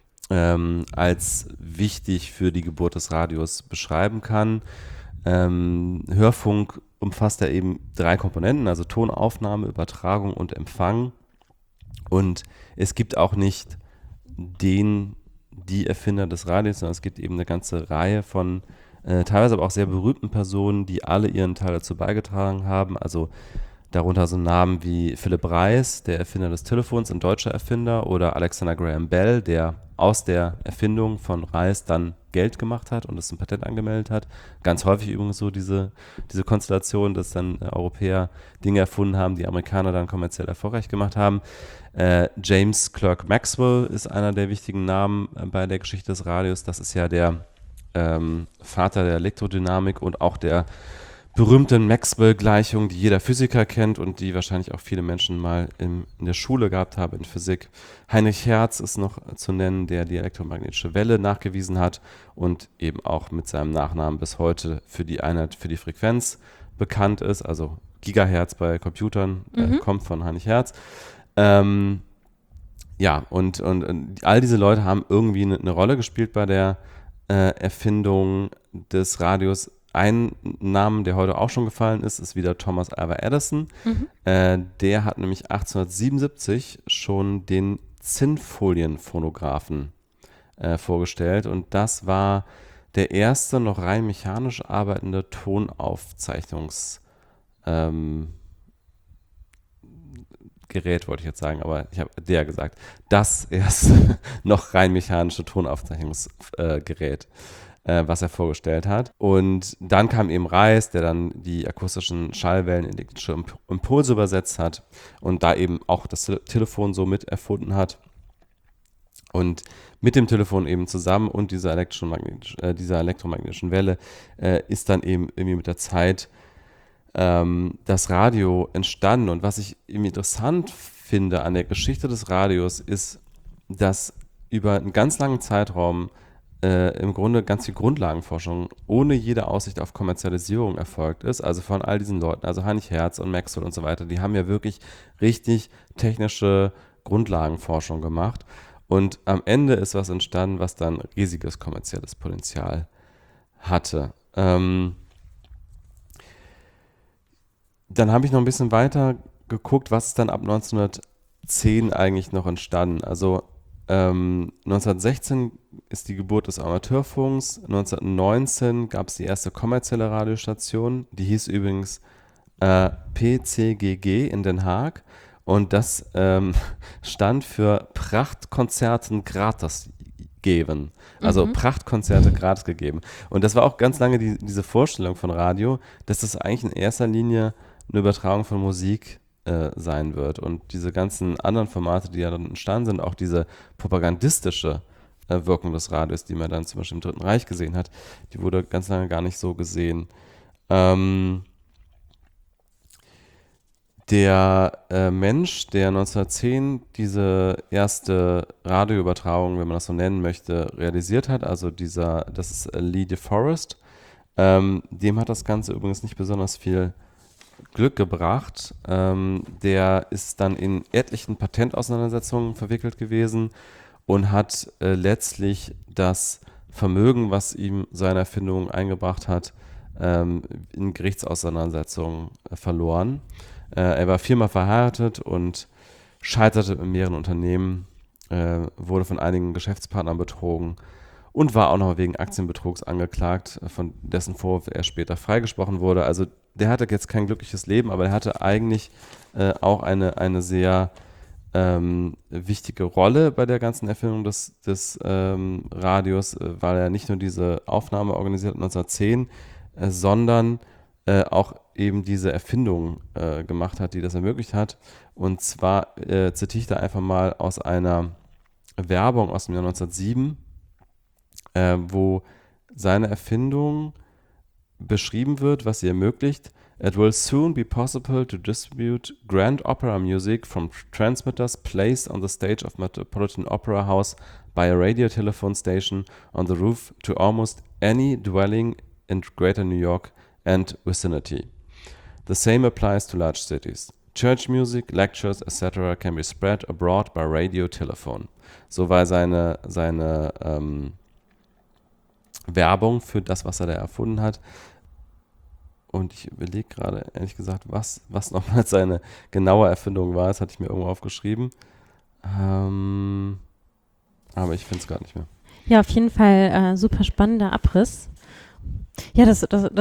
als wichtig für die Geburt des Radios beschreiben kann. Hörfunk umfasst ja eben 3 Komponenten, also Tonaufnahme, Übertragung und Empfang. Und es gibt auch nicht die Erfinder des Radios, sondern es gibt eben eine ganze Reihe von teilweise aber auch sehr berühmten Personen, die alle ihren Teil dazu beigetragen haben. Also darunter so Namen wie Philipp Reis, der Erfinder des Telefons, ein deutscher Erfinder, oder Alexander Graham Bell, der aus der Erfindung von Reis dann Geld gemacht hat und es zum Patent angemeldet hat. Ganz häufig übrigens so diese Konstellation, dass dann Europäer Dinge erfunden haben, die Amerikaner dann kommerziell erfolgreich gemacht haben. James Clerk Maxwell ist einer der wichtigen Namen bei der Geschichte des Radios. Das ist ja der Vater der Elektrodynamik und auch der berühmten Maxwell-Gleichung, die jeder Physiker kennt und die wahrscheinlich auch viele Menschen mal in der Schule gehabt haben in Physik. Heinrich Hertz ist noch zu nennen, der die elektromagnetische Welle nachgewiesen hat und eben auch mit seinem Nachnamen bis heute für die Einheit für die Frequenz bekannt ist. Also Gigahertz bei Computern kommt von Heinrich Hertz. Ja, und all diese Leute haben irgendwie eine Rolle gespielt bei der Erfindung des Radios. Ein Name, der heute auch schon gefallen ist wieder Thomas Alva Edison. Der hat nämlich 1877 schon den Zinnfolienphonographen vorgestellt und das war der erste noch rein mechanisch arbeitende Tonaufzeichnungsgerät, wollte ich jetzt sagen, aber ich habe der gesagt. Das erste noch rein mechanische Tonaufzeichnungsgerät, was er vorgestellt hat. Und dann kam eben Reis, der dann die akustischen Schallwellen in elektrische Impulse übersetzt hat und da eben auch das Telefon so mit erfunden hat. Und mit dem Telefon eben zusammen und dieser elektromagnetischen Welle ist dann eben irgendwie mit der Zeit das Radio entstanden. Und was ich eben interessant finde an der Geschichte des Radios ist, dass über einen ganz langen Zeitraum im Grunde ganz viel Grundlagenforschung ohne jede Aussicht auf Kommerzialisierung erfolgt ist, also von all diesen Leuten, also Heinrich Hertz und Maxwell und so weiter, die haben ja wirklich richtig technische Grundlagenforschung gemacht und am Ende ist was entstanden, was dann riesiges kommerzielles Potenzial hatte. Dann habe ich noch ein bisschen weiter geguckt, was ist dann ab 1910 eigentlich noch entstanden. Also 1916 ist die Geburt des Amateurfunks, 1919 gab es die erste kommerzielle Radiostation, die hieß übrigens PCGG in Den Haag und das stand für Prachtkonzerten gratis geben. Also Prachtkonzerte gratis gegeben. Und das war auch ganz lange diese Vorstellung von Radio, dass das eigentlich in erster Linie eine Übertragung von Musik sein wird. Und diese ganzen anderen Formate, die ja dann entstanden sind, auch diese propagandistische Wirkung des Radios, die man dann zum Beispiel im Dritten Reich gesehen hat, die wurde ganz lange gar nicht so gesehen. Der Mensch, der 1910 diese erste Radioübertragung, wenn man das so nennen möchte, realisiert hat, also das ist Lee De Forest, dem hat das Ganze übrigens nicht besonders viel Glück gebracht. Der ist dann in etlichen Patentauseinandersetzungen verwickelt gewesen und hat letztlich das Vermögen, was ihm seine Erfindung eingebracht hat, in Gerichtsauseinandersetzungen verloren. Er war 4-mal verheiratet und scheiterte in mehreren Unternehmen, wurde von einigen Geschäftspartnern betrogen und war auch noch wegen Aktienbetrugs angeklagt, von dessen Vorwurf er später freigesprochen wurde. Also der hatte jetzt kein glückliches Leben, aber er hatte eigentlich auch eine sehr wichtige Rolle bei der ganzen Erfindung des Radios, weil er nicht nur diese Aufnahme organisiert hat 1910, sondern auch eben diese Erfindung gemacht hat, die das ermöglicht hat. Und zwar zitiere ich da einfach mal aus einer Werbung aus dem Jahr 1907, wo seine Erfindung beschrieben wird, was sie ermöglicht. It will soon be possible to distribute grand opera music from transmitters placed on the stage of Metropolitan Opera House by a radio telephone station on the roof to almost any dwelling in Greater New York and vicinity. The same applies to large cities. Church music, lectures, etc. can be spread abroad by radio telephone. So war seine Werbung für das, was er da erfunden hat. Und ich überlege gerade, ehrlich gesagt, was nochmal seine genaue Erfindung war. Das hatte ich mir irgendwo aufgeschrieben. Aber ich finde es gar nicht mehr. Ja, auf jeden Fall super spannender Abriss. Ja, das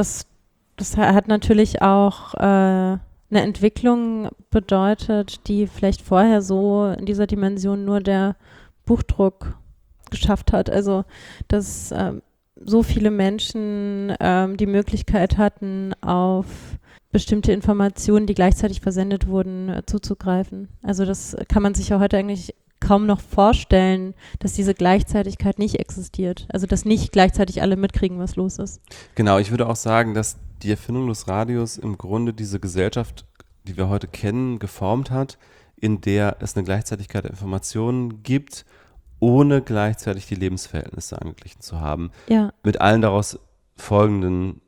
hat natürlich auch eine Entwicklung bedeutet, die vielleicht vorher so in dieser Dimension nur der Buchdruck geschafft hat. Also, dass so viele Menschen die Möglichkeit hatten, auf bestimmte Informationen, die gleichzeitig versendet wurden, zuzugreifen. Also das kann man sich ja heute eigentlich kaum noch vorstellen, dass diese Gleichzeitigkeit nicht existiert. Also dass nicht gleichzeitig alle mitkriegen, was los ist. Genau, ich würde auch sagen, dass die Erfindung des Radios im Grunde diese Gesellschaft, die wir heute kennen, geformt hat, in der es eine Gleichzeitigkeit der Informationen gibt, ohne gleichzeitig die Lebensverhältnisse angeglichen zu haben. Ja. Mit allen daraus folgenden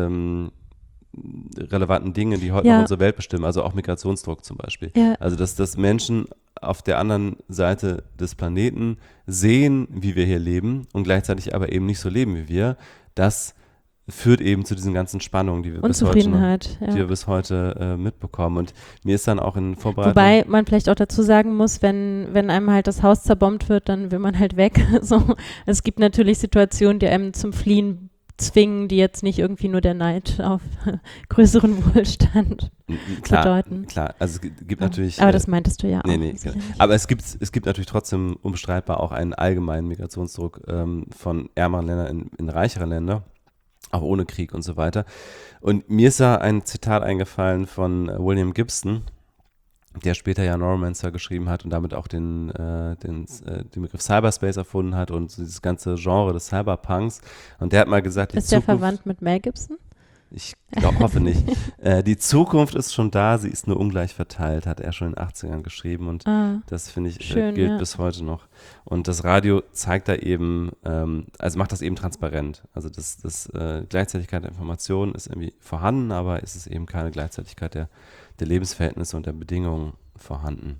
relevanten Dingen, die heute noch unsere Welt bestimmen, also auch Migrationsdruck zum Beispiel. Ja. Also dass Menschen auf der anderen Seite des Planeten sehen, wie wir hier leben und gleichzeitig aber eben nicht so leben wie wir, das führt eben zu diesen ganzen Spannungen, die wir bis heute mitbekommen. Und mir ist dann auch in Vorbereitung... Wobei man vielleicht auch dazu sagen muss, wenn einem halt das Haus zerbombt wird, dann will man halt weg. So. Es gibt natürlich Situationen, die einem zum Fliehen zwingen, die jetzt nicht irgendwie nur der Neid auf größeren Wohlstand bedeuten. Klar, also es gibt natürlich... Aber das meintest du ja auch. Nee, genau. Aber es gibt natürlich trotzdem unbestreitbar auch einen allgemeinen Migrationsdruck von ärmeren Ländern in reichere Länder, auch ohne Krieg und so weiter. Und mir ist da ein Zitat eingefallen von William Gibson, der später ja Neuromancer geschrieben hat und damit auch den Begriff Cyberspace erfunden hat und dieses ganze Genre des Cyberpunks. Und der hat mal gesagt, ist der verwandt mit Mel Gibson? Ich hoffe nicht. Die Zukunft ist schon da, sie ist nur ungleich verteilt, hat er schon in den 80ern geschrieben und das finde ich schön, gilt bis heute noch. Und das Radio zeigt da eben, also macht das eben transparent. Also das Gleichzeitigkeit der Informationen ist irgendwie vorhanden, aber es ist eben keine Gleichzeitigkeit der Lebensverhältnisse und der Bedingungen vorhanden.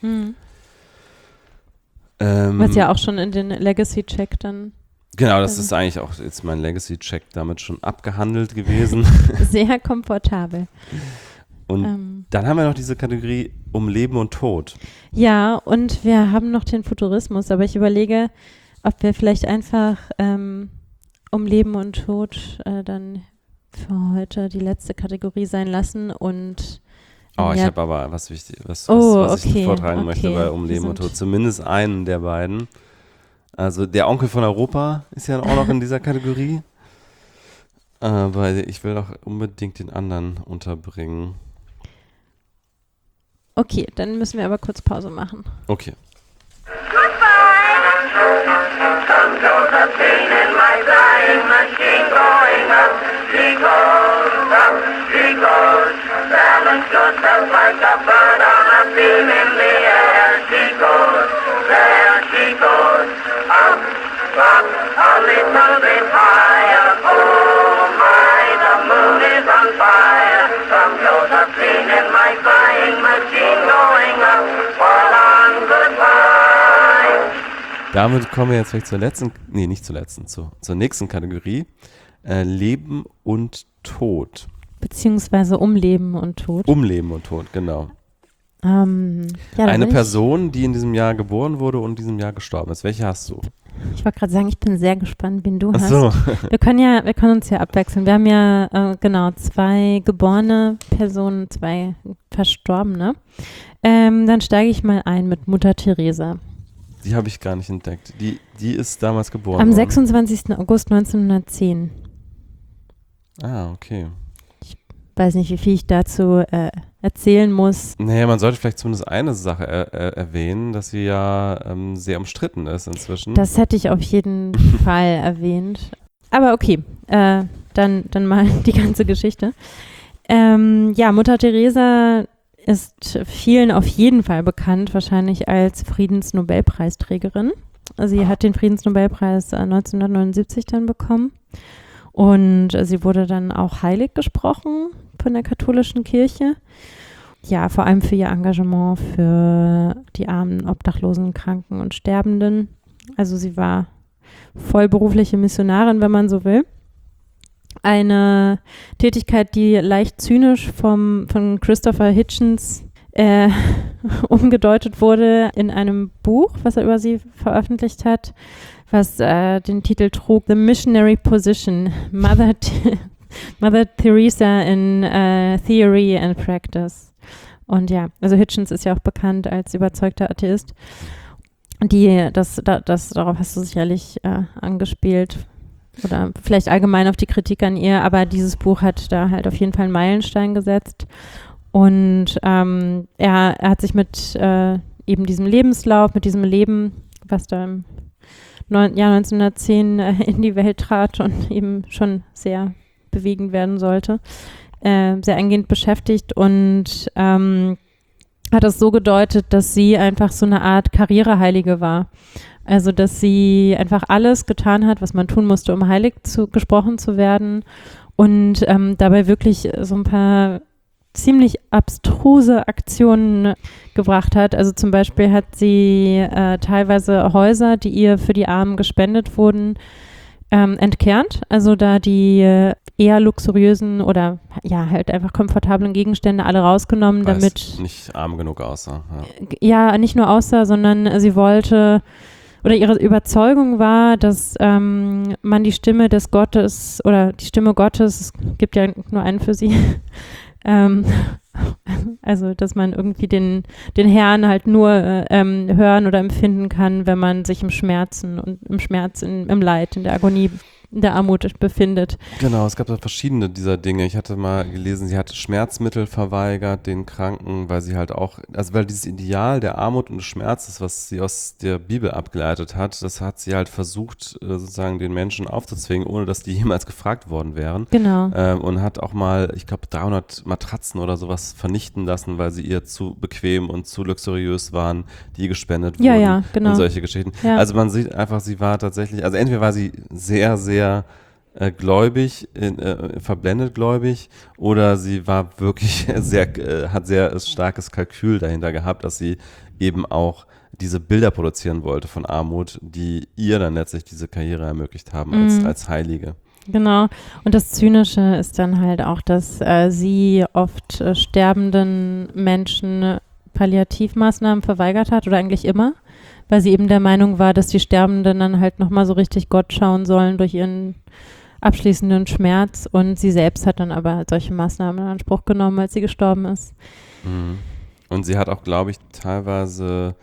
Was ja auch schon in den Legacy-Check dann Genau, das ist eigentlich auch jetzt mein Legacy-Check damit schon abgehandelt gewesen. sehr komfortabel. Und dann haben wir noch diese Kategorie um Leben und Tod. Ja, und wir haben noch den Futurismus, aber ich überlege, ob wir vielleicht einfach um Leben und Tod dann für heute die letzte Kategorie sein lassen und ich habe aber was Wichtiges, was ich vortragen möchte, weil um Leben und Tod zumindest einen der beiden. Also der Onkel von Europa ist ja auch noch in dieser Kategorie. Weil ich will auch unbedingt den anderen unterbringen. Okay, dann müssen wir aber kurz Pause machen. Okay. Damit kommen wir jetzt vielleicht zur nächsten Kategorie. Leben und Tod. Beziehungsweise um Leben und Tod. Um Leben und Tod, genau. Eine Person, die in diesem Jahr geboren wurde und in diesem Jahr gestorben ist. Welche hast du? Ich wollte gerade sagen, ich bin sehr gespannt, wen du Ach hast. so. Wir können uns ja abwechseln. Wir haben ja, 2 geborene Personen, 2 Verstorbene. Dann steige ich mal ein mit Mutter Teresa. Die habe ich gar nicht entdeckt. Die ist damals geboren Am worden. 26. August 1910. Ah, okay. Ich weiß nicht, wie viel ich dazu erzählen muss. Naja, man sollte vielleicht zumindest eine Sache erwähnen, dass sie ja sehr umstritten ist inzwischen. Das hätte ich auf jeden Fall erwähnt. Aber okay, dann mal die ganze Geschichte. Mutter Teresa ist vielen auf jeden Fall bekannt, wahrscheinlich als Friedensnobelpreisträgerin. Sie hat den Friedensnobelpreis 1979 dann bekommen und sie wurde dann auch heilig gesprochen von der katholischen Kirche. Ja, vor allem für ihr Engagement für die armen, obdachlosen, Kranken und Sterbenden. Also sie war vollberufliche Missionarin, wenn man so will. Eine Tätigkeit, die leicht zynisch von Christopher Hitchens umgedeutet wurde in einem Buch, was er über sie veröffentlicht hat, was den Titel trug The Missionary Position, Mother Teresa in Theory and Practice. Und ja, also Hitchens ist ja auch bekannt als überzeugter Atheist. Darauf hast du sicherlich angespielt. Oder vielleicht allgemein auf die Kritik an ihr, aber dieses Buch hat da halt auf jeden Fall einen Meilenstein gesetzt. Und er hat sich mit eben diesem Lebenslauf, mit diesem Leben, was da im Jahr 1910 in die Welt trat und eben schon sehr bewegend werden sollte, sehr eingehend beschäftigt und hat es so gedeutet, dass sie einfach so eine Art Karriereheilige war. Also, dass sie einfach alles getan hat, was man tun musste, um heilig gesprochen zu werden und dabei wirklich so ein paar ziemlich abstruse Aktionen gebracht hat. Also zum Beispiel hat sie teilweise Häuser, die ihr für die Armen gespendet wurden, entkernt. Also da die eher luxuriösen oder ja halt einfach komfortablen Gegenstände alle rausgenommen, weil damit es nicht arm genug aussah. Ja, nicht nur aussah, sondern sie wollte oder ihre Überzeugung war, dass man die Stimme des Gottes oder die Stimme Gottes, es gibt ja nur einen für sie, also dass man irgendwie den Herrn halt nur hören oder empfinden kann, wenn man sich im Schmerz, im Leid, in der Agonie in der Armut befindet. Genau, es gab da verschiedene dieser Dinge. Ich hatte mal gelesen, sie hat Schmerzmittel verweigert den Kranken, weil sie halt auch, also weil dieses Ideal der Armut und des Schmerzes, was sie aus der Bibel abgeleitet hat, das hat sie halt versucht, sozusagen den Menschen aufzuzwingen, ohne dass die jemals gefragt worden wären. Genau. Und hat auch mal, ich glaube, 300 Matratzen oder sowas vernichten lassen, weil sie ihr zu bequem und zu luxuriös waren, die gespendet wurden. Ja, genau. Und solche Geschichten. Ja. Also man sieht einfach, sie war tatsächlich, also entweder war sie sehr, sehr gläubig, verblendet gläubig, oder sie war wirklich hat sehr starkes Kalkül dahinter gehabt, dass sie eben auch diese Bilder produzieren wollte von Armut, die ihr dann letztlich diese Karriere ermöglicht haben als Heilige. Genau. Und das Zynische ist dann halt auch, dass sie oft sterbenden Menschen Palliativmaßnahmen verweigert hat oder eigentlich immer, weil sie eben der Meinung war, dass die Sterbenden dann halt nochmal so richtig Gott schauen sollen durch ihren abschließenden Schmerz, und sie selbst hat dann aber halt solche Maßnahmen in Anspruch genommen, als sie gestorben ist. Und sie hat auch, glaube ich, teilweise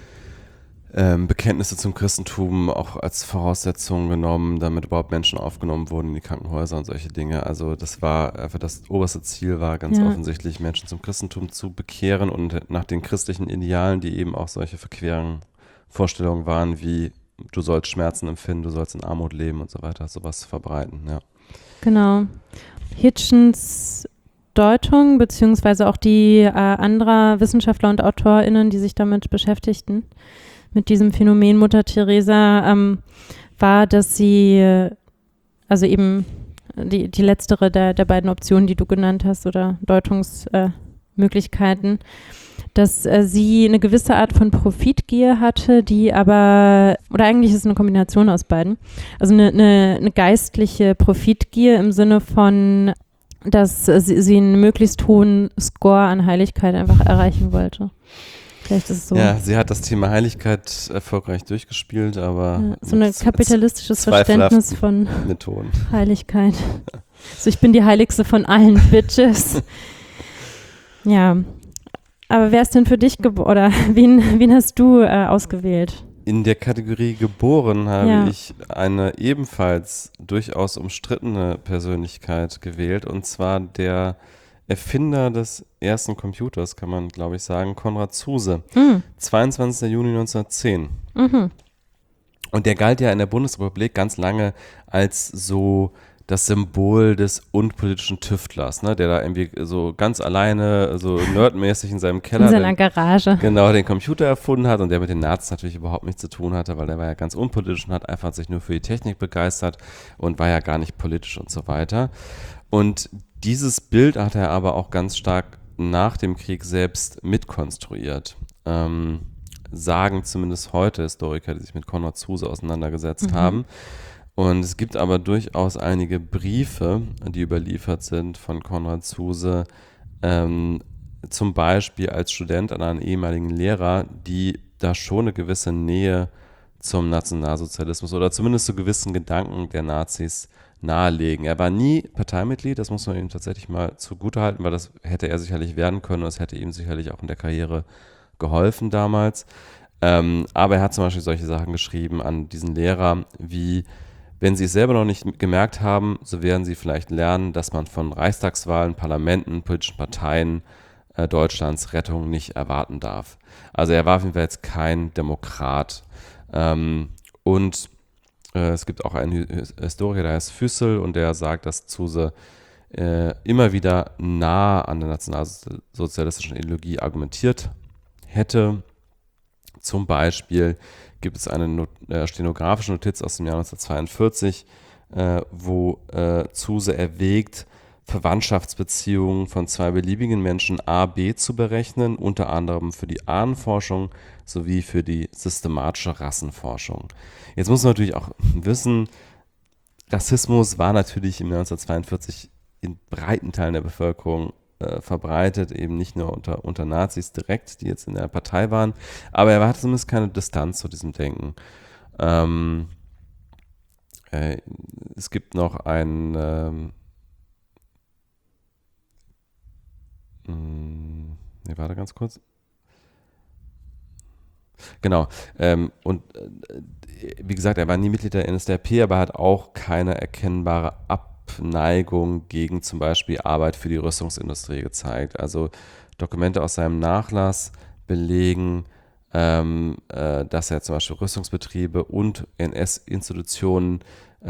Bekenntnisse zum Christentum auch als Voraussetzung genommen, damit überhaupt Menschen aufgenommen wurden in die Krankenhäuser und solche Dinge. Also das war einfach das oberste Ziel, war ganz offensichtlich, Menschen zum Christentum zu bekehren und nach den christlichen Idealen, die eben auch solche verqueren Vorstellungen waren, wie du sollst Schmerzen empfinden, du sollst in Armut leben und so weiter, sowas verbreiten, ja. Genau. Hitchens Deutung, beziehungsweise auch die anderer Wissenschaftler und AutorInnen, die sich damit beschäftigten, mit diesem Phänomen Mutter Teresa, war, dass sie, also eben die letztere der beiden Optionen, die du genannt hast, oder Deutungsmöglichkeiten, dass sie eine gewisse Art von Profitgier hatte, die aber, oder eigentlich ist es eine Kombination aus beiden, also eine geistliche Profitgier im Sinne von, dass sie einen möglichst hohen Score an Heiligkeit einfach erreichen wollte. Vielleicht ist es so. Ja, sie hat das Thema Heiligkeit erfolgreich durchgespielt, aber so ein kapitalistisches Verständnis von Methoden. Heiligkeit. So, ich bin die Heiligste von allen Bitches. Ja. Aber wer ist denn für dich oder wen hast du ausgewählt? In der Kategorie geboren habe ich eine ebenfalls durchaus umstrittene Persönlichkeit gewählt, und zwar der Erfinder des ersten Computers, kann man glaube ich sagen, Konrad Zuse, 22. Juni 1910. Und der galt ja in der Bundesrepublik ganz lange als so das Symbol des unpolitischen Tüftlers, ne, der da irgendwie so ganz alleine, so nerdmäßig in seinem Keller, in seiner Garage, genau, den Computer erfunden hat, und der mit den Nazis natürlich überhaupt nichts zu tun hatte, weil der war ja ganz unpolitisch und hat einfach sich nur für die Technik begeistert und war ja gar nicht politisch und so weiter. Und dieses Bild hat er aber auch ganz stark nach dem Krieg selbst mitkonstruiert. Sagen zumindest heute Historiker, die sich mit Konrad Zuse auseinandergesetzt haben. Und es gibt aber durchaus einige Briefe, die überliefert sind von Konrad Zuse, zum Beispiel als Student an einen ehemaligen Lehrer, die da schon eine gewisse Nähe zum Nationalsozialismus oder zumindest zu gewissen Gedanken der Nazis nahelegen. Er war nie Parteimitglied, das muss man ihm tatsächlich mal zugutehalten, weil das hätte er sicherlich werden können und es hätte ihm sicherlich auch in der Karriere geholfen damals. Aber er hat zum Beispiel solche Sachen geschrieben an diesen Lehrer wie: Wenn Sie es selber noch nicht gemerkt haben, so werden Sie vielleicht lernen, dass man von Reichstagswahlen, Parlamenten, politischen Parteien Deutschlands Rettung nicht erwarten darf. Also er war auf jeden Fall jetzt kein Demokrat. Und es gibt auch einen Historiker, der heißt Füssel, und der sagt, dass Zuse immer wieder nah an der nationalsozialistischen Ideologie argumentiert hätte. Zum Beispiel gibt es eine stenografische Notiz aus dem Jahr 1942, wo Zuse erwägt, Verwandtschaftsbeziehungen von zwei beliebigen Menschen A, B zu berechnen, unter anderem für die Ahnenforschung sowie für die systematische Rassenforschung. Jetzt muss man natürlich auch wissen, Rassismus war natürlich im Jahr 1942 in breiten Teilen der Bevölkerung verbreitet, eben nicht nur unter Nazis direkt, die jetzt in der Partei waren, aber er hatte zumindest keine Distanz zu diesem Denken. Es gibt noch ein warte ganz kurz. Genau. Wie gesagt, er war nie Mitglied der NSDAP, aber hat auch keine erkennbare Abneigung gegen zum Beispiel Arbeit für die Rüstungsindustrie gezeigt. Also Dokumente aus seinem Nachlass belegen, dass er zum Beispiel Rüstungsbetriebe und NS-Institutionen,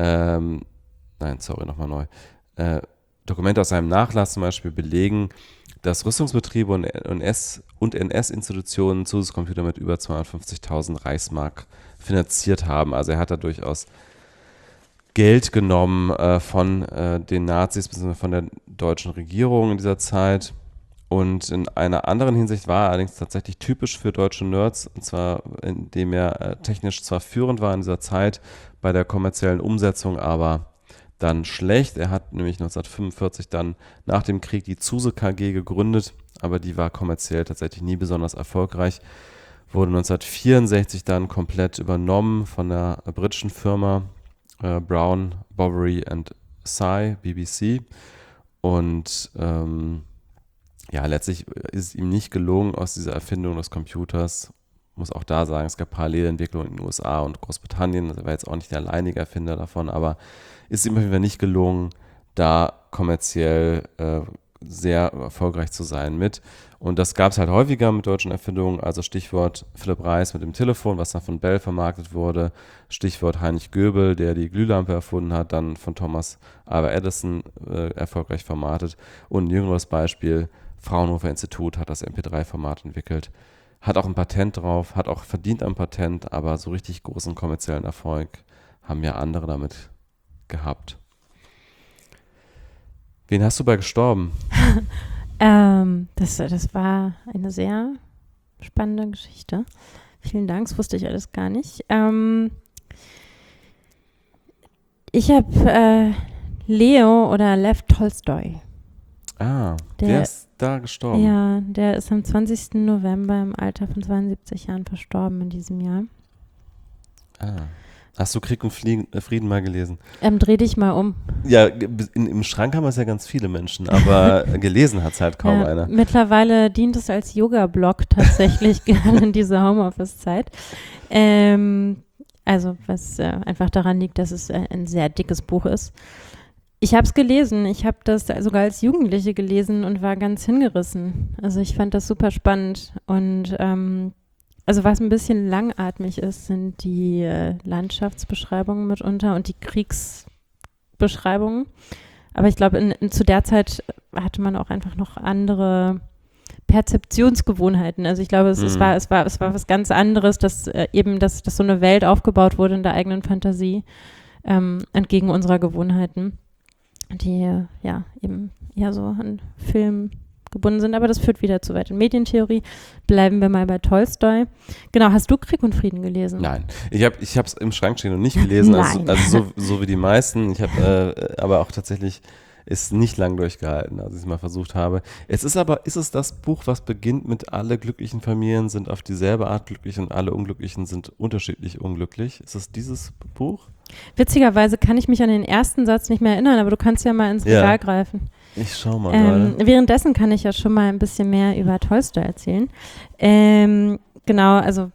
Dokumente aus seinem Nachlass zum Beispiel belegen, dass Rüstungsbetriebe und NS-Institutionen Zusatzcomputer mit über 250.000 Reichsmark finanziert haben. Also er hat da durchaus Geld genommen von den Nazis bzw. von der deutschen Regierung in dieser Zeit. Und in einer anderen Hinsicht war er allerdings tatsächlich typisch für deutsche Nerds, und zwar indem er technisch zwar führend war in dieser Zeit, bei der kommerziellen Umsetzung aber dann schlecht. Er hat nämlich 1945 dann nach dem Krieg die Zuse KG gegründet, aber die war kommerziell tatsächlich nie besonders erfolgreich. Wurde 1964 dann komplett übernommen von der britischen Firma Brown, Boveri & Cie, BBC. Und letztlich ist es ihm nicht gelungen, aus dieser Erfindung des Computers, muss auch da sagen, es gab Parallelentwicklungen in den USA und Großbritannien, also er war jetzt auch nicht der alleinige Erfinder davon, aber ist ihm auf jeden Fall nicht gelungen, da kommerziell sehr erfolgreich zu sein mit. Und das gab es halt häufiger mit deutschen Erfindungen, also Stichwort Philipp Reis mit dem Telefon, was dann von Bell vermarktet wurde, Stichwort Heinrich Göbel, der die Glühlampe erfunden hat, dann von Thomas Alva Edison erfolgreich vermarktet. Und ein jüngeres Beispiel, Fraunhofer Institut hat das MP3-Format entwickelt, hat auch ein Patent drauf, hat auch verdient am Patent, aber so richtig großen kommerziellen Erfolg haben ja andere damit gehabt. Wen hast du bei gestorben? Das war eine sehr spannende Geschichte. Vielen Dank, das wusste ich alles gar nicht. Ich habe Leo oder Lev Tolstoi. Der ist da gestorben. Ja, der ist am 20. November im Alter von 72 Jahren verstorben in diesem Jahr. Hast du Krieg und Frieden mal gelesen? Dreh dich mal um. Ja, im Schrank haben es ja ganz viele Menschen, aber gelesen hat es halt kaum einer. Mittlerweile dient es als Yoga-Blog tatsächlich, gerade in dieser Homeoffice-Zeit. Also was einfach daran liegt, dass es ein sehr dickes Buch ist. Ich habe es gelesen. Ich habe das sogar als Jugendliche gelesen und war ganz hingerissen. Also ich fand das super spannend. Und also was ein bisschen langatmig ist, sind die Landschaftsbeschreibungen mitunter und die Kriegsbeschreibungen. Aber ich glaube, zu der Zeit hatte man auch einfach noch andere Perzeptionsgewohnheiten. Also ich glaube, es war was ganz anderes, dass so eine Welt aufgebaut wurde in der eigenen Fantasie, entgegen unserer Gewohnheiten, die eben eher so an Film gebunden sind, aber das führt wieder zu weit in Medientheorie. Bleiben wir mal bei Tolstoi. Genau, hast du Krieg und Frieden gelesen? Nein, ich habe es im Schrank stehen und nicht gelesen, also so wie die meisten. Ich habe aber auch tatsächlich es nicht lang durchgehalten, als ich es mal versucht habe. Ist es das Buch, was beginnt mit alle glücklichen Familien sind auf dieselbe Art glücklich und alle Unglücklichen sind unterschiedlich unglücklich? Ist es dieses Buch? Witzigerweise kann ich mich an den ersten Satz nicht mehr erinnern, aber du kannst ja mal ins Regal greifen. Ich schau mal gerade. Währenddessen kann ich ja schon mal ein bisschen mehr über Tolstoi erzählen. Genau, also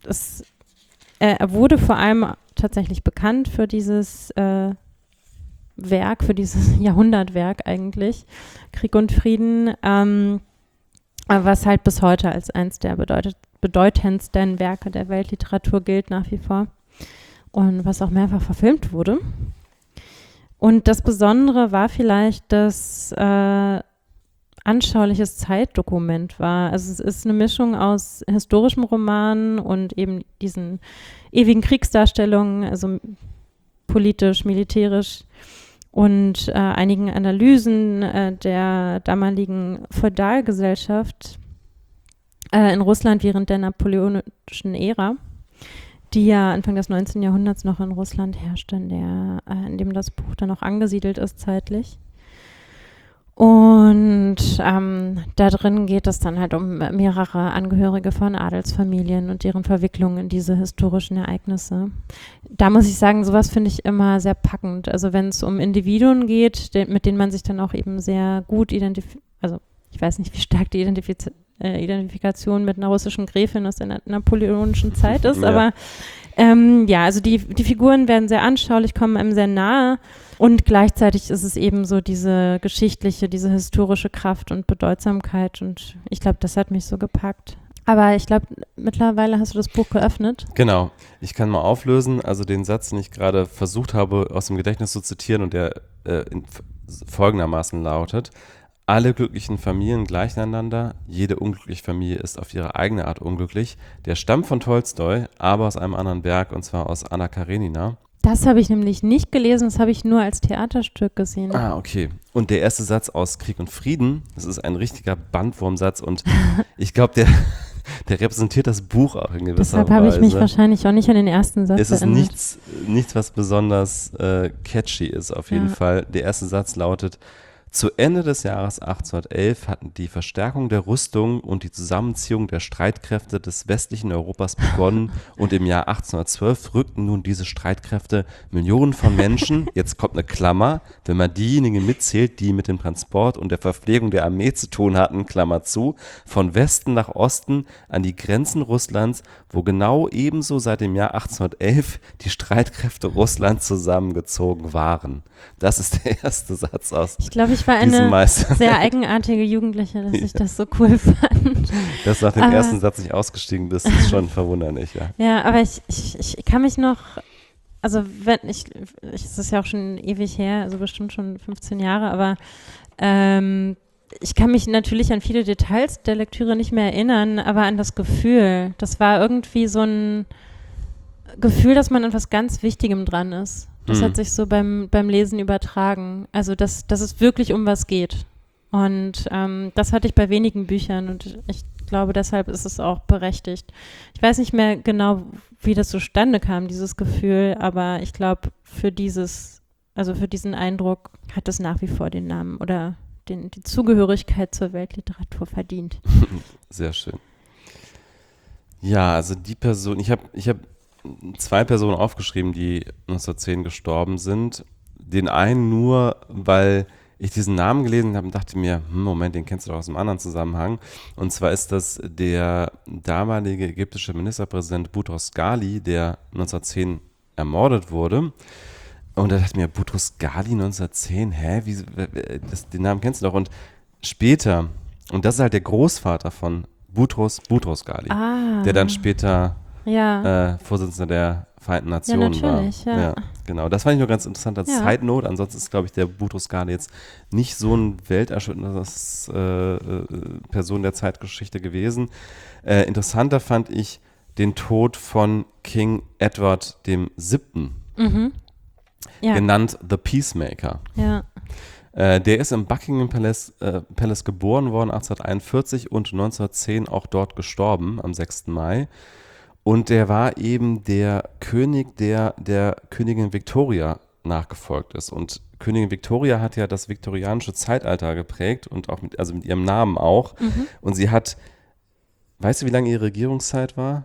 er wurde vor allem tatsächlich bekannt für dieses Werk, für dieses Jahrhundertwerk eigentlich, Krieg und Frieden, was halt bis heute als eins der bedeutendsten Werke der Weltliteratur gilt nach wie vor und was auch mehrfach verfilmt wurde. Und das Besondere war vielleicht, dass anschauliches Zeitdokument war. Also es ist eine Mischung aus historischem Roman und eben diesen ewigen Kriegsdarstellungen, also politisch, militärisch und einigen Analysen der damaligen Feudalgesellschaft in Russland während der napoleonischen Ära, die ja Anfang des 19. Jahrhunderts noch in Russland herrschte, in dem das Buch dann auch angesiedelt ist zeitlich. Und da drin geht es dann halt um mehrere Angehörige von Adelsfamilien und deren Verwicklung in diese historischen Ereignisse. Da muss ich sagen, sowas finde ich immer sehr packend. Also wenn es um Individuen geht, mit denen man sich dann auch eben sehr gut also ich weiß nicht, wie stark die Identifikation mit einer russischen Gräfin aus der napoleonischen Zeit ist, aber also die Figuren werden sehr anschaulich, kommen einem sehr nahe und gleichzeitig ist es eben so diese geschichtliche, diese historische Kraft und Bedeutsamkeit und ich glaube, das hat mich so gepackt. Aber ich glaube, mittlerweile hast du das Buch geöffnet. Genau. Ich kann mal auflösen, also den Satz, den ich gerade versucht habe, aus dem Gedächtnis zu zitieren und der folgendermaßen lautet: Alle glücklichen Familien gleichen einander, jede unglückliche Familie ist auf ihre eigene Art unglücklich. Der stammt von Tolstoi, aber aus einem anderen Werk, und zwar aus Anna Karenina. Das habe ich nämlich nicht gelesen, das habe ich nur als Theaterstück gesehen. Ah, okay. Und der erste Satz aus Krieg und Frieden, das ist ein richtiger Bandwurmsatz und ich glaube, der repräsentiert das Buch auch in gewisser Weise. Deshalb habe ich mich wahrscheinlich auch nicht an den ersten Satz erinnert. erinnert. Es ist nichts, was besonders catchy ist auf jeden Fall. Der erste Satz lautet: Zu Ende des Jahres 1811 hatten die Verstärkung der Rüstung und die Zusammenziehung der Streitkräfte des westlichen Europas begonnen und im Jahr 1812 rückten nun diese Streitkräfte Millionen von Menschen, jetzt kommt eine Klammer, wenn man diejenigen mitzählt, die mit dem Transport und der Verpflegung der Armee zu tun hatten, Klammer zu, von Westen nach Osten an die Grenzen Russlands, wo genau ebenso seit dem Jahr 1811 die Streitkräfte Russlands zusammengezogen waren. Das ist der erste Satz aus. Ich glaube, ich war eine sehr eigenartige Jugendliche, dass ich das so cool fand. Dass du nach dem ersten Satz nicht ausgestiegen bist, ist schon verwunderlich, ja. Ja, aber ich kann mich noch, also es ist ja auch schon ewig her, also bestimmt schon 15 Jahre, aber ich kann mich natürlich an viele Details der Lektüre nicht mehr erinnern, aber an das Gefühl. Das war irgendwie so ein Gefühl, dass man an was ganz Wichtigem dran ist. Das hat sich so beim Lesen übertragen. Also, dass es wirklich um was geht. Und das hatte ich bei wenigen Büchern und ich glaube, deshalb ist es auch berechtigt. Ich weiß nicht mehr genau, wie das zustande kam, dieses Gefühl, aber ich glaube, für diesen Eindruck hat es nach wie vor den Namen oder die Zugehörigkeit zur Weltliteratur verdient. Sehr schön. Ja, also die Person, ich hab 2 Personen aufgeschrieben, die 1910 gestorben sind. Den einen nur, weil ich diesen Namen gelesen habe und dachte mir, Moment, den kennst du doch aus einem anderen Zusammenhang. Und zwar ist das der damalige ägyptische Ministerpräsident Boutros Ghali, der 1910 ermordet wurde. Und da dachte ich mir, Boutros Ghali 1910, den Namen kennst du doch. Und später, und das ist halt der Großvater von Boutros Ghali, der dann später Vorsitzender der Vereinten Nationen war. Ja, genau. Das fand ich nur ganz interessant als Side Note. Ansonsten ist, glaube ich, der Boutros Ghali jetzt nicht so ein welterschütterndes Person der Zeitgeschichte gewesen. Interessanter fand ich den Tod von King Edward VII., genannt The Peacemaker. Ja. Der ist im Buckingham Palace geboren worden 1841 und 1910 auch dort gestorben am 6. Mai. Und der war eben der König, der Königin Victoria nachgefolgt ist. Und Königin Victoria hat ja das viktorianische Zeitalter geprägt und auch mit ihrem Namen auch. Und sie hat, weißt du, wie lange ihre Regierungszeit war?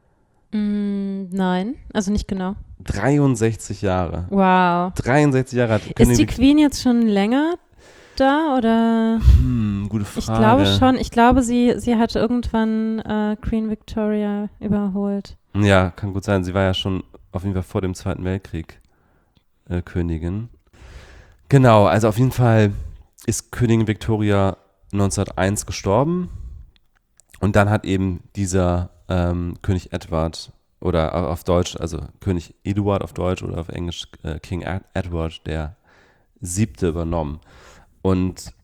Nein, also nicht genau. 63 Jahre. Wow. 63 Jahre hat Ist die Queen jetzt schon länger da oder? Gute Frage. Ich glaube schon. Ich glaube, sie hat irgendwann Queen Victoria überholt. Ja, kann gut sein. Sie war ja schon auf jeden Fall vor dem Zweiten Weltkrieg Königin. Genau, also auf jeden Fall ist Königin Victoria 1901 gestorben und dann hat eben dieser König Edward oder auf Deutsch, also König Eduard auf Deutsch oder auf Englisch King Edward der 7. übernommen. Und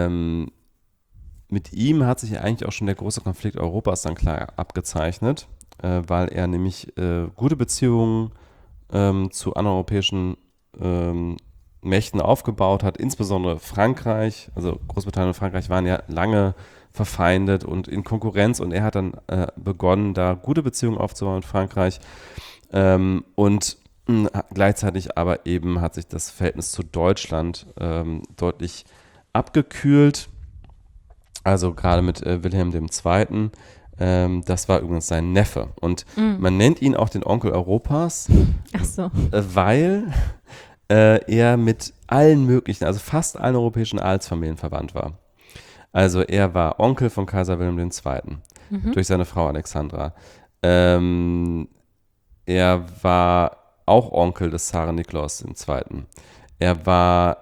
mit ihm hat sich eigentlich auch schon der große Konflikt Europas dann klar abgezeichnet, weil er nämlich gute Beziehungen zu anderen europäischen Mächten aufgebaut hat, insbesondere Frankreich, also Großbritannien und Frankreich waren ja lange verfeindet und in Konkurrenz und er hat dann begonnen, da gute Beziehungen aufzubauen mit Frankreich und gleichzeitig aber eben hat sich das Verhältnis zu Deutschland deutlich abgekühlt, also gerade mit Wilhelm II., das war übrigens sein Neffe und man nennt ihn auch den Onkel Europas, weil er mit allen möglichen, also fast allen europäischen Adelsfamilien verwandt war. Also er war Onkel von Kaiser Wilhelm II. Durch seine Frau Alexandra. Er war auch Onkel des Zaren Nikolaus II. Er war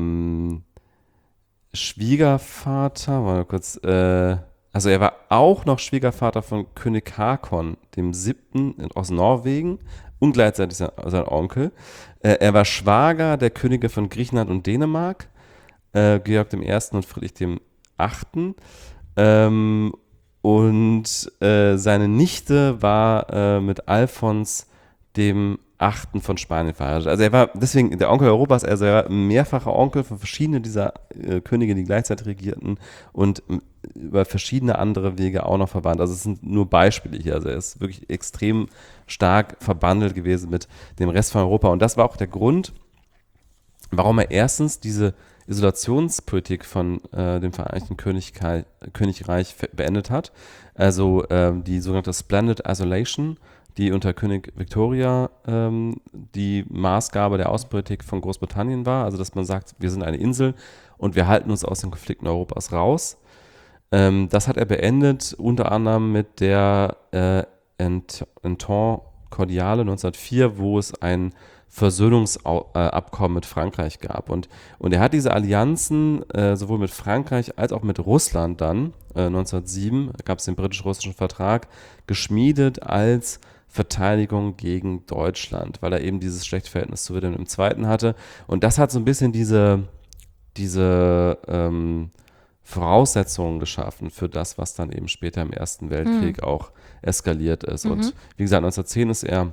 Schwiegervater, warte kurz, also er war auch noch Schwiegervater von König Hakon dem 7. aus Norwegen und gleichzeitig sein Onkel. Er war Schwager der Könige von Griechenland und Dänemark, Georg I. und Friedrich VIII. Und seine Nichte war mit Alfons dem 8. von Spanien verheiratet. Also er war deswegen der Onkel Europas, also er war mehrfacher Onkel von verschiedenen dieser Könige, die gleichzeitig regierten und über verschiedene andere Wege auch noch verwandt. Also es sind nur Beispiele hier. Also er ist wirklich extrem stark verbandelt gewesen mit dem Rest von Europa. Und das war auch der Grund, warum er erstens diese Isolationspolitik von dem Vereinigten Königreich beendet hat. Also die sogenannte Splendid Isolation, die unter König Victoria die Maßgabe der Außenpolitik von Großbritannien war. Also dass man sagt, wir sind eine Insel und wir halten uns aus den Konflikten Europas raus. Das hat er beendet, unter anderem mit der Entente Cordiale 1904, wo es ein Versöhnungsabkommen mit Frankreich gab. Und er hat diese Allianzen sowohl mit Frankreich als auch mit Russland dann, 1907 gab es den britisch-russischen Vertrag, geschmiedet als Verteidigung gegen Deutschland, weil er eben dieses schlechte Verhältnis zu Wilhelm II. Hatte. Und das hat so ein bisschen diese Voraussetzungen geschaffen für das, was dann eben später im Ersten Weltkrieg auch eskaliert ist. Und wie gesagt, 1910 ist er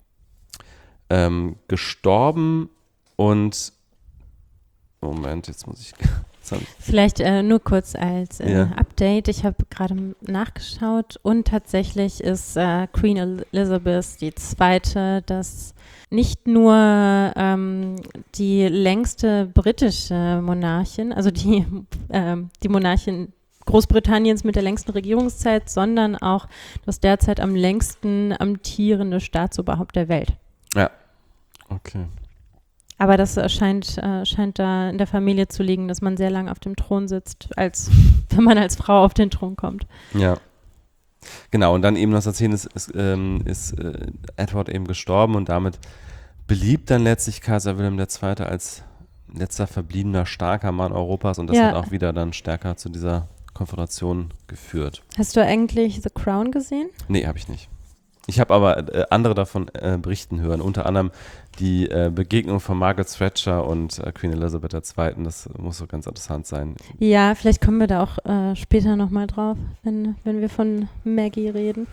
gestorben und Moment, jetzt muss ich Vielleicht nur kurz als Update. Ich habe gerade nachgeschaut und tatsächlich ist Queen Elizabeth II. Das nicht nur die längste britische Monarchin, also die Monarchin Großbritanniens mit der längsten Regierungszeit, sondern auch das derzeit am längsten amtierende Staatsoberhaupt der Welt. Ja, okay. Aber das scheint da in der Familie zu liegen, dass man sehr lange auf dem Thron sitzt, als wenn man als Frau auf den Thron kommt. Ja. Genau, und dann eben 1910 ist Edward eben gestorben und damit beliebt dann letztlich Kaiser Wilhelm II. Als letzter verbliebener starker Mann Europas und das hat auch wieder dann stärker zu dieser Konfrontation geführt. Hast du eigentlich The Crown gesehen? Nee, habe ich nicht. Ich habe aber andere davon berichten hören, unter anderem die Begegnung von Margaret Thatcher und Queen Elizabeth II. Das muss so ganz interessant sein. Ja, vielleicht kommen wir da auch später nochmal drauf, wenn wir von Maggie reden.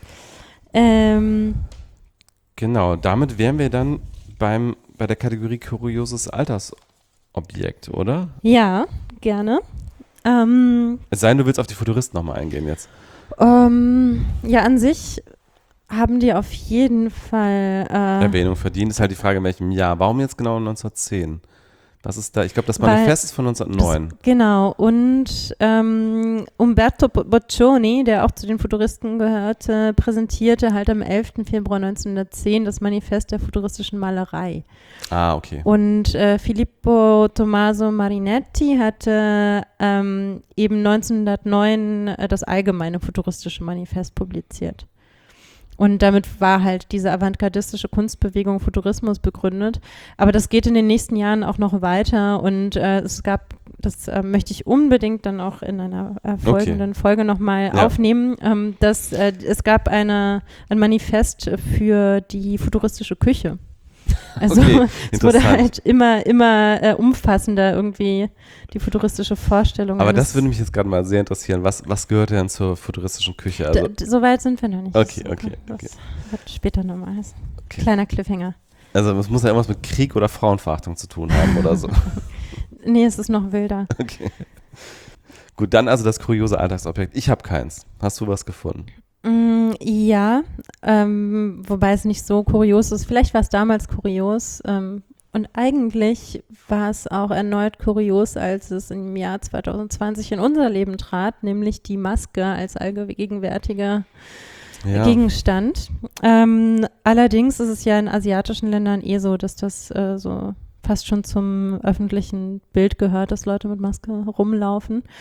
Genau, damit wären wir dann bei der Kategorie kurioses Altersobjekt, oder? Ja, gerne. Es sei denn, du willst auf die Futuristen nochmal eingehen jetzt. Ja, an sich haben die auf jeden Fall Erwähnung verdient. Ist halt die Frage, in welchem Jahr. Warum jetzt genau 1910? Was ist da? Ich glaube, das Manifest ist von 1909. Genau. Und Umberto Boccioni, der auch zu den Futuristen gehörte, präsentierte halt am 11. Februar 1910 das Manifest der futuristischen Malerei. Ah, okay. Und Filippo Tommaso Marinetti hatte eben 1909 das allgemeine futuristische Manifest publiziert. Und damit war halt diese avantgardistische Kunstbewegung Futurismus begründet. Aber das geht in den nächsten Jahren auch noch weiter und es gab, das möchte ich unbedingt dann auch in einer folgenden Folge nochmal aufnehmen, dass es gab ein Manifest für die futuristische Küche. Also es wurde halt immer umfassender irgendwie die futuristische Vorstellung. Aber das würde mich jetzt gerade mal sehr interessieren. Was gehört denn zur futuristischen Küche? Also so weit sind wir noch nicht. Okay. Das wird später nochmal heißen. Okay. Kleiner Cliffhanger. Also es muss ja irgendwas mit Krieg oder Frauenverachtung zu tun haben oder so. Nee, es ist noch wilder. Okay. Gut, dann also das kuriose Alltagsobjekt. Ich habe keins. Hast du was gefunden? Ja, wobei es nicht so kurios ist. Vielleicht war es damals kurios und eigentlich war es auch erneut kurios, als es im Jahr 2020 in unser Leben trat, nämlich die Maske als allgegenwärtiger Gegenstand. Allerdings ist es ja in asiatischen Ländern so, dass das so fast schon zum öffentlichen Bild gehört, dass Leute mit Maske rumlaufen.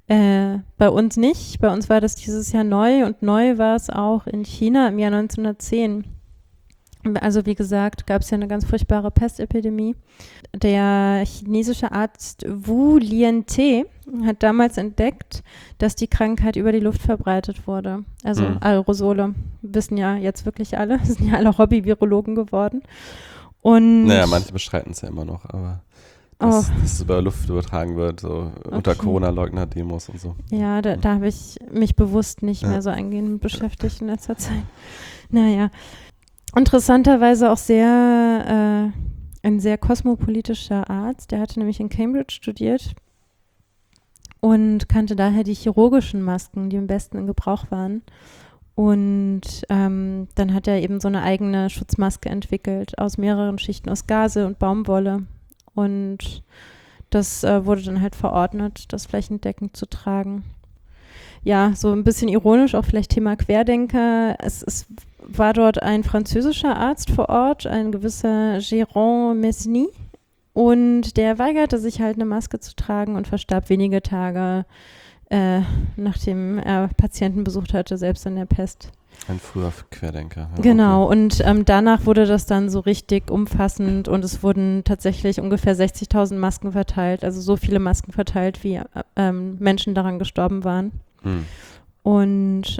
Bei uns nicht. Bei uns war das dieses Jahr neu und neu war es auch in China im Jahr 1910. Also wie gesagt, gab es ja eine ganz furchtbare Pestepidemie. Der chinesische Arzt Wu Liante hat damals entdeckt, dass die Krankheit über die Luft verbreitet wurde. Also Aerosole, wissen ja jetzt wirklich alle, sind ja alle Hobby-Virologen geworden. Und Naja, manche bestreiten es ja immer noch, aber dass es über Luft übertragen wird, so unter Corona-Leugner-Demos und so. Ja, da habe ich mich bewusst nicht mehr so eingehend beschäftigt in letzter Zeit. Naja, interessanterweise auch ein sehr kosmopolitischer Arzt. Der hatte nämlich in Cambridge studiert und kannte daher die chirurgischen Masken, die am besten in Gebrauch waren. Und dann hat er eben so eine eigene Schutzmaske entwickelt aus mehreren Schichten aus Gase und Baumwolle. Und das wurde dann halt verordnet, das flächendeckend zu tragen. Ja, so ein bisschen ironisch, auch vielleicht Thema Querdenker. Es war dort ein französischer Arzt vor Ort, ein gewisser Jérôme Mesny. Und der weigerte sich halt eine Maske zu tragen und verstarb wenige Tage, nachdem er Patienten besucht hatte, selbst an der Pest. Ein früher Querdenker. Ja, Genau, okay. und danach wurde das dann so richtig umfassend und es wurden tatsächlich ungefähr 60.000 Masken verteilt, also so viele Masken verteilt, wie Menschen daran gestorben waren. Und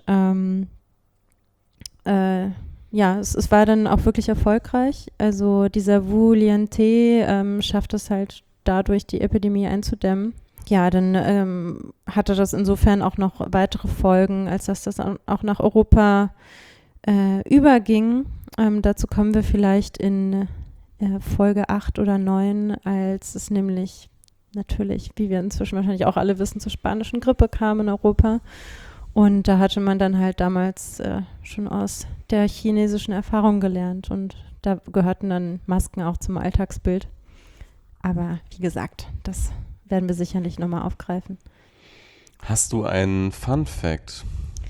ja, es war dann auch wirklich erfolgreich. Also dieser Wu Liante schafft es halt dadurch, die Epidemie einzudämmen. Ja, dann hatte das insofern auch noch weitere Folgen, als dass das auch nach Europa überging. Dazu kommen wir vielleicht in Folge 8 oder 9, als es nämlich natürlich, wie wir inzwischen wahrscheinlich auch alle wissen, zur spanischen Grippe kam in Europa. Und da hatte man dann halt damals schon aus der chinesischen Erfahrung gelernt und da gehörten dann Masken auch zum Alltagsbild. Aber wie gesagt, das werden wir sicherlich nochmal aufgreifen. Hast du einen Fun-Fact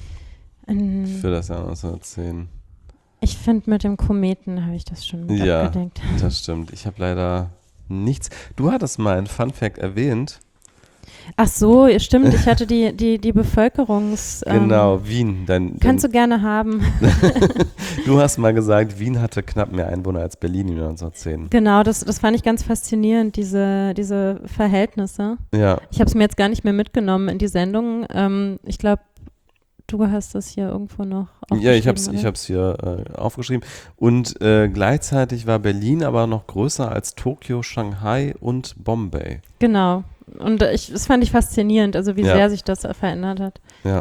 für das Jahr 1910? Ich finde, mit dem Kometen habe ich das schon mit abgedeckt. Ja, das stimmt. Ich habe leider nichts. Du hattest mal einen Fun-Fact erwähnt. Ach so, stimmt. Ich hatte die Bevölkerungs... Genau, Wien. Kannst du gerne haben. Du hast mal gesagt, Wien hatte knapp mehr Einwohner als Berlin im Jahr 1910. Genau, das fand ich ganz faszinierend, diese Verhältnisse. Ja. Ich habe es mir jetzt gar nicht mehr mitgenommen in die Sendung. Ich glaube, du hast das hier irgendwo noch aufgeschrieben. Ja, ich hab's hier aufgeschrieben. Und gleichzeitig war Berlin aber noch größer als Tokio, Shanghai und Bombay. Genau. Und das fand ich faszinierend, also wie sehr sich das verändert hat. Ja.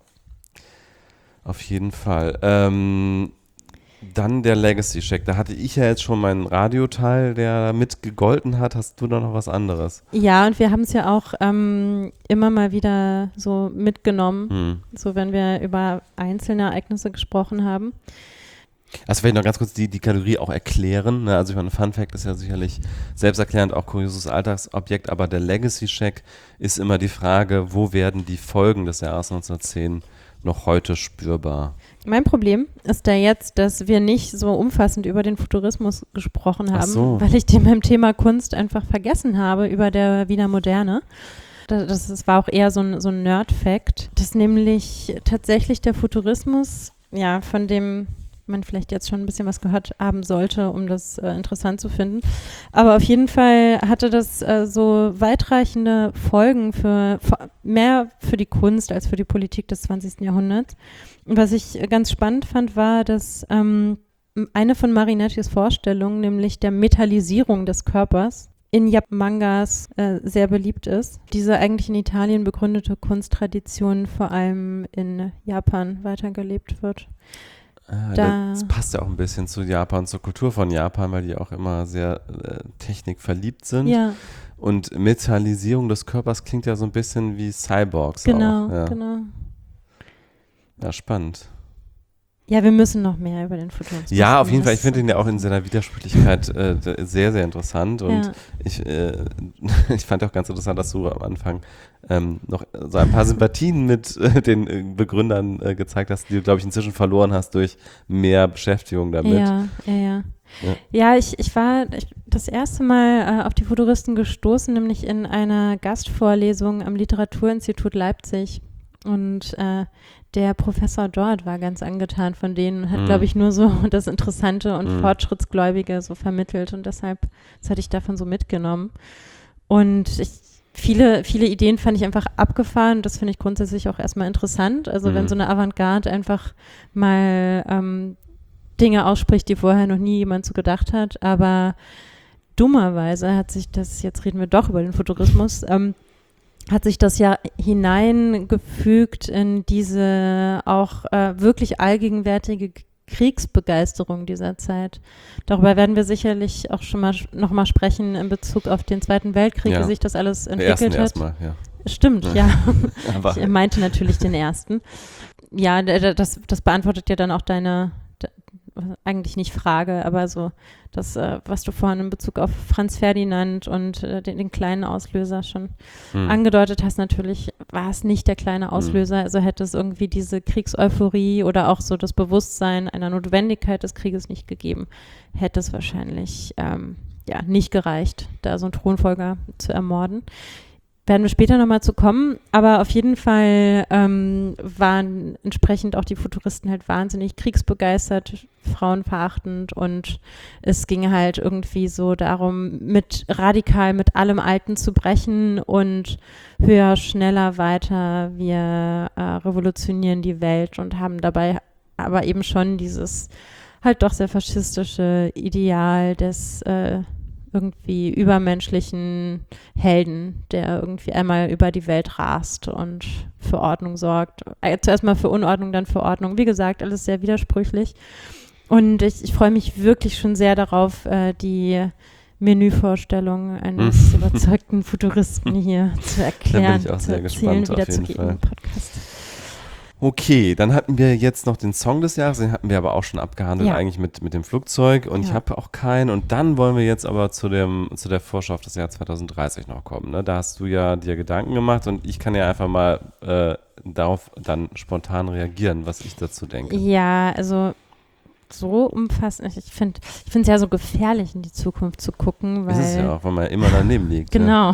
Auf jeden Fall. Dann der Legacy-Check. Da hatte ich ja jetzt schon meinen Radioteil, der mit gegolten hat. Hast du da noch was anderes? Ja, und wir haben es ja auch immer mal wieder so mitgenommen, so wenn wir über einzelne Ereignisse gesprochen haben. Also vielleicht noch ganz kurz die Kategorie auch erklären. Ne? Also ich meine, Fun Fact ist ja sicherlich selbsterklärend auch kurioses Alltagsobjekt, aber der Legacy-Check ist immer die Frage, wo werden die Folgen des Jahres 1910 noch heute spürbar? Mein Problem ist da jetzt, dass wir nicht so umfassend über den Futurismus gesprochen haben, weil ich den beim Thema Kunst einfach vergessen habe, über der Wiener Moderne. Das war auch eher so ein Nerd-Fact, dass nämlich tatsächlich der Futurismus, ja, von dem man vielleicht jetzt schon ein bisschen was gehört haben sollte, um das interessant zu finden. Aber auf jeden Fall hatte das so weitreichende Folgen mehr für die Kunst als für die Politik des 20. Jahrhunderts. Und was ich ganz spannend fand, war, dass eine von Marinettis Vorstellungen, nämlich der Metallisierung des Körpers, in Mangas sehr beliebt ist. Diese eigentlich in Italien begründete Kunsttradition vor allem in Japan weitergelebt wird. Das passt ja auch ein bisschen zu Japan, zur Kultur von Japan, weil die auch immer sehr technikverliebt sind. Ja. Und Metallisierung des Körpers klingt ja so ein bisschen wie Cyborgs genau, auch. Ja. Genau. Ja, spannend. Ja, wir müssen noch mehr über den Futurismus Ja, auf jeden wissen. Fall. Ich finde ihn ja auch in seiner Widersprüchlichkeit sehr, sehr interessant. Und Ja. ich fand auch ganz interessant, dass du am Anfang noch so ein paar Sympathien mit den Begründern gezeigt hast, die du, glaube ich, inzwischen verloren hast durch mehr Beschäftigung damit. Ja. Ja, ich war das erste Mal auf die Futuristen gestoßen, nämlich in einer Gastvorlesung am Literaturinstitut Leipzig. Und der Professor dort war ganz angetan von denen und hat, glaube ich, nur so das Interessante und Fortschrittsgläubige so vermittelt. Und deshalb, das hatte ich davon so mitgenommen. Und viele Ideen fand ich einfach abgefahren. Das finde ich grundsätzlich auch erstmal interessant. Also wenn so eine Avantgarde einfach mal Dinge ausspricht, die vorher noch nie jemand so gedacht hat. Aber dummerweise hat sich das, jetzt reden wir doch über den Futurismus, hat sich das ja hineingefügt in diese auch wirklich allgegenwärtige Kriegsbegeisterung dieser Zeit. Darüber werden wir sicherlich auch schon mal noch mal sprechen in Bezug auf den Zweiten Weltkrieg, wie sich das alles entwickelt hat. Erstmal, ja. Stimmt, ja. Aber Ich meinte natürlich den ersten. Ja, das beantwortet ja dann auch deine eigentlich nicht Frage, aber so das, was du vorhin in Bezug auf Franz Ferdinand und den kleinen Auslöser schon angedeutet hast, natürlich war es nicht der kleine Auslöser, also hätte es irgendwie diese Kriegseuphorie oder auch so das Bewusstsein einer Notwendigkeit des Krieges nicht gegeben, hätte es wahrscheinlich nicht gereicht, da so einen Thronfolger zu ermorden. Werden wir später nochmal zu kommen, aber auf jeden Fall waren entsprechend auch die Futuristen halt wahnsinnig kriegsbegeistert, frauenverachtend und es ging halt irgendwie so darum, radikal mit allem Alten zu brechen und höher, schneller, weiter, wir revolutionieren die Welt und haben dabei aber eben schon dieses halt doch sehr faschistische Ideal des irgendwie übermenschlichen Helden, der irgendwie einmal über die Welt rast und für Ordnung sorgt. Zuerst mal für Unordnung, dann für Ordnung. Wie gesagt, alles sehr widersprüchlich. Und ich freue mich wirklich schon sehr darauf, die Menüvorstellung eines überzeugten Futuristen hier zu erklären, Da bin ich auch sehr gespannt, auf jeden Fall. Podcast. Okay, dann hatten wir jetzt noch den Song des Jahres, den hatten wir aber auch schon abgehandelt eigentlich mit dem Flugzeug und ich habe auch keinen. Und dann wollen wir jetzt aber zu der Vorschau auf das Jahr 2030 noch kommen. Ne? Da hast du ja dir Gedanken gemacht und ich kann ja einfach mal darauf dann spontan reagieren, was ich dazu denke. Ja, also so umfassend. Ich finde es ja so gefährlich, in die Zukunft zu gucken, weil... Ist es ja auch, weil man immer daneben liegt. Genau. Ja.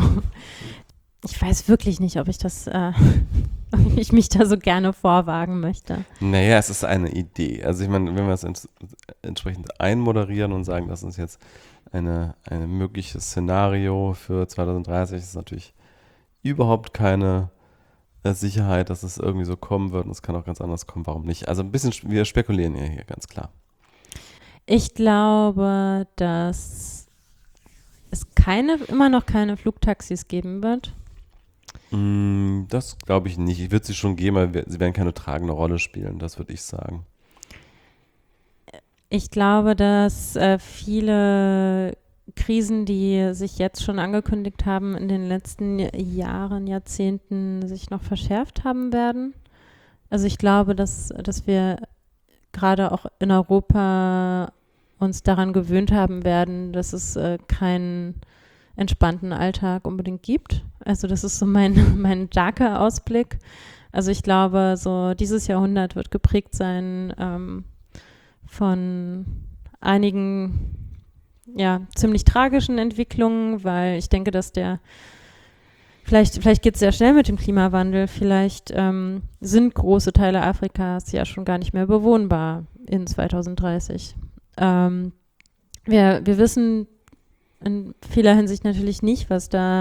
Ich weiß wirklich nicht, ob ich ob ich mich da so gerne vorwagen möchte. Naja, es ist eine Idee. Also ich meine, wenn wir es entsprechend einmoderieren und sagen, das ist jetzt ein mögliches Szenario für 2030, ist natürlich überhaupt keine Sicherheit, dass es irgendwie so kommen wird und es kann auch ganz anders kommen. Warum nicht? Also ein bisschen, wir spekulieren ja hier, ganz klar. Ich glaube, dass es immer noch keine Flugtaxis geben wird. Das glaube ich nicht. Ich würde sie schon geben, aber sie werden keine tragende Rolle spielen, das würde ich sagen. Ich glaube, dass viele Krisen, die sich jetzt schon angekündigt haben, in den letzten Jahren, Jahrzehnten sich noch verschärft haben werden. Also ich glaube, dass wir gerade auch in Europa uns daran gewöhnt haben werden, dass es keinen entspannten Alltag unbedingt gibt. Also das ist so mein darker Ausblick. Also ich glaube, so dieses Jahrhundert wird geprägt sein von einigen ziemlich tragischen Entwicklungen, weil ich denke, dass vielleicht geht es sehr schnell mit dem Klimawandel, vielleicht sind große Teile Afrikas ja schon gar nicht mehr bewohnbar in 2030. Wir wissen in vieler Hinsicht natürlich nicht,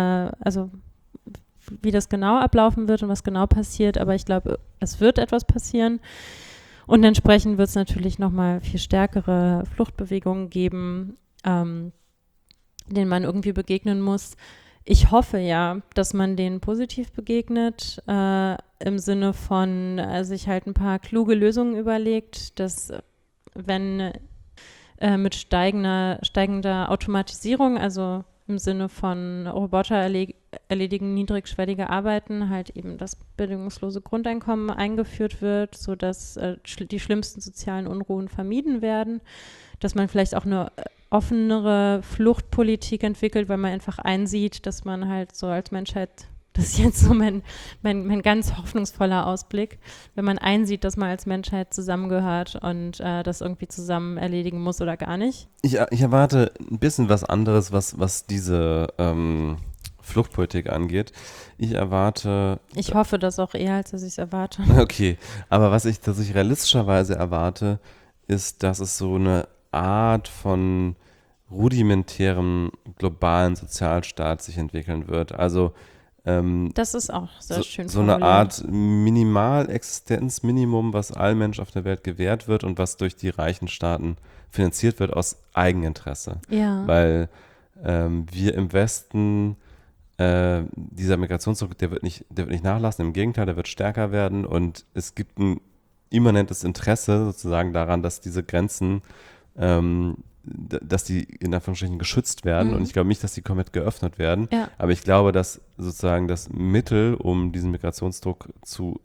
wie das genau ablaufen wird und was genau passiert, aber ich glaube, es wird etwas passieren und entsprechend wird es natürlich nochmal viel stärkere Fluchtbewegungen geben, denen man irgendwie begegnen muss. Ich hoffe ja, dass man denen positiv begegnet, im Sinne von sich halt ein paar kluge Lösungen überlegt, dass wenn mit steigender Automatisierung, also im Sinne von Roboter erledigen niedrigschwellige Arbeiten, halt eben das bedingungslose Grundeinkommen eingeführt wird, sodass die schlimmsten sozialen Unruhen vermieden werden, dass man vielleicht auch eine offenere Fluchtpolitik entwickelt, weil man einfach einsieht, dass man halt so als Menschheit, das ist jetzt so mein ganz hoffnungsvoller Ausblick, wenn man einsieht, dass man als Menschheit zusammengehört und das irgendwie zusammen erledigen muss oder gar nicht. Ich erwarte ein bisschen was anderes, was diese Fluchtpolitik angeht. Ich hoffe das auch eher, als dass ich es erwarte. Okay, aber was ich realistischerweise erwarte, ist, dass es so eine Art von rudimentärem globalen Sozialstaat sich entwickeln wird. Also das ist auch sehr schön so eine formuliert. Art Minimalexistenzminimum, was allen Menschen auf der Welt gewährt wird und was durch die reichen Staaten finanziert wird aus Eigeninteresse. Ja. Weil wir im Westen, dieser Migrationsdruck, der wird nicht nachlassen, im Gegenteil, der wird stärker werden und es gibt ein immanentes Interesse sozusagen daran, dass diese Grenzen dass die in Anführungsstrichen geschützt werden und ich glaube nicht, dass die komplett geöffnet werden, aber ich glaube, dass sozusagen das Mittel, um diesen Migrationsdruck zu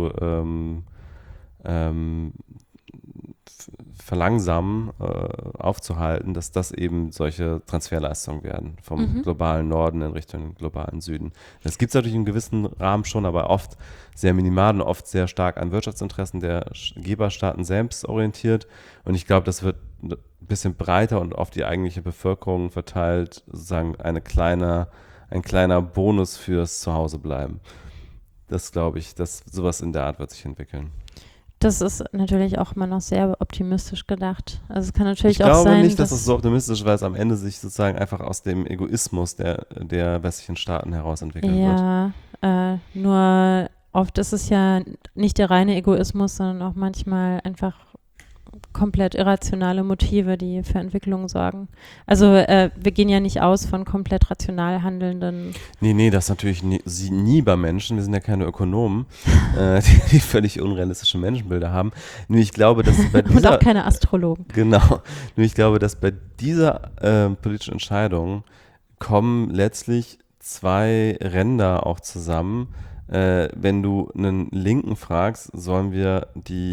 verlangsamen, aufzuhalten, dass das eben solche Transferleistungen werden vom globalen Norden in Richtung globalen Süden. Das gibt es natürlich in gewissen Rahmen schon, aber oft sehr minimal und oft sehr stark an Wirtschaftsinteressen der Geberstaaten selbst orientiert und ich glaube, das wird ein bisschen breiter und auf die eigentliche Bevölkerung verteilt, sozusagen ein kleiner Bonus fürs Zuhausebleiben. Das glaube ich, dass sowas in der Art wird sich entwickeln. Das ist natürlich auch immer noch sehr optimistisch gedacht. Also es kann natürlich ich auch sein, Ich glaube nicht, dass es so optimistisch ist, weil es am Ende sich sozusagen einfach aus dem Egoismus der westlichen Staaten heraus entwickeln wird. Ja, nur oft ist es ja nicht der reine Egoismus, sondern auch manchmal einfach komplett irrationale Motive, die für Entwicklung sorgen. Also wir gehen ja nicht aus von komplett rational handelnden. Nee, das natürlich nie bei Menschen. Wir sind ja keine Ökonomen, die völlig unrealistische Menschenbilder haben. Nur ich glaube, dass bei dieser... Und auch keine Astrologen. Genau. Nur ich glaube, dass bei dieser politischen Entscheidung kommen letztlich zwei Ränder auch zusammen. Wenn du einen Linken fragst, sollen wir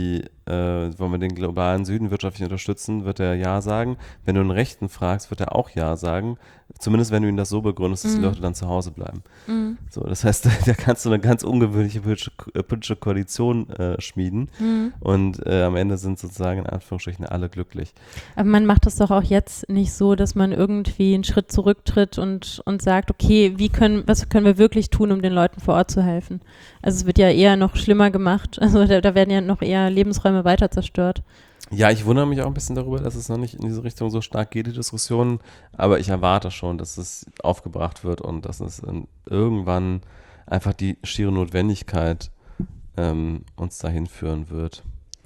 den globalen Süden wirtschaftlich unterstützen, wird er Ja sagen. Wenn du einen Rechten fragst, wird er auch Ja sagen. Zumindest wenn du ihn das so begründest, dass die Leute dann zu Hause bleiben. So, das heißt, da kannst du eine ganz ungewöhnliche politische Koalition schmieden und am Ende sind sozusagen in Anführungsstrichen alle glücklich. Aber man macht das doch auch jetzt nicht so, dass man irgendwie einen Schritt zurücktritt und sagt, okay, was können wir wirklich tun, um den Leuten vor Ort zu helfen? Also es wird ja eher noch schlimmer gemacht. Also da werden ja noch eher Lebensräume weiter zerstört. Ja, ich wundere mich auch ein bisschen darüber, dass es noch nicht in diese Richtung so stark geht, die Diskussion. Aber ich erwarte schon, dass es aufgebracht wird und dass es irgendwann einfach die schiere Notwendigkeit uns dahin führen wird.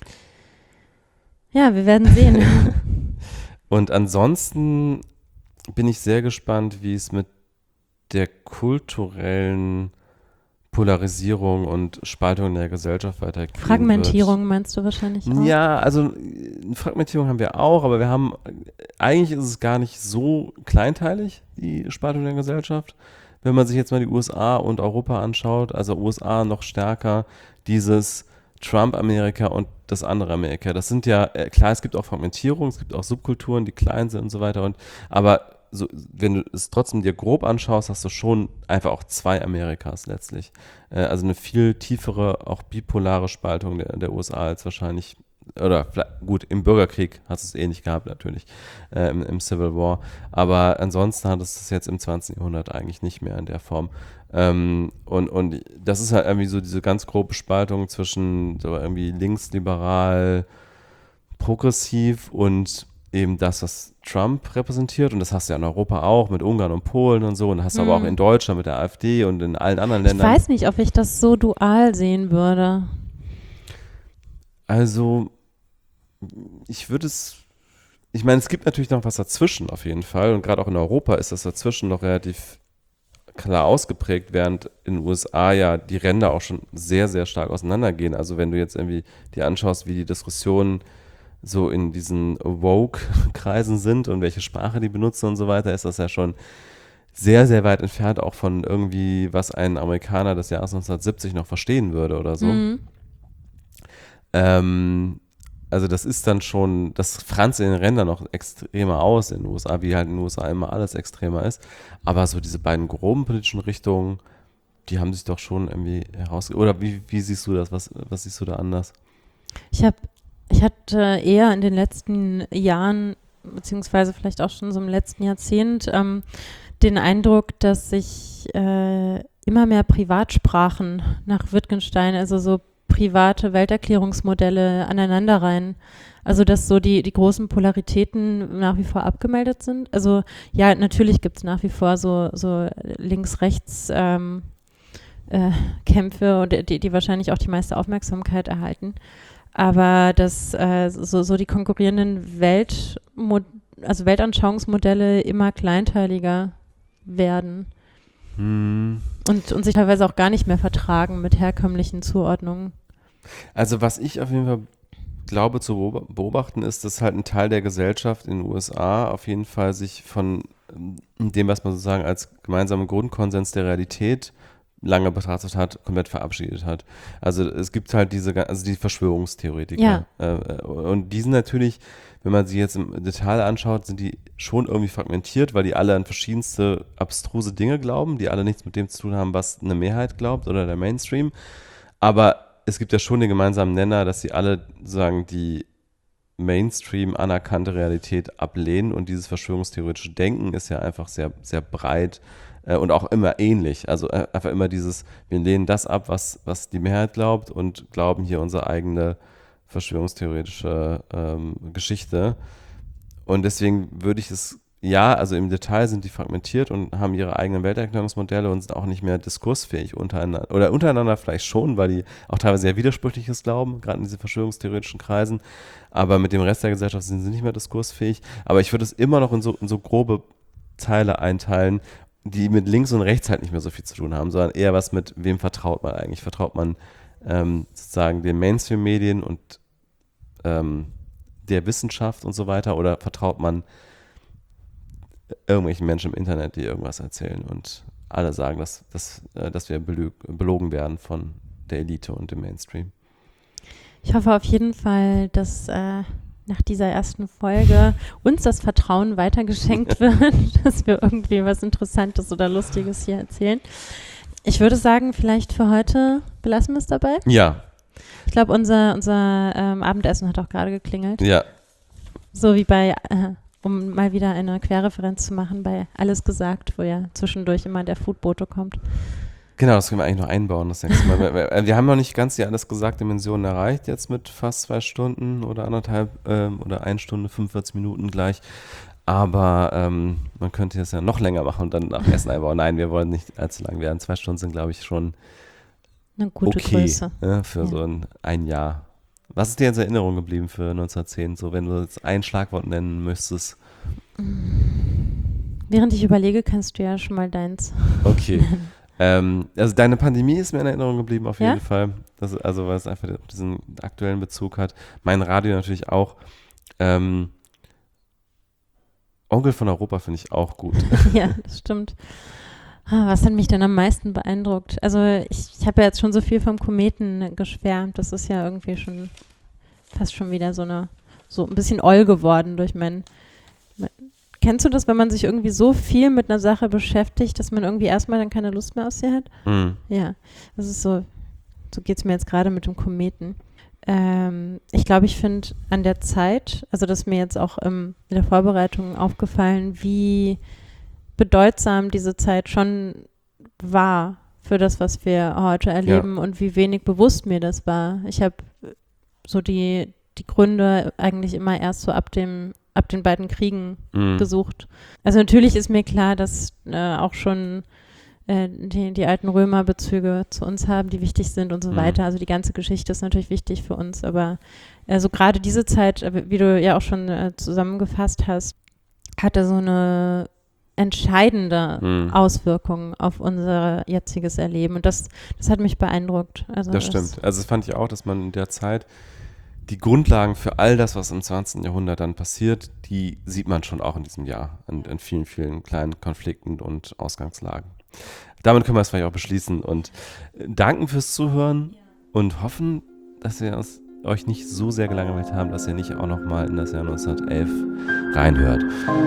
Ja, wir werden sehen. Und ansonsten bin ich sehr gespannt, wie es mit der kulturellen Polarisierung und Spaltung der Gesellschaft weitergehen Fragmentierung wird. Meinst du wahrscheinlich auch? Ja, also Fragmentierung haben wir auch, aber eigentlich ist es gar nicht so kleinteilig, die Spaltung der Gesellschaft. Wenn man sich jetzt mal die USA und Europa anschaut, also USA noch stärker, dieses Trump-Amerika und das andere Amerika. Das sind ja, klar, es gibt auch Fragmentierung, es gibt auch Subkulturen, die klein sind und so weiter, aber so, wenn du es trotzdem dir grob anschaust, hast du schon einfach auch zwei Amerikas letztlich. Also eine viel tiefere, auch bipolare Spaltung der USA als wahrscheinlich, oder gut, im Bürgerkrieg hast du es ähnlich gehabt natürlich, im Civil War, aber ansonsten hat es das jetzt im 20. Jahrhundert eigentlich nicht mehr in der Form. Und das ist halt irgendwie so diese ganz grobe Spaltung zwischen so irgendwie linksliberal, progressiv und eben das, was Trump repräsentiert, und das hast du ja in Europa auch mit Ungarn und Polen und so, und hast du aber auch in Deutschland mit der AfD und in allen anderen Ländern. Ich weiß nicht, ob ich das so dual sehen würde. Also, ich meine, es gibt natürlich noch was dazwischen auf jeden Fall, und gerade auch in Europa ist das dazwischen noch relativ klar ausgeprägt, während in den USA ja die Ränder auch schon sehr, sehr stark auseinandergehen. Also wenn du jetzt irgendwie dir anschaust, wie die Diskussionen so in diesen Woke-Kreisen sind und welche Sprache die benutzen und so weiter, ist das ja schon sehr, sehr weit entfernt auch von irgendwie, was ein Amerikaner des Jahres 1970 noch verstehen würde oder so. Also das ist dann schon, das franzt in den Rändern noch extremer aus in den USA, wie halt in den USA immer alles extremer ist. Aber so diese beiden groben politischen Richtungen, die haben sich doch schon irgendwie oder wie siehst du das? Was siehst du da anders? Ich hatte eher in den letzten Jahren, beziehungsweise vielleicht auch schon so im letzten Jahrzehnt, den Eindruck, dass sich immer mehr Privatsprachen nach Wittgenstein, also so private Welterklärungsmodelle aneinanderreihen. Also dass so die großen Polaritäten nach wie vor abgemeldet sind. Also ja, natürlich gibt es nach wie vor so links-rechts Kämpfe und die wahrscheinlich auch die meiste Aufmerksamkeit erhalten. Aber dass so die konkurrierenden Weltanschauungsmodelle immer kleinteiliger werden und sich teilweise auch gar nicht mehr vertragen mit herkömmlichen Zuordnungen. Also was ich auf jeden Fall glaube zu beobachten ist, dass halt ein Teil der Gesellschaft in den USA auf jeden Fall sich von dem, was man sozusagen als gemeinsamen Grundkonsens der Realität lange betrachtet hat, komplett verabschiedet hat. Also es gibt halt die Verschwörungstheoretiker. Ja. Und die sind natürlich, wenn man sie jetzt im Detail anschaut, sind die schon irgendwie fragmentiert, weil die alle an verschiedenste abstruse Dinge glauben, die alle nichts mit dem zu tun haben, was eine Mehrheit glaubt oder der Mainstream. Aber es gibt ja schon den gemeinsamen Nenner, dass sie alle sozusagen die Mainstream anerkannte Realität ablehnen und dieses verschwörungstheoretische Denken ist ja einfach sehr, sehr breit und auch immer ähnlich. Also einfach immer dieses, wir lehnen das ab, was die Mehrheit glaubt und glauben hier unsere eigene verschwörungstheoretische Geschichte. Und deswegen würde ich es, ja, also im Detail sind die fragmentiert und haben ihre eigenen Welterklärungsmodelle und sind auch nicht mehr diskursfähig untereinander. Oder untereinander vielleicht schon, weil die auch teilweise sehr Widersprüchliches glauben, gerade in diesen verschwörungstheoretischen Kreisen. Aber mit dem Rest der Gesellschaft sind sie nicht mehr diskursfähig. Aber ich würde es immer noch in so grobe Teile einteilen, die mit links und rechts halt nicht mehr so viel zu tun haben, sondern eher was mit, wem vertraut man eigentlich? Vertraut man sozusagen den Mainstream-Medien und der Wissenschaft und so weiter oder vertraut man irgendwelchen Menschen im Internet, die irgendwas erzählen und alle sagen, dass wir belogen werden von der Elite und dem Mainstream? Ich hoffe auf jeden Fall, dass nach dieser ersten Folge uns das Vertrauen weitergeschenkt wird, dass wir irgendwie was Interessantes oder Lustiges hier erzählen. Ich würde sagen, vielleicht für heute belassen wir es dabei. Ja. Ich glaube, unser Abendessen hat auch gerade geklingelt. Ja. So wie bei, um mal wieder eine Querreferenz zu machen, bei Alles gesagt, wo ja zwischendurch immer der Foodbote kommt. Genau, das können wir eigentlich noch einbauen das nächste Mal. Wir haben noch nicht ganz die alles gesagt Dimensionen erreicht, jetzt mit fast 2 Stunden oder 1,5 oder 1 Stunde, 45 Minuten gleich. Aber man könnte es ja noch länger machen und dann nach Essen einbauen. Nein, wir wollen nicht allzu lang werden. 2 Stunden sind, glaube ich, schon eine gute okay, Größe. Für so ein Jahr. Was ist dir jetzt in Erinnerung geblieben für 1910? So, wenn du jetzt ein Schlagwort nennen müsstest. Während ich überlege, kannst du ja schon mal deins. Okay. Also deine Pandemie ist mir in Erinnerung geblieben auf jeden Fall. Also weil es einfach diesen aktuellen Bezug hat. Mein Radio natürlich auch. Onkel von Europa finde ich auch gut. Ja, das stimmt. Was hat mich denn am meisten beeindruckt? Also ich habe ja jetzt schon so viel vom Kometen geschwärmt. Das ist ja irgendwie schon fast schon wieder so ein bisschen oll geworden durch Kennst du das, wenn man sich irgendwie so viel mit einer Sache beschäftigt, dass man irgendwie erstmal dann keine Lust mehr auf sie hat? Mhm. Ja, das ist so geht es mir jetzt gerade mit dem Kometen. Ich glaube, ich finde an der Zeit, also das ist mir jetzt auch in der Vorbereitung aufgefallen, wie bedeutsam diese Zeit schon war für das, was wir heute erleben und wie wenig bewusst mir das war. Ich habe so die Gründe eigentlich immer erst so ab den beiden Kriegen gesucht. Also natürlich ist mir klar, dass auch schon die alten Römer Bezüge zu uns haben, die wichtig sind und so weiter. Also die ganze Geschichte ist natürlich wichtig für uns, aber so gerade diese Zeit, wie du ja auch schon zusammengefasst hast, hatte so eine entscheidende Auswirkung auf unser jetziges Erleben und das hat mich beeindruckt. Also das stimmt. Also das fand ich auch, dass man in der Zeit die Grundlagen für all das, was im 20. Jahrhundert dann passiert, die sieht man schon auch in diesem Jahr in vielen, vielen kleinen Konflikten und Ausgangslagen. Damit können wir es vielleicht auch beschließen und danken fürs Zuhören und hoffen, dass wir euch nicht so sehr gelangweilt haben, dass ihr nicht auch nochmal in das Jahr 1911 reinhört.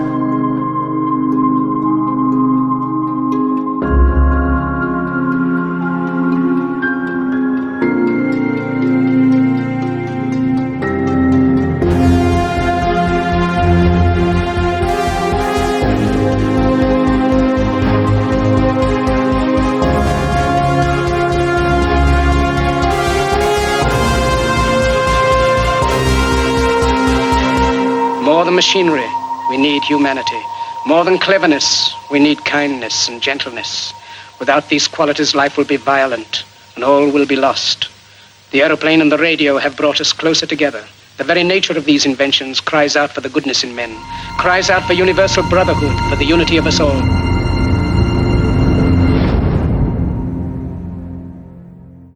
More than machinery, we need humanity. More than cleverness, we need kindness and gentleness. Without these qualities, life will be violent and all will be lost. The aeroplane and the radio have brought us closer together. The very nature of these inventions cries out for the goodness in men, cries out for universal brotherhood, for the unity of us all.